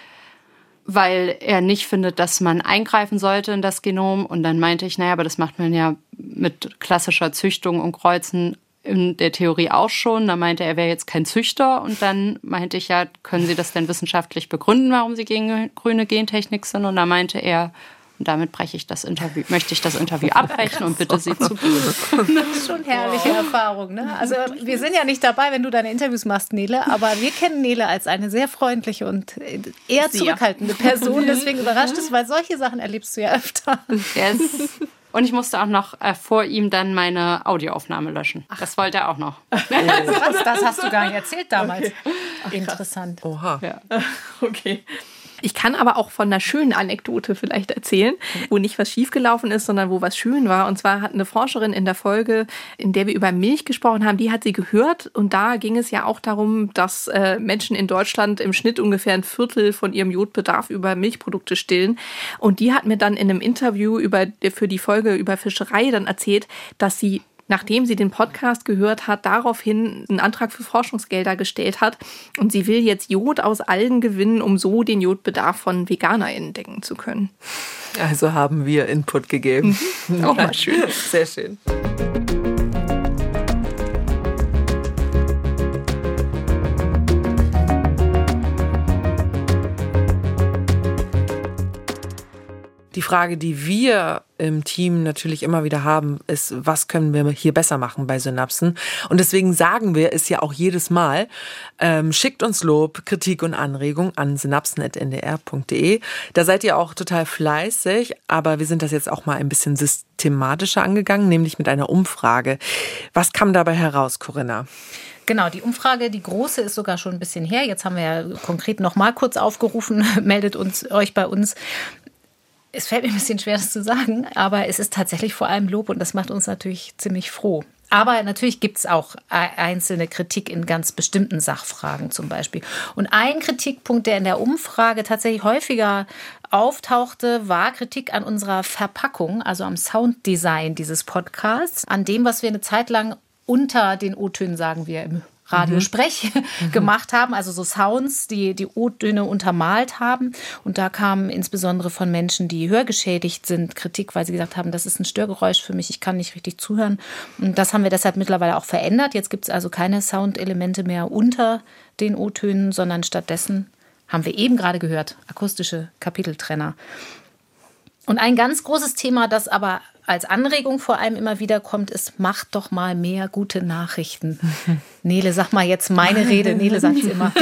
weil er nicht findet, dass man eingreifen sollte in das Genom. Und dann meinte ich, naja, aber das macht man ja mit klassischer Züchtung und Kreuzen in der Theorie auch schon. Da meinte er, er wäre jetzt kein Züchter. Und dann meinte ich, ja, können Sie das denn wissenschaftlich begründen, warum Sie gegen grüne Gentechnik sind? Und da meinte er, und damit breche ich das Interview, möchte ich das Interview abbrechen und bitte Sie zu gehen. Das ist schon herrliche wow. Erfahrung, ne? Also wir sind ja nicht dabei, wenn du deine Interviews machst, Nele, aber wir kennen Nele als eine sehr freundliche und eher zurückhaltende Person. Deswegen überrascht es, weil solche Sachen erlebst du ja öfter. Yes. Und ich musste auch noch äh, vor ihm dann meine Audioaufnahme löschen. Ach. Das wollte er auch noch. Was? Das hast du gar nicht erzählt damals. Okay. Ach, interessant. Oha. Ja. Okay. Ich kann aber auch von einer schönen Anekdote vielleicht erzählen, wo nicht was schiefgelaufen ist, sondern wo was schön war. Und zwar hat eine Forscherin in der Folge, in der wir über Milch gesprochen haben, die hat sie gehört. Und da ging es ja auch darum, dass äh, Menschen in Deutschland im Schnitt ungefähr ein Viertel von ihrem Jodbedarf über Milchprodukte stillen. Und die hat mir dann in einem Interview über, für die Folge über Fischerei dann erzählt, dass sie, nachdem sie den Podcast gehört hat, daraufhin einen Antrag für Forschungsgelder gestellt hat. Und sie will jetzt Jod aus Algen gewinnen, um so den Jodbedarf von VeganerInnen decken zu können. Also haben wir Input gegeben. Mhm. Auch mal schön. Sehr schön. Die Frage, die wir im Team natürlich immer wieder haben, ist, was können wir hier besser machen bei Synapsen? Und deswegen sagen wir es ja auch jedes Mal, ähm, schickt uns Lob, Kritik und Anregung an synapsen at n d r punkt d e. Da seid ihr auch total fleißig, aber wir sind das jetzt auch mal ein bisschen systematischer angegangen, nämlich mit einer Umfrage. Was kam dabei heraus, Corinna? Genau, die Umfrage, die große, ist sogar schon ein bisschen her. Jetzt haben wir ja konkret noch mal kurz aufgerufen, meldet uns euch bei uns. Es fällt mir ein bisschen schwer, das zu sagen, aber es ist tatsächlich vor allem Lob und das macht uns natürlich ziemlich froh. Aber natürlich gibt es auch einzelne Kritik in ganz bestimmten Sachfragen zum Beispiel. Und ein Kritikpunkt, der in der Umfrage tatsächlich häufiger auftauchte, war Kritik an unserer Verpackung, also am Sounddesign dieses Podcasts, an dem, was wir eine Zeit lang unter den O-Tönen, sagen wir im Radiosprech, mhm. gemacht haben, also so Sounds, die die O-Töne untermalt haben. Und da kam insbesondere von Menschen, die hörgeschädigt sind, Kritik, weil sie gesagt haben, das ist ein Störgeräusch für mich, ich kann nicht richtig zuhören. Und das haben wir deshalb mittlerweile auch verändert. Jetzt gibt es also keine Soundelemente mehr unter den O-Tönen, sondern stattdessen haben wir eben gerade gehört, akustische Kapiteltrenner. Und ein ganz großes Thema, das aber als Anregung vor allem immer wieder kommt, ist, macht doch mal mehr gute Nachrichten. Nele, sag mal jetzt meine Rede. Nele sagt es immer.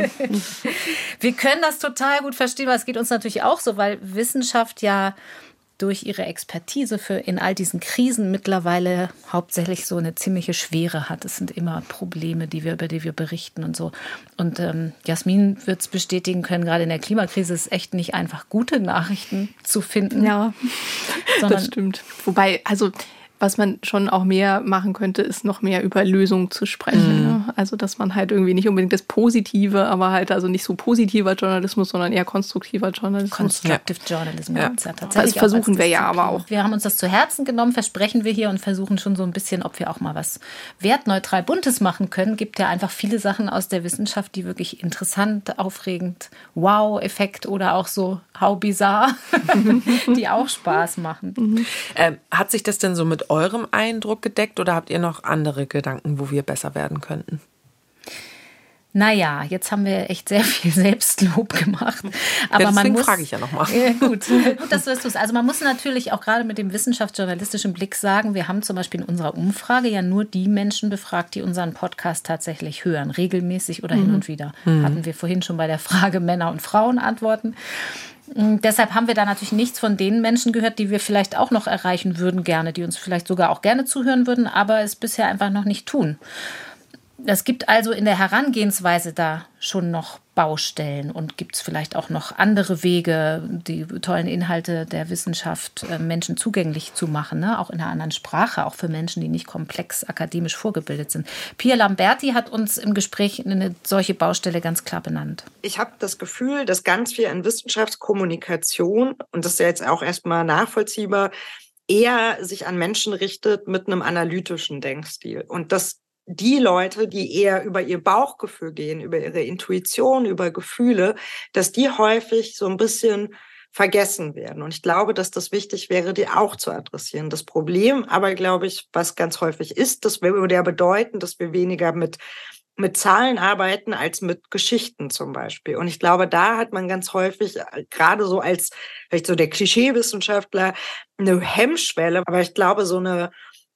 Wir können das total gut verstehen, weil es geht uns natürlich auch so, weil Wissenschaft ja durch ihre Expertise für in all diesen Krisen mittlerweile hauptsächlich so eine ziemliche Schwere hat. Es sind immer Probleme, die wir, über die wir berichten und so. Und ähm, Jasmin wird es bestätigen können, gerade in der Klimakrise ist es echt nicht einfach, gute Nachrichten zu finden. Ja, das stimmt. Wobei, also was man schon auch mehr machen könnte, ist noch mehr über Lösungen zu sprechen. Mhm. Ne? Also, dass man halt irgendwie nicht unbedingt das Positive, aber halt also nicht so positiver Journalismus, sondern eher konstruktiver Journalismus. Constructive ja. Journalism. Ja. Ja tatsächlich das versuchen wir ja aber auch. Wir haben uns das zu Herzen genommen, versprechen wir hier und versuchen schon so ein bisschen, ob wir auch mal was wertneutral Buntes machen können. Gibt ja einfach viele Sachen aus der Wissenschaft, die wirklich interessant, aufregend, Wow-Effekt oder auch so how bizarre, die auch Spaß machen. Mhm. Ähm, hat sich das denn so mit eurem Eindruck gedeckt oder habt ihr noch andere Gedanken, wo wir besser werden könnten? Naja, jetzt haben wir echt sehr viel Selbstlob gemacht. Aber ja, deswegen man muss, frage ich ja nochmal. Ja, gut, gut, dass du das tust. Also man muss natürlich auch gerade mit dem wissenschaftsjournalistischen Blick sagen, wir haben zum Beispiel in unserer Umfrage ja nur die Menschen befragt, die unseren Podcast tatsächlich hören, regelmäßig oder mhm. hin und wieder. Mhm. Hatten wir vorhin schon bei der Frage Männer und Frauen antworten. Und deshalb haben wir da natürlich nichts von den Menschen gehört, die wir vielleicht auch noch erreichen würden gerne, die uns vielleicht sogar auch gerne zuhören würden, aber es bisher einfach noch nicht tun. Es gibt also in der Herangehensweise da schon noch Baustellen und gibt es vielleicht auch noch andere Wege, die tollen Inhalte der Wissenschaft äh, Menschen zugänglich zu machen, ne? Auch in einer anderen Sprache, auch für Menschen, die nicht komplex akademisch vorgebildet sind. Pia Lamberti hat uns im Gespräch eine solche Baustelle ganz klar benannt. Ich habe das Gefühl, dass ganz viel in Wissenschaftskommunikation, und das ist ja jetzt auch erstmal nachvollziehbar, eher sich an Menschen richtet mit einem analytischen Denkstil. Und das die Leute, die eher über ihr Bauchgefühl gehen, über ihre Intuition, über Gefühle, dass die häufig so ein bisschen vergessen werden. Und ich glaube, dass das wichtig wäre, die auch zu adressieren. Das Problem aber, glaube ich, was ganz häufig ist, das würde ja bedeuten, dass wir weniger mit mit Zahlen arbeiten als mit Geschichten zum Beispiel. Und ich glaube, da hat man ganz häufig, gerade so als vielleicht so der Klischeewissenschaftler, eine Hemmschwelle. Aber ich glaube, so eine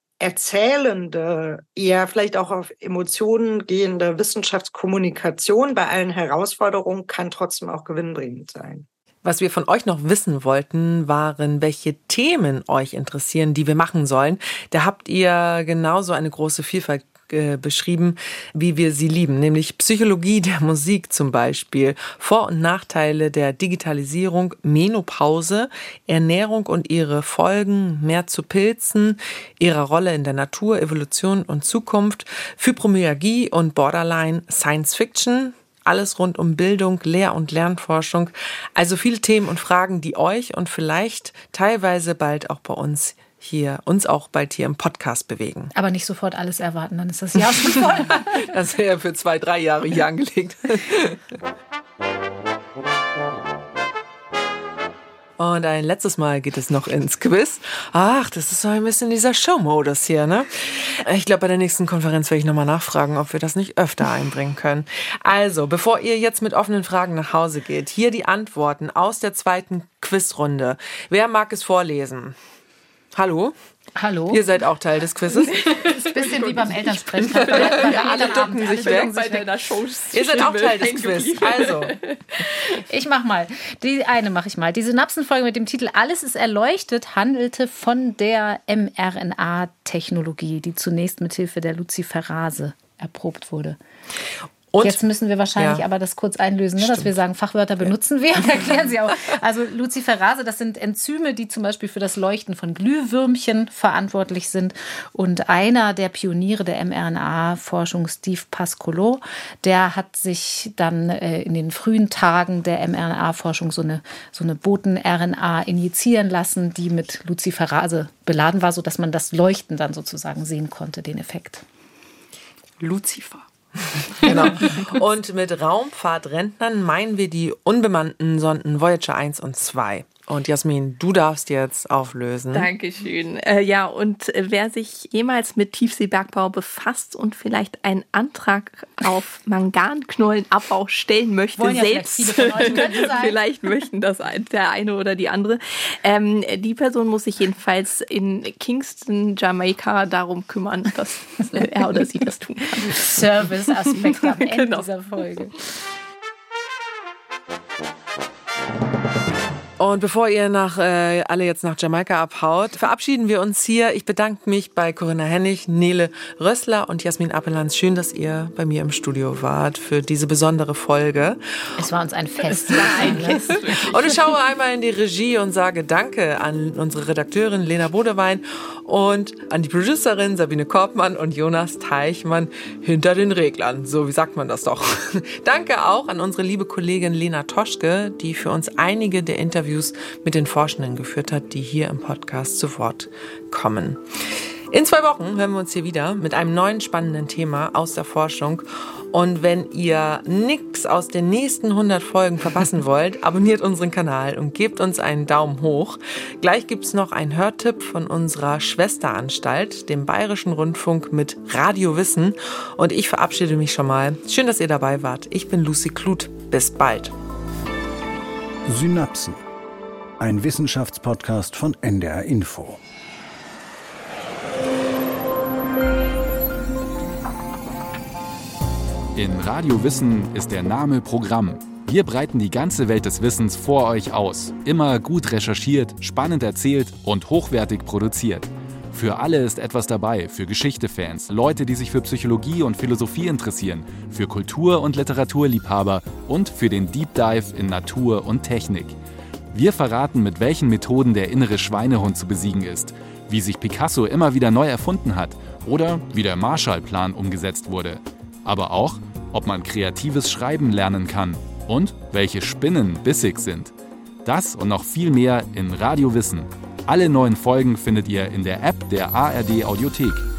erzählende, eher vielleicht auch auf Emotionen gehende Wissenschaftskommunikation bei allen Herausforderungen kann trotzdem auch gewinnbringend sein. Was wir von euch noch wissen wollten, waren, welche Themen euch interessieren, die wir machen sollen. Da habt ihr genauso eine große Vielfalt beschrieben, wie wir sie lieben, nämlich Psychologie der Musik zum Beispiel, Vor- und Nachteile der Digitalisierung, Menopause, Ernährung und ihre Folgen, mehr zu Pilzen, ihrer Rolle in der Natur, Evolution und Zukunft, Fibromyalgie und Borderline, Science Fiction, alles rund um Bildung, Lehr- und Lernforschung, also viele Themen und Fragen, die euch und vielleicht teilweise bald auch bei uns hier, uns auch bald hier im Podcast bewegen. Aber nicht sofort alles erwarten, dann ist das Jahr schon voll. Das wäre ja für zwei, drei Jahre hier angelegt. Und ein letztes Mal geht es noch ins Quiz. Ach, das ist so ein bisschen dieser Show-Modus hier, ne? Ich glaube, bei der nächsten Konferenz werde ich nochmal nachfragen, ob wir das nicht öfter einbringen können. Also, bevor ihr jetzt mit offenen Fragen nach Hause geht, hier die Antworten aus der zweiten Quizrunde. Wer mag es vorlesen? Hallo? Hallo. Ihr seid auch Teil des Quizzes. Das ist ein bisschen wie beim Elternsprechtag. Alle ducken sich weg. Ihr seid auch Teil des Quizzes. Also. Ich mach mal. Die eine mache ich mal. Die Synapsenfolge mit dem Titel Alles ist erleuchtet handelte von der mRNA-Technologie, die zunächst mit Hilfe der Luciferase erprobt wurde. Und jetzt müssen wir wahrscheinlich ja. aber das kurz einlösen, ne, dass wir sagen, Fachwörter benutzen wir und erklären sie auch. Also Luciferase, das sind Enzyme, die zum Beispiel für das Leuchten von Glühwürmchen verantwortlich sind. Und einer der Pioniere der mRNA-Forschung, Steve Pascolo, der hat sich dann äh, in den frühen Tagen der mRNA-Forschung so eine, so eine Boten-R N A injizieren lassen, die mit Luciferase beladen war, sodass man das Leuchten dann sozusagen sehen konnte, den Effekt. Lucifer. Genau. Und mit Raumfahrtrentnern meinen wir die unbemannten Sonden Voyager eins und zwei. Und Jasmin, du darfst jetzt auflösen. Dankeschön. Äh, ja, und wer sich jemals mit Tiefseebergbau befasst und vielleicht einen Antrag auf Manganknollenabbau stellen möchte, wollen ja selbst, vielleicht, viele von euch sein. vielleicht möchten das der eine oder die andere, ähm, die Person muss sich jedenfalls in Kingston, Jamaika darum kümmern, dass er oder sie das tun kann. Service-Aspekt am Ende genau. dieser Folge. Und bevor ihr nach, äh, alle jetzt nach Jamaika abhaut, verabschieden wir uns hier. Ich bedanke mich bei Corinna Hennig, Nele Rössler und Jasmin Appelans. Schön, dass ihr bei mir im Studio wart für diese besondere Folge. Es war uns ein Fest. Es war ein Fest. Und ich schaue einmal in die Regie und sage Danke an unsere Redakteurin Lena Bodewein und an die Producerin Sabine Korbmann und Jonas Teichmann hinter den Reglern. So, wie sagt man das doch? Danke auch an unsere liebe Kollegin Lena Toschke, die für uns einige der Interviews mit den Forschenden geführt hat, die hier im Podcast zu Wort kommen. In zwei Wochen hören wir uns hier wieder mit einem neuen spannenden Thema aus der Forschung. Und wenn ihr nichts aus den nächsten hundert Folgen verpassen wollt, abonniert unseren Kanal und gebt uns einen Daumen hoch. Gleich gibt's noch einen Hörtipp von unserer Schwesteranstalt, dem Bayerischen Rundfunk mit Radio Wissen. Und ich verabschiede mich schon mal. Schön, dass ihr dabei wart. Ich bin Lucy Kluth. Bis bald. Synapsen. Ein Wissenschaftspodcast von N D R Info. In Radio Wissen ist der Name Programm. Wir breiten die ganze Welt des Wissens vor euch aus. Immer gut recherchiert, spannend erzählt und hochwertig produziert. Für alle ist etwas dabei, für Geschichte-Fans, Leute, die sich für Psychologie und Philosophie interessieren, für Kultur- und Literaturliebhaber und für den Deep Dive in Natur und Technik. Wir verraten, mit welchen Methoden der innere Schweinehund zu besiegen ist, wie sich Picasso immer wieder neu erfunden hat oder wie der Marshallplan umgesetzt wurde. Aber auch, ob man kreatives Schreiben lernen kann und welche Spinnen bissig sind. Das und noch viel mehr in Radio Wissen. Alle neuen Folgen findet ihr in der App der A R D Audiothek.